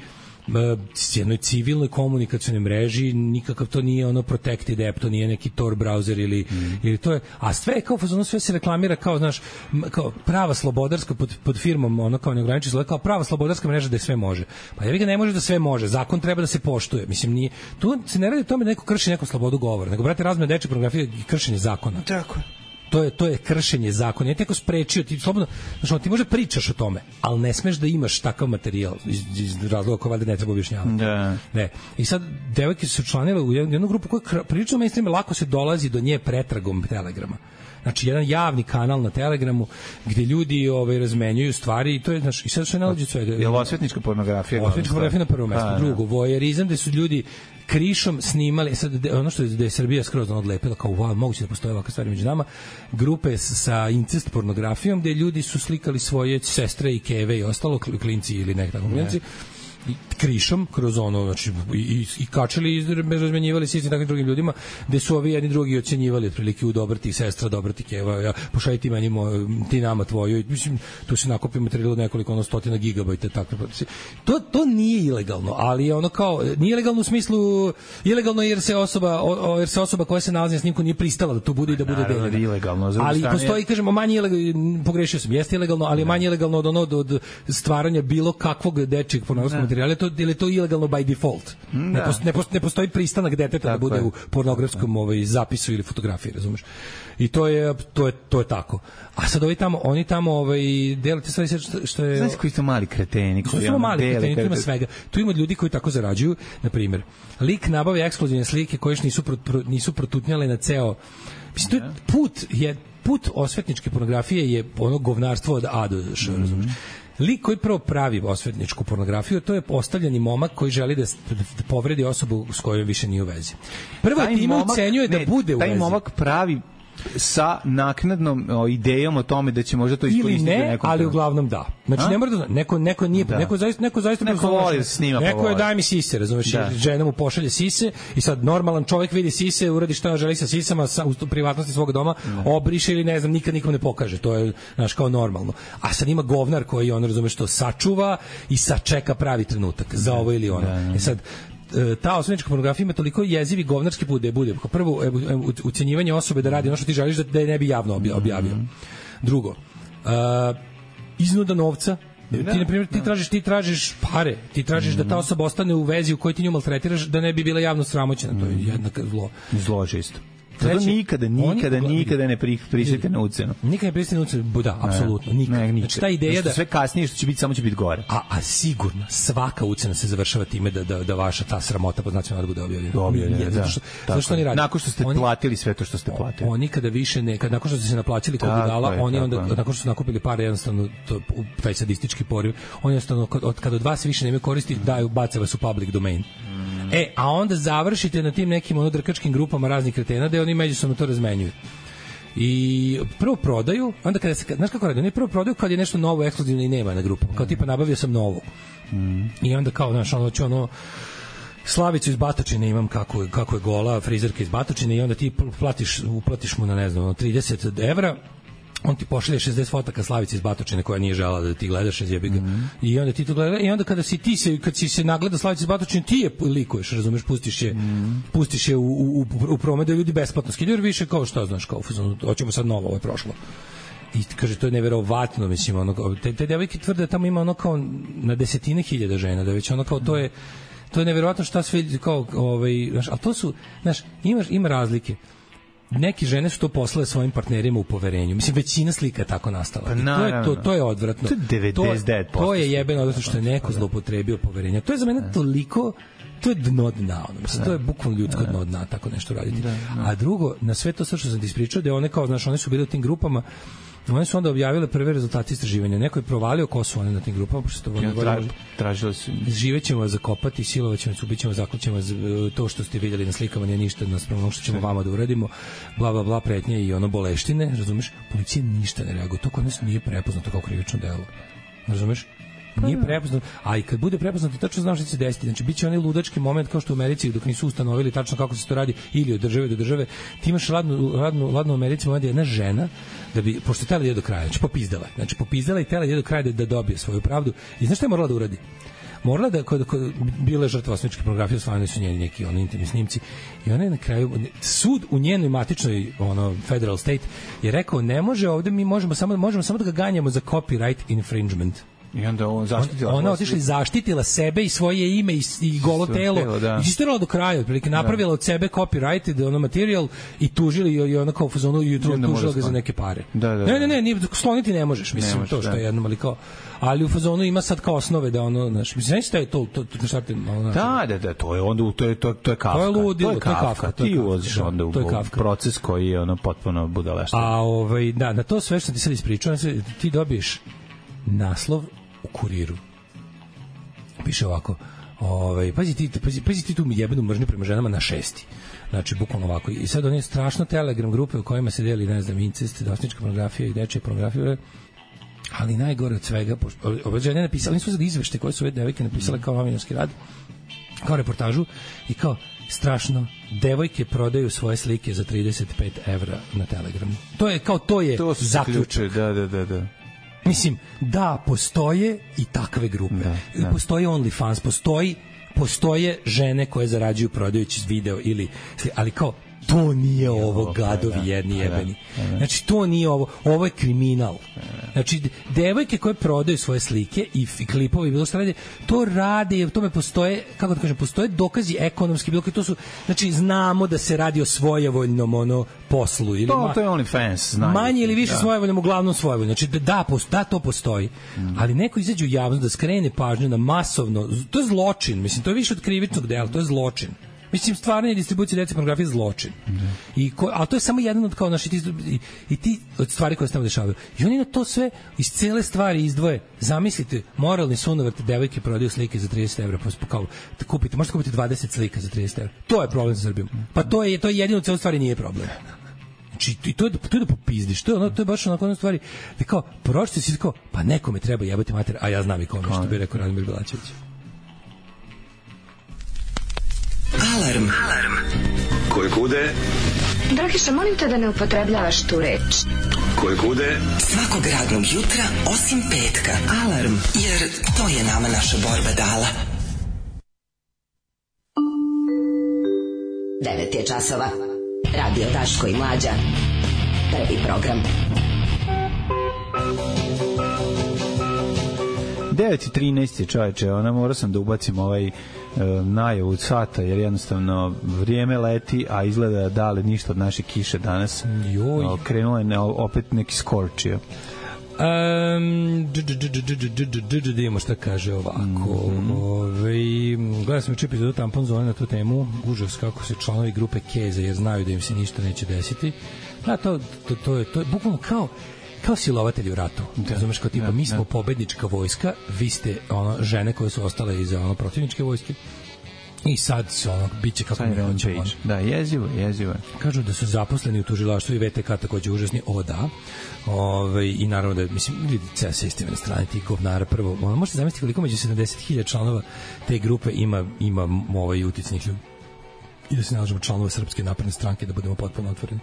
s jednoj civilnoj komunikacionoj mreži, nikakav to nije ono protected app, to nije neki Tor browser ili, mm. ili to je, a sve kao fazonu, sve se reklamira kao, znaš, kao prava slobodarska pod, pod firmom, ono kao neograničeno sloboda, kao prava slobodarska mreža da sve može. Pa ja ga ne može da sve može, zakon treba da se poštuje. Mislim, nije, tu se ne radi o tome da neko krši neku slobodu govora, nego, brate, razmene dečje pornografije i kršenje zakona. Tako je. To je to je kršenje zakona. Je teko sprečio, ti slobodno, znači ti možda pričaš o tome, al ne smeš da imaš takav materijal iz, iz razloga koji valjda ne treba objašnjavati. Da. Ne. I sad devojke su učlanile u jednu grupu koja prilično mainstream, lako se dolazi do nje pretragom Telegrama. Znači jedan javni kanal na Telegramu gde ljudi ovaj razmenjuju stvari i to je, znači, i sad što je nalađe svega. Je osvetnička pornografija? Osvetnička pornografija na prvom mestu. Drugo, vojerizam, gde su ljudi krišom snimali, sad ono što je, da je Srbija skroz odlepila kao wow, moguće da postoje ovakve stvari među nama, grupe sa incest pornografijom gde ljudi su slikali svoje sestre i keve i ostalo, klinci ili nek tako klinci, i krišom kroz ono, znači i, i, i kačili i razmenjivali se s takvim drugim ljudima, gde su ovi jedni drugi ocenjivali otprilike u dobro ti sestra, dobro ti keva, ja, pošalji ti meni moj, ti nama tvoju, mislim, tu se nakopi materijal od nekoliko ono stotina gigabajta, tako. To, to nije ilegalno, ali je ono kao, nije ilegalno u smislu, ilegalno jer se osoba, o, jer se osoba koja se nalazi na snimku nije pristala da to bude i da bude deljena. Ilegalno, ali strane... postoji, kažemo, manje ilegalno, pogrešio sam, jeste ilegalno, ali je manje ilegalno od ono, od stvaranja bilo kakvog dečijeg pornografskog materijala, to ili to ilegalno by default. Ne, postoji, ne, postoji, ne postoji pristanak deteta da bude je. u pornografskom ovaj zapisu ili fotografiji, razumeš? I to je to je to je tako. A sad ovi tamo, oni tamo ovaj delite stvari što, što je. Znaš koji su mali kreteni, koji su mali kreteni, tu ima svega. Tu ima ljudi koji tako zarađuju, na primjer. Lik nabavlja ekskluzivne slike koje nisu pro, pro, nisu protutnjale na ceo. Mislim, to je put je put osvetničke pornografije je ono govnarstvo od A do Š, mm-hmm. razumeš? Lik koji prvo pravi osvetničku pornografiju, to je postavljeni momak koji želi da, da povredi osobu s kojom više nije u vezi. Prvo time ucenjuje da bude u vezi. Taj momak pravi sa naknadnom o, idejom o tome da će možda to iskoristiti ili ne, nekom ali uglavnom da. Znači a? ne mora da neko neko nije da. neko zaista neko zaista neko voli da snima, neko pa je daj mi sise, razumeš, da. žena mu pošalje sise i sad normalan čovjek vidi sise, uradi šta želi sa sisama sa, u privatnosti svog doma, da. obriše ili ne znam, nikad nikom ne pokaže. To je znaš kao normalno. A sad ima govnar koji on razume što sačuva i sačeka pravi trenutak za ovo ili ono. Da, da. E sad ta osvetnička pornografija ima toliko jezivi govnarski put da je bude. Prvo, ucenjivanje osobe da radi ono što ti želiš da, da je ne bi javno objavio. Drugo, uh, iznuda novca. Ti, na primjer, ti tražiš, ti tražiš pare, ti tražiš da ta osoba ostane u vezi u kojoj ti nju maltretiraš da ne bi bila javno sramoćena. To je jednako zlo. Zlo čisto. Zato nikada, nikada, oni, nikada ne pristajete na ucenu. Nikada ne pristajete na ucenu, da, apsolutno, nikada. Ne, nikada. Znači, ta ideja da... Sve kasnije što će biti, samo će biti gore. A, a sigurno, svaka ucena se završava time da, da, da vaša ta sramota pod nacionalno bude objavljena. Objavljena, da. Zato što oni radi. Nakon što ste oni, platili sve to što ste platili. Oni kada više ne, kad, nakon što ste se naplaćali kao budala, oni onda, je. nakon što su nakupili pare, jednostavno, to, taj sadistički poriv, oni jednostavno, kad, kad od vas više nema koristi, daju, bace vas u public domain. E, a onda završite na tim nekim onodrkačkim grupama raznih kretena da oni međusobno to razmenjuju. I prvo prodaju, onda kada se, znaš kako radi, oni prvo prodaju kad je nešto novo, ekskluzivno i nema na grupama, kao tipa nabavio sam novo. Mm. I onda kao, znaš, ono ću ono, Slavicu iz Batočine imam kako je, kako je gola, frizerka iz Batočine i onda ti platiš, uplatiš mu na, ne znam, trideset evra, on ti pošalje šezdeset fotaka Slavice iz Batočine koja nije žela da ti gledaš, jebi ga. Mm-hmm. I onda ti to gledaš i onda kada si ti se kad si se nagleda Slavice iz Batočine ti je likuješ, razumeš, pustiš je, mm-hmm. pustiš je u u u promet da ljudi besplatno skidaju više kao šta znaš kao hoćemo sad novo, ovo je prošlo. i kaže to je neverovatno, mislim, ono, te, te devojke tvrde da tamo ima ono kao na desetine hiljada žena, da već ono kao to je to je neverovatno šta sve kao ovaj, znaš, al to su, znaš, ima ima razlike. Neke žene su to poslale svojim partnerima u poverenju. Mislim, većina slika je tako nastala. Pa, to, je, to, to je odvratno. To je devedeset devet posto. To je jebeno odvratno što je neko zloupotrebio poverenje. To je za mene toliko, to je dno dna. Ono. Mislim, to je bukvalno ljudsko dno dna tako nešto raditi. A drugo, na sve to sve što sam ti ispričao, da one kao, znaš, one su bile u tim grupama, one su onda objavile prve rezultate istraživanja. Neko je provalio ko su one na tim grupama, pošto to ja, traž, tražili su. Živećemo vas zakopati, silovaćemo vas, ubićemo, zaključimo vas, to što ste vidjeli na slikama nije ništa naspram onog što ćemo vama da uradimo, bla bla bla, pretnje i ono boleštine, razumeš? Policija ništa ne reaguje. To kod nas nije prepoznato kao krivično delo. Razumeš? Nije prepoznato, a i kad bude prepoznato tačno znam šta će se desiti. Znači biće onaj ludački moment kao što u Americi dok nisu ustanovili tačno kako se to radi ili od države do države. Ti imaš ladnu ladnu ladnu u Americi moment jedna žena da bi pošto tela ide do kraja, znači popizdala. Znači popizdala i tela ide do kraja da, da dobije svoju pravdu. I znaš šta je morala da uradi? Morala da kod, kod bile žrtva osvetničke pornografije, osvajani su njeni neki oni intimni snimci i ona je na kraju sud u njenoj matičnoj ono federal state je rekao ne može ovde mi možemo samo možemo samo da ga ganjamo za copyright infringement. I onda on zaštitila ona otišla i zaštitila sebe i svoje ime i, i golo telo, telo da. I istirala do kraja, otprilike napravila da. Od sebe copyrighted ono materijal i tužili i ona kao fazonu jutro tužila ga za neke pare. Da, da, ne, ne, ne, ni skloniti ne možeš, mislim ne možeš, to što da. Je jedno ali kao ali u fazonu ima sad kao osnove da ono, znači mislim šta je to to to šta te ono. Da, da, da, to je onda to je to to je Kafka. To je ludilo, to je Kafka. Ti ulaziš onda u proces koji je ono potpuno budalaštvo. A ovaj da, na to sve što ti sad ispričao, ti dobiješ naslov u Kuriru. Piše ovako, ovaj, pazi ti, pazi, pazi ti tu mi jebenu mržnju prema ženama na šesti. Znači, bukvalno ovako. I sad one strašno Telegram grupe u kojima se deli, ne znam, incest, osvetnička pornografija i dečja pornografija, ali najgore od svega, ove žene napisali, nisu sad izvešte koje su ove devojke napisale kao novinarski rad, kao reportažu i kao strašno, devojke prodaju svoje slike za trideset pet evra na Telegramu. To je, kao to je to zaključak. Da, da, da, da. Mislim, da, postoje i takve grupe. Da, da. Postoji OnlyFans, postoji, postoje žene koje zarađuju prodajući video ili, ali kao, to nije ovo, gadovi jedni jebeni. Znači, to nije ovo, ovo je kriminal. Znači, devojke koje prodaju svoje slike i klipove i bilo što rade, to rade i u tome postoje, kako da kažem, postoje dokazi ekonomski, bilo koji to su, znači, znamo da se radi o svojevoljnom ono, poslu. Ili to, to je OnlyFans. Manje ili više da. Svojevoljnom, uglavnom svojevoljno. Znači, da, da, da to postoji. Mm. Ali neko izađe u javnost da skrene pažnju na masovno, to je zločin, mislim, to je više od krivičnog dela, to je zločin. Mislim, stvaranje distribucije djece pornografije je zločin. Mm. I ko, ali to je samo jedan od kao naši ti, i, i ti od stvari koje se tamo dešavaju. I oni na to sve iz cele stvari izdvoje. Zamislite, moralni sunovrt devojke prodaju slike za trideset evra. Pa kao, da kupite, možete kupiti dvadeset slika za trideset evra. To je problem sa Srbijom. Pa to je, to je jedino u celoj stvari nije problem. Znači, i to je, to je da popizdiš. To je, ono, to je baš onako jedna stvari. Da kao, pročite si kao, pa nekome treba jebati mater, a ja znam i kome, što bi rekao Radimir Belačević. Alarm. Alarm. Koje kude? Dragiša, molim te da ne upotrebljavaš tu reč. Koje kude? Svakog radnog jutra, osim petka. Alarm. Jer to je nama naša borba dala. Devet je časova. Radio Daško i Mlađa. Prvi program. devet i trinaest je, čoveče, ona morao sam da ubacim ovaj najavu sata, jer jednostavno vrijeme leti, a izgleda da li ništa od naše kiše danas. Joj. Krenuo je opet neki skorčio. Um, da imamo šta kaže ovako. Gledam sam juče epizodu Tampon Zone na tu temu. Užas kako se članovi grupe Keza, jer znaju da im se ništa neće desiti. Da, to, to, to, je, to je bukvalno kao kao silovatelji u ratu. Da, razumeš, kao tipa, da, mi smo da. pobednička vojska, vi ste ono, žene koje su ostale iza ono, protivničke vojske i sad se ono, bit će kako mi reći. Da, jezivo, jezivo. Kažu da su zaposleni u tužilaštvu i V T K takođe užasni, o da. Ove, i naravno da, mislim, vidi, ceo sistem na strani tih govnara prvo, ono, možete zamisliti koliko među sedamdeset hiljada članova te grupe ima, ima ovaj uticnih ljudi. i da se nalažemo članova Srpske napredne stranke, da budemo potpuno otvoreni.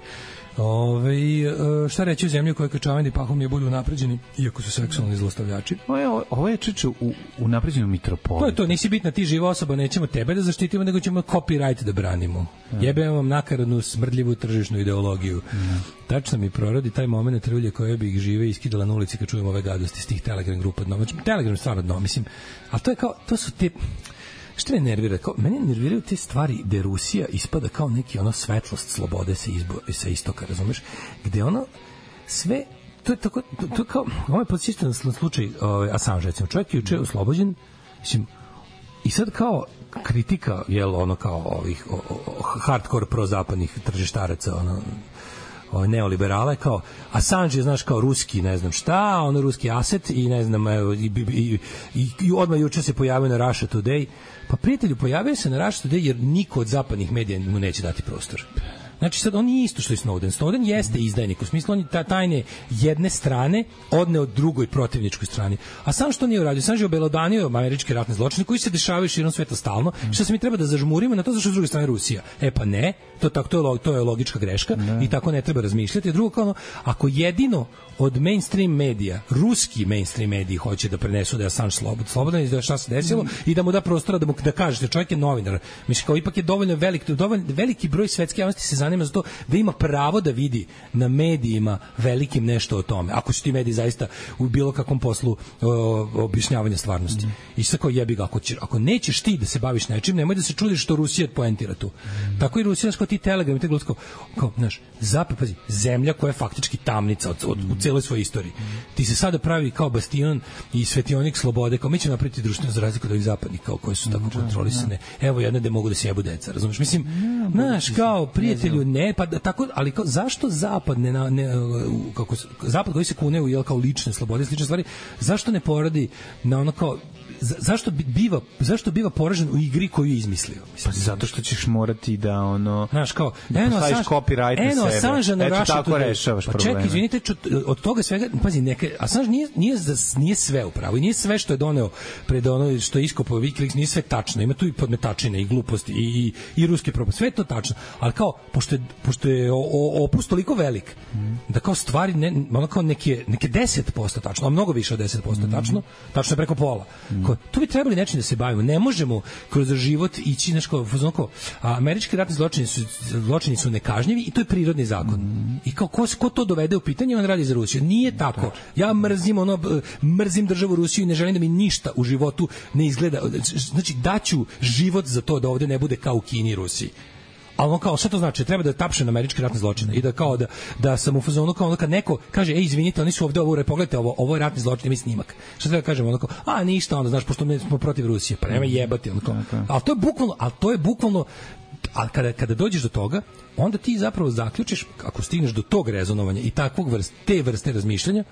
Ove, šta reći o zemlji koja kačavanje i pahom je bolje unapređeni, iako su seksualni zlostavljači. Ovo je, ovo je čiče u unapređenu mitropoliju. To je to, nisi bitna ti živa osoba, nećemo tebe da zaštitimo, nego ćemo copyright da branimo. Ja. Jebemo vam nakaradnu, smrdljivu tržišnu ideologiju. Ja. Tačno mi prorodi taj moment trulje koje bi ih žive iskidala na ulici kad čujemo ove gadosti s tih Telegram grupa dno. Znači, Telegram stvarno dno, mislim. A to je kao, to su te... Što me nervira? Kao, mene nerviraju te stvari gde Rusija ispada kao neki ono svetlost slobode sa, izbo, sa istoka, razumeš? Gde ono sve, to je tako, to, to je kao, ovo je podsjećan slučaj ovaj, Assange, recimo, čovjek je juče oslobođen, mislim, i sad kao kritika, jel, ono kao ovih o, o, hardcore prozapadnih tržištaraca, ono, ovaj neoliberale kao Assange je, znaš, kao ruski, ne znam šta, ono ruski aset i ne znam, evo, i, i, i, i odmah juče se pojavio na Russia Today. Pa prijatelju, pojavio se na Russia Today jer niko od zapadnih medija mu neće dati prostor. Znači sad on nije isto što je Snowden. Snowden jeste izdajnik, u smislu on je ta tajne jedne strane odne od drugoj protivničkoj strani. A sam što nije uradio? Sam je obelodanio američke ratne zločine koji se dešavaju širom sveta stalno. Mm. Što se mi treba da zažmurimo na to zašto je s druge strane Rusija. E pa ne, to, tako, to, je, to je logička greška ne. I tako ne treba razmišljati. Drugo, kao ono, ako jedino od mainstream medija, ruski mainstream mediji hoće da prenesu da je Assange slobodan, slobodan i da šta se desilo mm. i da mu da prostora da mu da kažete čovjek je novinar. Mislim kao ipak je dovoljno velik, dovoljno veliki broj svetske javnosti se zanima za to da ima pravo da vidi na medijima velikim nešto o tome. Ako su ti mediji zaista u bilo kakvom poslu o, objašnjavanja stvarnosti. Mm. I sad kao jebi ga, ako, će, ako nećeš ti da se baviš nečim, nemoj da se čudiš što Rusija poentira tu. Mm. Tako i Rusija, kao ti Telegram i te glutko, kao, znaš, zapad, pazi, zemlja koja je faktički tamnica od, od, u celoj svojoj istoriji. Ti se sada pravi kao bastion i svetionik slobode, kao mi ćemo napraviti društveno za razliku od ovih zapadnih, kao koji su tako kontrolisane. Evo jedne da mogu da se jebu deca, razumiješ? Mislim, znaš, kao prijatelju, ne, pa tako, ali kao, zašto zapad ne, ne kako zapad koji se kune u jel kao lične slobode, slične stvari, zašto ne poradi na ono kao za, zašto biva zašto biva poražen u igri koju je izmislio? Mislim, pa zato što ćeš morati da ono, znaš, kao da postaviš copyright na sebe. Assange na Russia tako Today. Rešavaš pa probleme. Čekaj, izvinite, ču, od toga svega, pazi, neke Assange nije nije nije sve upravo i nije sve što je doneo pred ono što je iskopao WikiLeaks, nije sve tačno. Ima tu i podmetačine i gluposti i i, i ruske propagande. Sve je to tačno, al kao pošto je pošto je opus toliko velik mm. da kao stvari ne ono kao neke neke deset posto tačno, a mnogo više od deset posto mm. tačno, tačno je preko pola. Mm. Kao, to bi trebali nečim da se bavimo. Ne možemo kroz život ići nešto onako, a američki ratni zločini su zločini su nekažnjivi i to je prirodni zakon. Mm. I kao ko, ko to dovede u pitanje, on radi za Rusiju. Nije tako. Ja mrzim ono mrzim državu Rusiju i ne želim da mi ništa u životu ne izgleda. Znači daću život za to da ovde ne bude kao u Kini i Rusiji. Ali on kao, šta to znači? Treba da tapše na američke ratne zločine i da kao da, da sam u fazonu kao ono kad neko kaže, ej, izvinite, oni su ovde ovo, pogledajte ovo, ovo je ratni zločin, mi snimak. Šta treba kažemo? Ono kao, a ništa, onda, znaš, pošto mi smo protiv Rusije, pa nema jebati. Ono kao. Ali to je bukvalno, ali to je bukvalno, ali kada, kada dođeš do toga, onda ti zapravo zaključiš, ako stigneš do tog rezonovanja i takvog vrste, te vrste razmišljanja,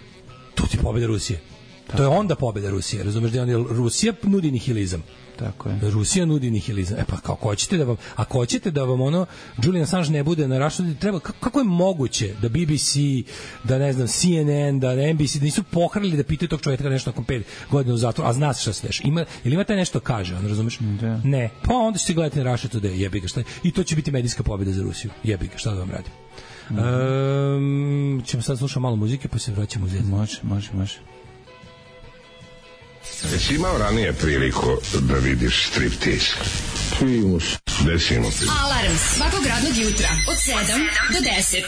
to ti pobjeda Rusije. To je onda pobjeda Rusije, razumeš da je Rusija nudi nihilizam. Tako je. Rusija nudi nihilizam. E pa kao hoćete da vam, ako hoćete da vam ono Julian Assange ne bude na Russia Today, treba kako je moguće da B B C, da ne znam C N N, da N B C da nisu pohrlili da pitaju tog čovjeka nešto nakon pet godina u zatvoru, a zna se šta se dešava. Ima ili ima taj nešto kaže, on razumeš? Da. Ne. Pa onda ćete gledati na Russia Today, jebi ga šta. I to će biti medijska pobjeda za Rusiju. Jebi ga, šta da vam radim. Mm -hmm. um, ćemo sad slušati malo muzike pa se vraćamo u zezanje. Može, može, može. Jesi imao ranije priliku da vidiš striptease? Primus. Desimo ti. Alarm svakog radnog jutra od sedam do deset.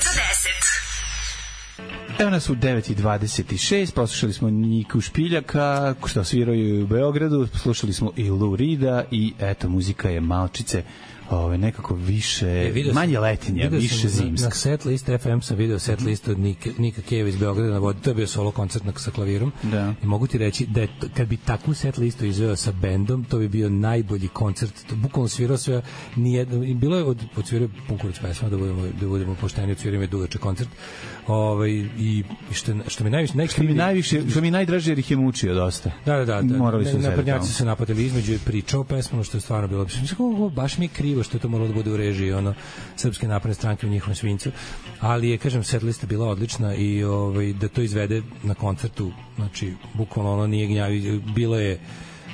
Evo nas u devet i dvadeset šest, poslušali smo Niku Špiljaka, što sviraju u Beogradu, slušali smo i Lou Reeda i eto, muzika je malčice, ove, nekako više, e, manje letinja, više zimska. Na, na set list F M sam video set list od Nika, Nika Cave iz Beograda na vodi, to je bio solo koncert sa klavirom. Da. I mogu ti reći da je, kad bi takvu set listu izveo sa bendom, to bi bio najbolji koncert. To bukvalno svirao sve, nijedno, bilo je od, od svirao Punkurić pesma, da budemo, da budemo pošteni, od svirao je dugačak koncert. Ovaj i što što mi najviše što mi najviše što mi najdraže jer ih je mučio dosta. Da, da, da. Morali su na naprednjaci se napatili između i pričao pesmu što je stvarno bilo. Mislim baš mi je krivo što je to moralo da bude u režiji ono Srpske napredne stranke u njihovom svinjcu, ali je kažem setlista bila odlična i ovaj da to izvede na koncertu, znači bukvalno ono nije gnjavi, bilo je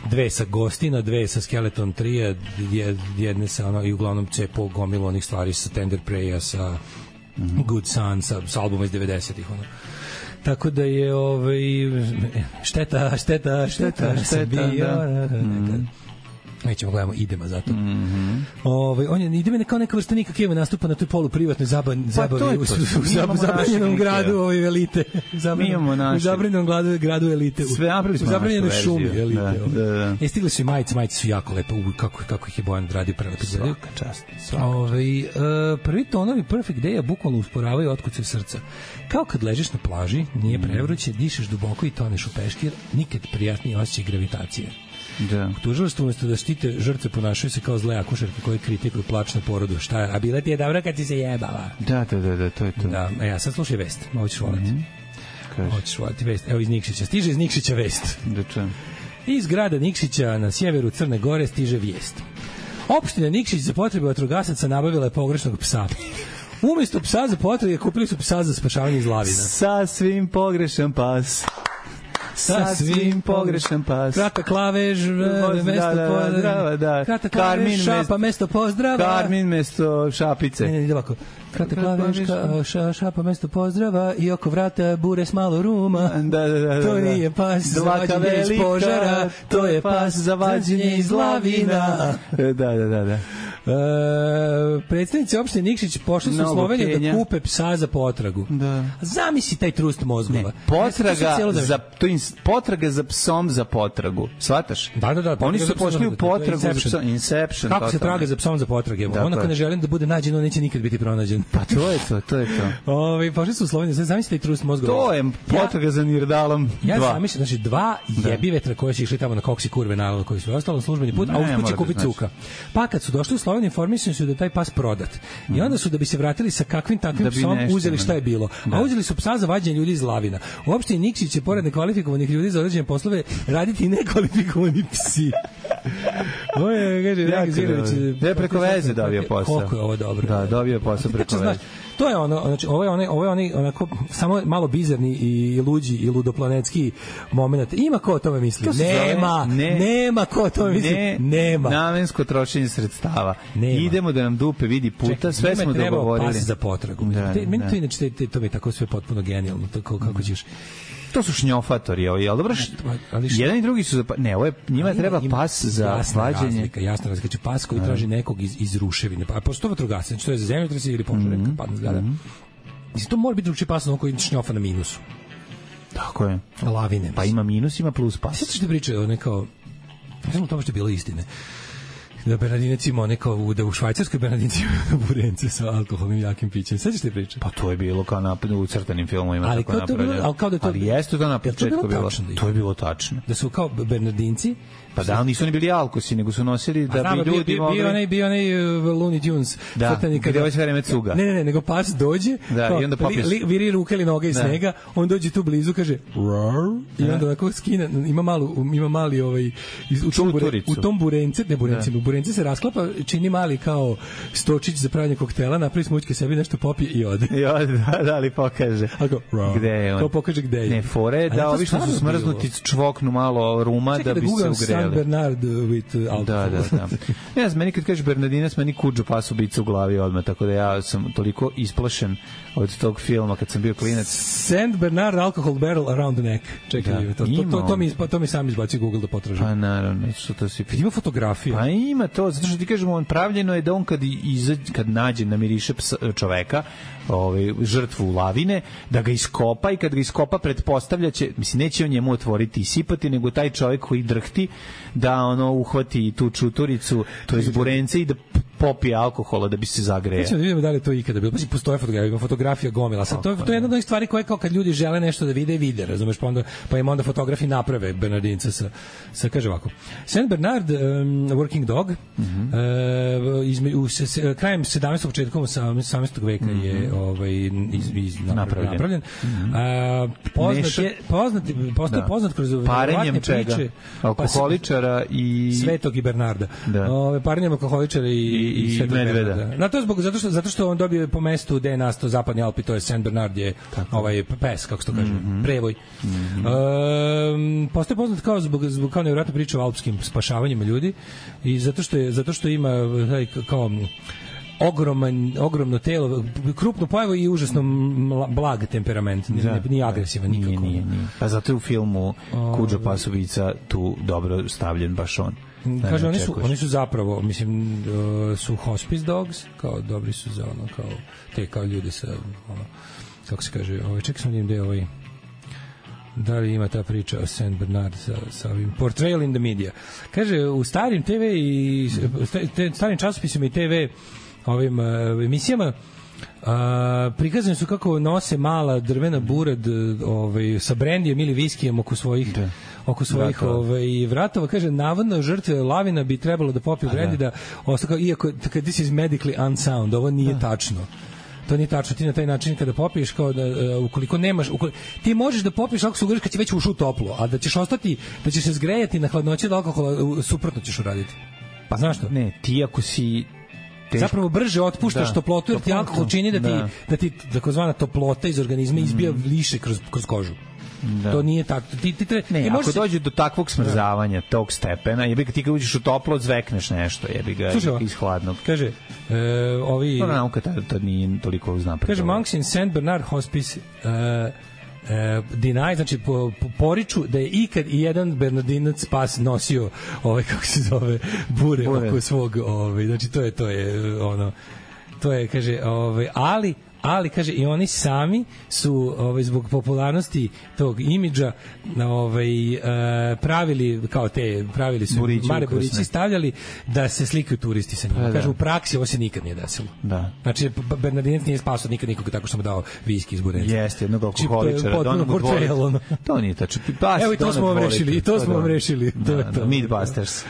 dve sa Gostina, dve sa Skeleton trija, jedne sa ono, i uglavnom cepo gomilu onih stvari sa Tender Prey-a, sa mm-hmm. Good Son, sa, sa albuma iz devedesetih, ono. Tako da je ovaj šteta, šteta, šteta, šteta, šteta da. Nećemo gledamo idema zato. Mm-hmm. Ovaj on je ideme kao neka vrsta Nika Keva nastupa na toj polu privatnoj zabavi, zabavi u, u zabranjenom gradu ove elite. Zabranjenom, u zabranjenom gradu, gradu elite. Sve napravili smo u zabranjenoj šumi elite. Da, da, da. E, stigli su i majice, majice su jako lepe. U, kako, kako ih je Bojan radio prelepo. Svaka čast. Ovaj uh, prvi tonovi Perfect Day-a bukvalno usporavaju otkucav srca. Kao kad ležiš na plaži, nije prevruće, dišeš duboko i toneš u peškir, nikad prijatniji osjećaj gravitacije. Da. U tužilaštvu umjesto da štite žrtve ponašaju se kao zle akušerke koje kritikuju plač na porodu. Šta je? A bila ti je dobra kad si se jebala. Da, da, da, da, to je to. Da, a ja sad slušaj vest. Ovo ćeš volati. Mm-hmm. Ovo ćeš volati vest. Evo iz Nikšića. Stiže iz Nikšića vest. Da čujem. Iz grada Nikšića na sjeveru Crne Gore stiže vijest. Opština Nikšić za potrebe vatrogasaca nabavila je pogrešnog psa. Umjesto psa za potrebe kupili su psa za spašavanje iz lavina. Sasvim pogrešan pas. Sa svim pogrešan pas. Kratak klavež, mesto pozdrava, da. Kratak klavež, šapa, mesto pozdrava. Karmin mesto šapice. Ne, ne, ide ovako. Kratak klavež, ša, šapa, mesto pozdrava i oko vrata bure s malo ruma. Da, da, da, da. To nije pas za vađenje iz požara, to je pas za vađenje iz lavina. Da, da, da, da. E, predstavnici opštine Nikšić pošli su u Sloveniju da kupe psa za potragu. Da. Zamisli taj trust mozgova. Ne, potraga za to in, potraga za psom za potragu. Shvataš? Da, da, da. Oni su pošli u potragu za psom. Inception. Kako se traga za psom za potrage? Ono ko ne želi da bude nađen, on neće nikad biti pronađen. Pa to je to, to je to. Ovaj pošli su u Sloveniju, sad zamisli taj trust mozgova. To je potraga ja, za Nirdalom dva. Ja zamislim, znači dva jebivetra koji su išli tamo na koksi kurve naravno koji su ostali službeni put, a usput će kupiti cuka. Pa kad su došli u Sloveniju, informisani su da je taj pas prodat. I onda su da bi se vratili sa kakvim takvim psom uzeli šta je bilo. A uzeli su psa za vađenje ljudi iz lavina. Uopšte Nikšić će pored nekvalifikovanih ljudi za određene poslove raditi nekvalifikovani psi. Moje, kaže, Dragan Zirović, je preko veze dobio posao. Koliko je ovo dobro. Da, dobio posao preko veze. To je ono, znači ovo je onaj, ovo je onaj onako samo malo bizarni i luđi i ludoplanetski momenat. Ima ko o tome misli? Nema, ne, nema ko o tome misli. Ne, nema. Namensko trošenje sredstava. Nema. Idemo da nam dupe vidi puta, čekaj, sve smo dogovorili. Pas za potragu. Da, te, meni to inače te, to mi je tako sve potpuno genijalno, tako kako ćeš. To su šnjofatori, ali dobro, jedan i drugi su za, ne, ovo je, njima ima, treba ima, pas za svađenje. Razlika, jasna razlika, znači pas koji traži nekog iz, iz ruševine, pa pošto vatrogasci, znači to je za zemljotrese ili požar, mm-hmm. padne zgrada. Mislim, to mora biti drugčiji pas na koji šnjofa na minusu. Tako je. Lavine. Pa ima minus, ima plus pas. Sjetiš te priče o nekao, ne znam o tome što je bilo istine, da Bernardinac imao neko, da u Švajcarskoj Bernardinci imao burence sa alkoholnim jakim pićem. Sve ćeš te priče? Pa to je bilo kao napad u crtanim filmovima. Ali, tako napravljeno. Ali, kao da to, ali jeste to na početku bilo. To je bilo tačno. Da su kao Bernardinci. Pa da, nisu oni bili alkosi, nego su nosili da bi ljudi bio, mogli... Bio onaj, bio onaj Looney Tunes. Da, gde ovo sve vreme cuga. Ne, ne, ne, nego pas dođe, da, kao, i onda popis... li, li, viri ruke ili noge iz da. Snega, on dođe tu blizu, kaže Rar, i onda onako skine, ima, malu, ima mali ovaj, u, tom bure, u tom burence, ne burence, da. burence se rasklapa, čini mali kao stočić za pravljanje koktela, napravi smućke sebi, nešto popije i ode. I ode, da, da, ali pokaže. Ako, gde je on? Kao pokaže gde je. Ne, fore, da, ovi što su smrznuti čvoknu malo ruma da bi se ugreli. Bernard with alcohol. Da, da, da. Ja znam, meni kad kažeš Bernardinac, meni kuđu pas ubica u glavi odmah, tako da ja sam toliko isplašen od tog filma kad sam bio klinac. Saint Bernard alcohol barrel around the neck. Čekaj, da, to, to, to, to, mi, to mi sam izbaci Google da potražim. Pa naravno, što to si... Ima fotografije. Pa ima to, zato što ti kažemo, on pravljeno je da on kad, iza, kad nađe, namiriše psa, čoveka, ovaj, žrtvu lavine, da ga iskopa i kad ga iskopa pretpostavlja će, mislim, neće on njemu otvoriti i sipati, nego taj čovjek koji drhti da ono uhvati tu čuturicu, to je burence i da popije alkohola da bi se zagreje. Znači da vidimo da li to ikada bilo. Pa postoje fotografija, ima fotografija gomila. Sad to, to je jedna od onih stvari koje kao kad ljudi žele nešto da vide, vide, razumeš, pa onda pa im onda fotografi naprave Bernardinca sa, sa kaže ovako. Saint Bernard um, working dog mm-hmm. uh, izme, u se, se, krajem sedamnaestog početkom osamnaestog veka mm-hmm. je ovaj iz, iz napravljen. napravljen. Mm-hmm. Uh, poznat Neša... je poznat postoji da. poznat kroz parenjem čega? Priče, alkoholičara pa, i Svetog i Bernarda. Da. Ove parenjem alkoholičara i i, i medveda. Da. Na to zbog zato što zato što on dobio po mestu gde je nastao Zapadni Alpi, to je Saint Bernard je tako. Ovaj pes, kako se to kaže, mm-hmm. prevoj. Mm-hmm. Um, postoje poznat kao zbog zbog kao nevjerojatna priča o alpskim spašavanjima ljudi i zato što je zato što ima taj kao ogroman, ogromno telo, krupno pojavu i užasno blag temperament, nije, nije agresivan nikako. Nije, nije, nije. Pa zato je u filmu Kudža Pasovica tu dobro stavljen baš on. Kaže, oni su, oni su zapravo, mislim, uh, su hospice dogs, kao dobri su za ono, kao te kao ljudi sa, ono, kako se kaže, ovaj, čekaj sam vidim gde je ovaj, da li ima ta priča o Saint Bernard sa, sa ovim Portrayal in the Media. Kaže, u starim te ve i starim časopisima i te ve ovim uh, emisijama a, prikazani su kako nose mala drvena burad ovaj, sa brandijem ili viskijem oko svojih da. oko svojih vratova. Ovaj, vratova. Kaže, navodno žrtve lavina bi trebalo da popiju brandi da, da ostao, iako this is medically unsound, ovo nije da. tačno. To nije tačno, ti na taj način kada popiješ kao da uh, ukoliko nemaš ukoliko, ti možeš da popiješ ako se ugriš kad će već ušao toplo, a da ćeš ostati da ćeš se zgrejati na hladnoći od alkohola, uh, suprotno ćeš uraditi. Pa znaš što? Ne, ti ako si teško. Zapravo brže otpuštaš da. toplotu, jer ti alkohol čini da ti, da. da ti takozvana toplota iz organizma izbija mm. više kroz, kroz kožu. Da. To nije tako. Ti, ti tre, ne, ti ako dođe do takvog smrzavanja, da. tog stepena, jebi ga ti kad uđeš u toplo, zvekneš nešto, jebi ga iz hladnog. Kaže, e, ovi... To nauka tad nije toliko znapredovana. Kaže, monks in Saint Bernard Hospice e, e, deny, znači po, po, poriču da je ikad i jedan Bernardinac pas nosio ovaj, kako se zove, bure, bure. oko svog, ovaj, znači to je, to je, ono, to je, kaže, ovaj, ali ali kaže i oni sami su ovaj zbog popularnosti tog imidža ovaj e, pravili kao te pravili su Burići, Mare Burići stavljali da se slikaju turisti sa njima. Pa, kaže da. U praksi ovo se nikad nije desilo. Da. Znači Bernardinac nije spasao nikad nikoga tako što mu dao viski iz Burenca. Jeste, jednog alkoholičara, da ono to nije tačno. Evo i to smo vam rešili, i to smo vam rešili. Mythbusters.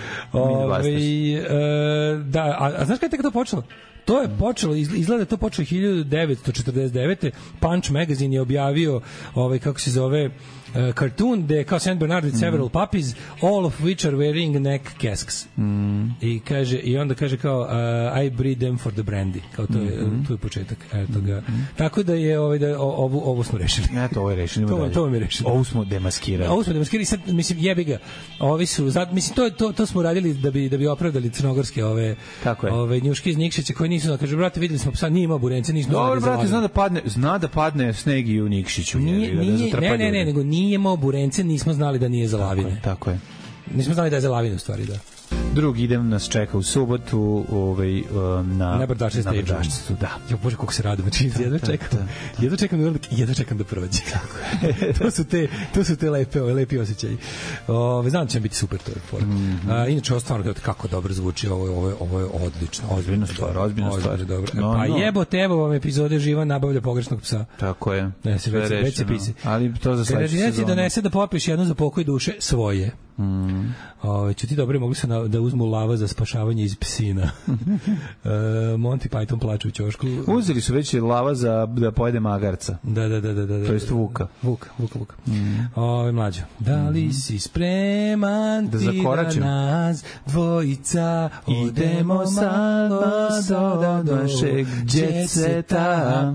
Mythbusters. Da, a, a znaš kada je to počelo? To je počelo, izgleda to počelo hiljadu devetsto četrdeset devete. Punch magazine je objavio ovaj kako se zove uh, cartoon gde je kao Saint Bernard with several mm. puppies, all of which are wearing neck casks. Mm. I kaže i onda kaže kao uh, I breed them for the brandy. Kao to je mm-hmm. to je početak. Eto ga. Mm-hmm. Tako da je ovaj da ovo ovo smo rešili. Eto, ovo je rešeno. to to mi je rešeno. Ovo smo demaskirali. Ovo smo demaskirali, sad mislim jebi ga. Ovi su zad, mislim to to to smo radili da bi da bi opravdali crnogorske ove ove njuške iz Nikšića koji nisu, kaže brate, videli smo psa, nije imao Burence, nismo znali. Dobro brate, zna da padne, zna da padne sneg i u Nikšiću, nije, nije, da ne, ne, ne, nego nije imao Burence, nismo znali da nije za lavine. Tako je, tako je. Nismo znali da je za lavine u stvari, da. Drugi idem nas čeka u subotu ovaj um, na na Brdačevcu, da. Ja bože kako se radujem, znači jedva čekam. Da, da, da. Jedva čekam da jedva čekam da prođe. Tako je. to su te to su te lepe, ove lepi osećaji. Ove znam da će biti super to je forma. Mm -hmm. Inače stvarno kako dobro zvuči, ovo je ovo je ovo je odlično, ozbiljna stvar, ozbiljna stvar, dobro. No, pa no. Jebote, evo vam epizode Živa nabavlja pogrešnog psa. Tako je. Ne se već već se pisi. Ali to za sledeću sezonu. Donese da popiješ jedno za pokoj duše svoje. Mm. Ove, ću ti dobro mogli se na, da uzmu lava za spašavanje iz psina. uh, Monty Python plače u ćošku. Uzeli su već lava za da pojede magarca. Da, da, da, da, da. To jest vuka. Vuka, vuka, vuka. Mm. Ove, mlađo. Da li mm. si spreman da, ti da nas dvojica odemo malo sada do našeg djeceta?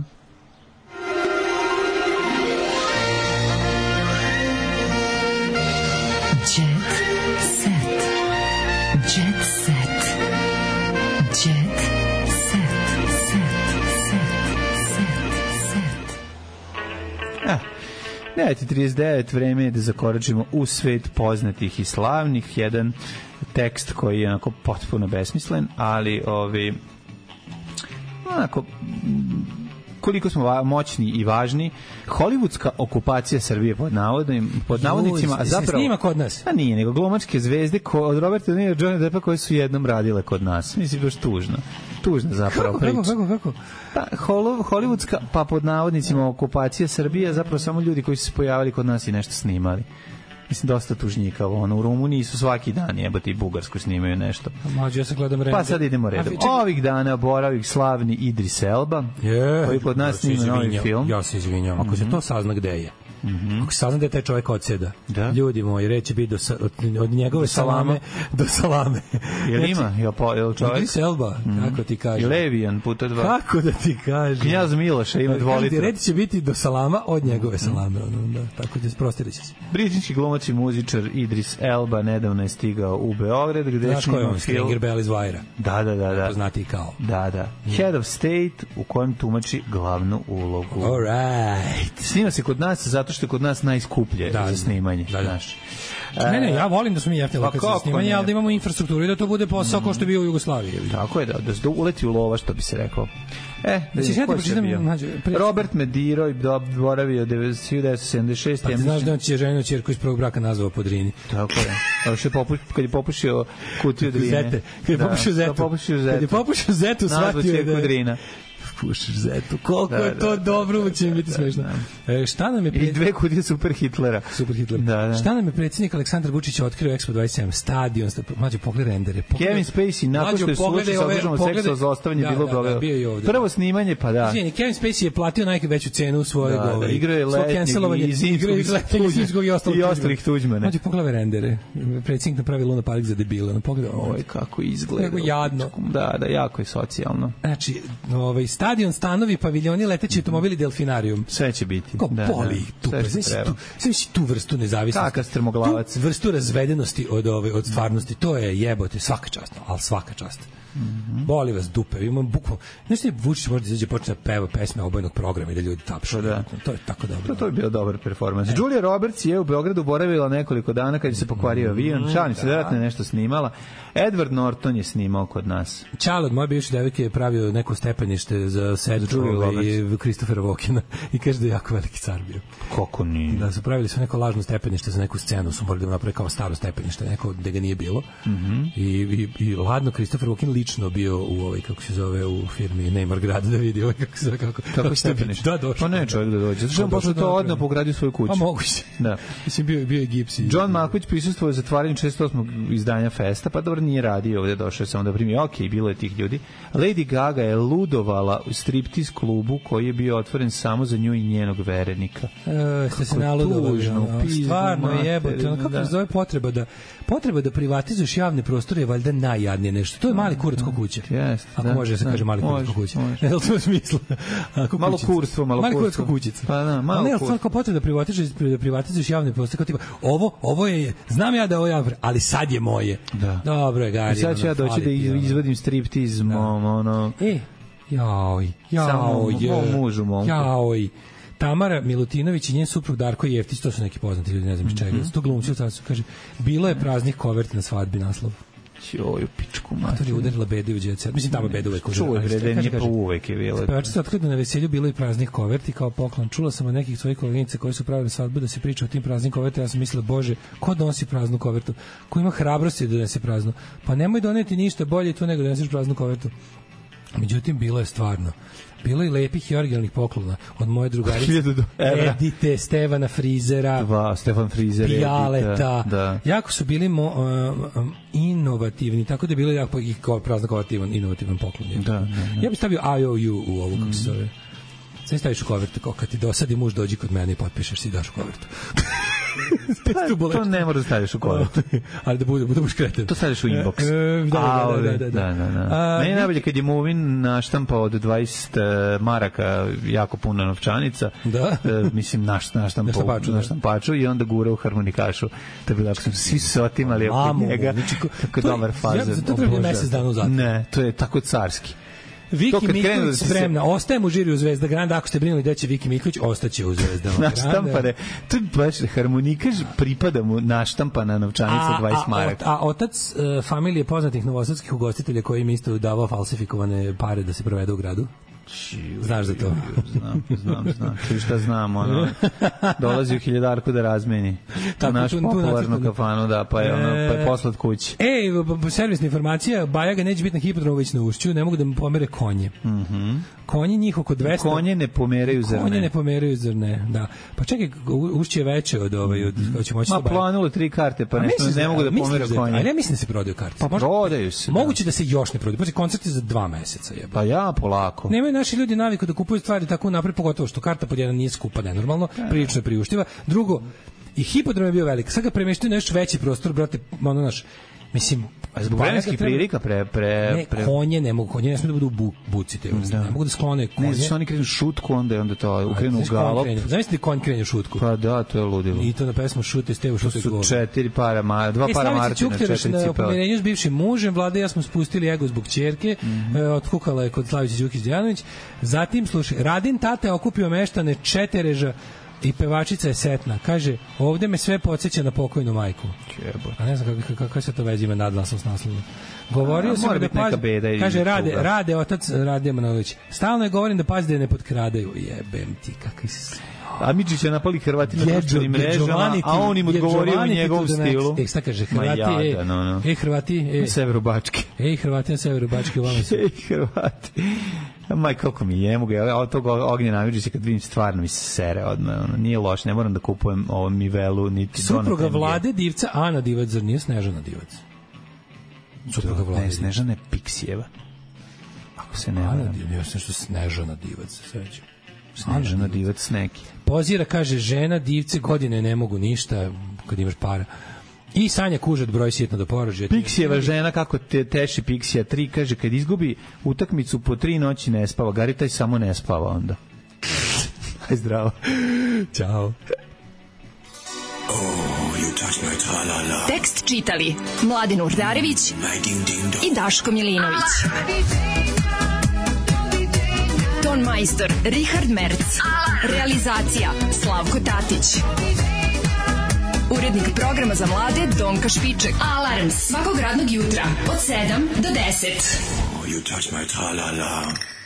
devet i trideset devet, vreme je da zakoračimo u svet poznatih i slavnih. Jedan tekst koji je onako potpuno besmislen, ali ovi, onako, koliko smo moćni i važni. Hollywoodska okupacija Srbije pod navodnim, pod navodnicima, a zapravo se snima kod nas. A nije, nego glumačke zvezde ko, od Roberta De Niro, Johnny Deppa koje su jednom radile kod nas. Mislim baš tužno. Tužno zapravo priča. Kako, kako, kako? Pa, Hollywoodska, pa pod navodnicima okupacija Srbije, zapravo samo ljudi koji su se pojavili kod nas i nešto snimali. Mislim, dosta tužnjika. Ono, u Rumuniji su svaki dan, jebate, i Bugarsku snimaju nešto. Mađo, ja se gledam redom. Pa sad idemo redom. Ovih dana boravih slavni Idris Elba, yeah, koji kod nas snima novi film. Ja se izvinjam, ako mm-hmm. se to sazna gde je. Mm-hmm. Ako saznam da je taj čovjek odseda, da. Ljudi moji, reći biti do, od, od njegove do salame do salame. Jel ima? Jel, po, jel čovjek? Idris Elba, mm-hmm. kako ti kažem. Levijan puta dva. Kako da ti kažem? Knjaz Miloša ima dvolitra. Reći će biti do salama od njegove salame. Ono, da, tako da sprostili će se. Britanski glumac i muzičar Idris Elba nedavno je stigao u Beograd, gde je snimao Stringer Bell iz Vajra. Da, da, da, da. Poznati kao. Da, da. Head of State, u kojem tumači glavnu ulogu. All right. Snima se kod nas zato što je kod nas najskuplje da, za snimanje. Da, da. Ne, ne, ja volim da smo mi jeftine lokacije za snimanje, ali da imamo infrastrukturu i da to bude posao mm. kao što je bio u Jugoslaviji. Tako je, da, da se uleti u lova, što bi se rekao. E, da si ko je bio? Robert Mediro boravio hiljadu devetsto sedamdeset šeste. Pa ti znaš da on će ženu ćerku iz prvog braka nazvao Podrini. Tako je. Kad je popušio kutiju Drine. Zete. Kad je popušio Zetu. Kad je popušio Zetu, shvatio je da Drina. Pušiš Zetu. Koliko da, je to da, dobro, da, će mi biti smešno. Da. E, šta nam je pred... I dve kutije Super Hitlera. Super Hitler. Da, da. Šta nam je predsjednik Aleksandar Vučić otkrio Expo dvadeset sedam? Stadion, mlađe pogled rendere. Pogled... Kevin Spacey, nakon što je slučaj sa održavom seksa ozostavanje da, bilo da, problem. Da, da, Prvo snimanje, pa da. Izvijeni, Kevin Spacey je platio najveću cenu svoje da, govori. Da, igra je letnjeg i zimskog i ostalih tuđmane. Mlađe pogled rendere. Predsjednik napravi Luna Park za debile. Pogled, oj, kako izgleda. Kako jadno. Da, da, jako je socijalno. Znači, ovaj stadion, stanovi, paviljoni, leteći automobili, delfinarium. Sve će biti. Kako da, boli tu, sve si tu vrstu nezavisnosti. Kakav strmoglavac. Tu vrstu razvedenosti od ove od stvarnosti, to je jebote, svaka čast, al svaka čast. Mm-hmm. Boli vas dupe, imam bukvalno. Nešto je Vučić možda izađe počne da peva pesme obojnog programa i da ljudi tapšu. Da. To je tako dobro. To, to je bio dobar performans. E. Julia Roberts je u Beogradu boravila nekoliko dana kad je se pokvario avion. Mm, Šalim se, da. Vjerojatno je nešto snimala. Edward Norton je snimao kod nas. Čale od moje bivše devojke je pravio neko stepenište za sed i Christophera Walkena i kaže da je jako veliki car bio. Kako nije? Da su pravili sve neko lažno stepenište za neku scenu, su morali da naprave kao staro stepenište, neko gde ga nije bilo. Mm-hmm. I, i, i ladno Christopher Walken lično bio u ovoj, kako se zove, u firmi Neymar grad da vidi ovaj, kako se zove, kako, kako stepenište. Da, došao. Pa ne, čovjek da dođe. Zato posle to odno pogradio svoju kuću. Pa moguće. Da. Mislim, bio, bio je gips. John Malković prisustvovao zatvaranju šezdeset osmog izdanja Festa, pa dobro nije radio ovde, došao samo da primi. Ok, bilo je tih ljudi. Lady Gaga je ludovala u striptiz klubu koji je bio otvoren samo za nju i njenog verenika. E, ste se naludovali. Stvarno jebote. Kako se zove potreba da potreba da privatizuješ javne prostore je valjda najjadnije nešto. To je mali kurac ko kuća. Yes, ako da, može da se kaže mali kurac ko kuća. Ne da to smisla. Ako malo kurstvo, malo mali kurac ko kućica. Pa da, malo. Ne, ali kao potreba da privatizuješ da privatizuješ javne prostore kao tipa ovo ovo je znam ja da je ovo javno, ali sad je moje. Da. Dobro je, Gari. Sad ću ja doći da izvadim striptiz mom, ono. E, jaoj, jaoj, mom mužu, mom. Jaoj. Tamara Milutinović i njen suprug Darko Jeftić, to su neki poznati ljudi, ne znam iz čega. Mm-hmm. To glumci, kaže, bilo je praznih koverti na svadbi, naslov. Joj, u pičku mater. To je udarila Bede u Đece. Mislim, tamo Bede uvek udarila. Čuvaj, Bede, nije pa uvek je bilo. Pevačica se otkrila na veselju bilo i praznih koverti kao poklon. Čula sam od nekih svojih koleginica koji su pravili svadbu da se priča o tim praznim kovertima. Ja sam mislila, bože, ko donosi praznu kovertu? Ko ima hrabrosti da donese praznu? Pa nemoj doneti ništa bolje tu nego da doneseš praznu kovertu. Međutim, bilo je stvarno. Bilo je lepih i originalnih poklona od moje drugarice Edite, Stevana Frizera, Dva, Stefan Frizer, Pijaleta. Da. Jako su bili mo, um, inovativni, tako da je bilo jako i praznokovativan, inovativan poklon. Da, da, da. Ja bih stavio I O U u ovu, kako se zove. Sve staviš u kovertu, kao kad ti dosadi muž dođi kod mene i potpišeš si i daš u kovertu. Pa, to ne moraš da staviš u kovertu. Ali da bude, da budeš kreten. To staviš u inbox. E, da, da, da, da, da. da, da, da. Meni je najbolje kad je Movin naštampao od dvadeset maraka jako puno novčanica. Da. E, mislim, naš, naštampao na štampaču i onda gura u harmonikašu. To je bilo ako sam svi se otimali oko njega. Tako dobar fazer. To treba mesec dana u zatvor. Ne, to je tako carski. Viki Miković spremna, se... ostajem u žiri u Zvezda Granda, ako ste brinuli da će Viki Miković, ostaće u Zvezda Granda. Naštampane, to je baš harmonika, pripada mu naštampana novčanica dvadeset maraka. A, a otac uh, familije poznatih novosadskih ugostitelja koji im isto davao falsifikovane pare da se provede u gradu? Znaš za to? Znam, znam, znam. Čuj šta znam, ono, dolazi u Hiljadarku da razmeni. Tako, naš tu, popularnu tu, kafanu, da, pa je, ono, pa je poslat kući. Ej, servisna informacija, Bajaga neće biti na hipodromu, već na Ušću, ne mogu da mu pomere konje. Mhm. Konji njih oko dvesta. Konje ne pomeraju zrne. Konje ne pomeraju zrne, da. Pa čekaj, Ušće je veće od ovaj, od, hoće moći Ma, planulo tri karte, pa nešto ne, ne mogu da pomere konje. Ali ja mislim da se prodaju karte. Pa prodaju se. Moguće da se još ne prodaju. Pa koncerti za dva meseca, jebe. Pa ja polako. Nemaju naši ljudi naviku da kupuju stvari tako napred, pogotovo što karta pod jedan nije skupa, nenormalno, prilično je priuštiva. Drugo, i hipodrom je bio velik. Sad ga premeštaju nešto veći prostor, brate, ono naš, mislim, zbog vremenskih prilika pre pre ne, pre konje ne mogu, konje ne smiju da budu u bu, buci te vrste, da. Ne mogu da sklone konje. Ne, znači oni krenu šutku, onda je onda to ukrenu u galop. Zamislite konj krene šutku. Pa da, to je ludilo. I to na pesmu Šute Stevo Šute Go. Su četiri para, ma, dva e, para Martina, četiri cipela. Na pomirenju s bivšim mužem, Vlada i ja smo spustili ego zbog ćerke, mm -hmm. e, otkukala je kod Slavića Đukić Dejanović. Zatim, slušaj, Radin tate okupio meštane Četereža i pevačica je setna. Kaže, ovde me sve podsjeća na pokojnu majku. Jebo. A ne znam kako, kako se to vezi ima nadglasno s naslovom. Govorio sam da pazi, kaže, rade, tuga. rade, otac Rade Manojlović. Stalno je govorim da pazi da je ne potkradaju. Jebem ti, kakvi se... A Midžić je napali Hrvati na društvenim mrežama, a on im odgovorio u njegovom stilu. E, šta kaže, Hrvati, Ma jada, no, no. e, Hrvati, e, na severu Bačke. Ej, Hrvati na severu Bačke, u vama su. Ej, Hrvati. Maj, kako mi je, mogu ja, od tog Ognjena Midžića kad vidim stvarno mi se sere odmah, ono, nije loš, ne moram da kupujem ovo Mivelu, niti Donat. Supruga Vlade Divca, Ana Divac, zar nije Snežana Divac? Supruga Vlade. Ne, Snežana je Piksijeva. Ako se ne varam. Ja sam što Snežana Divac, se sveća. Snežana Divac neki. Pozira, kaže, žena, divce, godine ne mogu ništa kad imaš para. I Sanja Kužat broj sjetno do porođaja. Piksijeva žena, kako te teši Piksija tri, kaže, kad izgubi utakmicu po tri noći ne spava. Gari taj samo ne spava onda. Aj zdravo. Ćao. Oh, you touch my tra-la-la. Tekst čitali Mladin Urdarević i Daško Milinović. Ton majstor Richard Merc. Realizacija Slavko Tatić. Urednik programa za mlade Donka Špiček. Alarms svakog radnog jutra od sedam do deset. Oh, you touch my tra-la-la.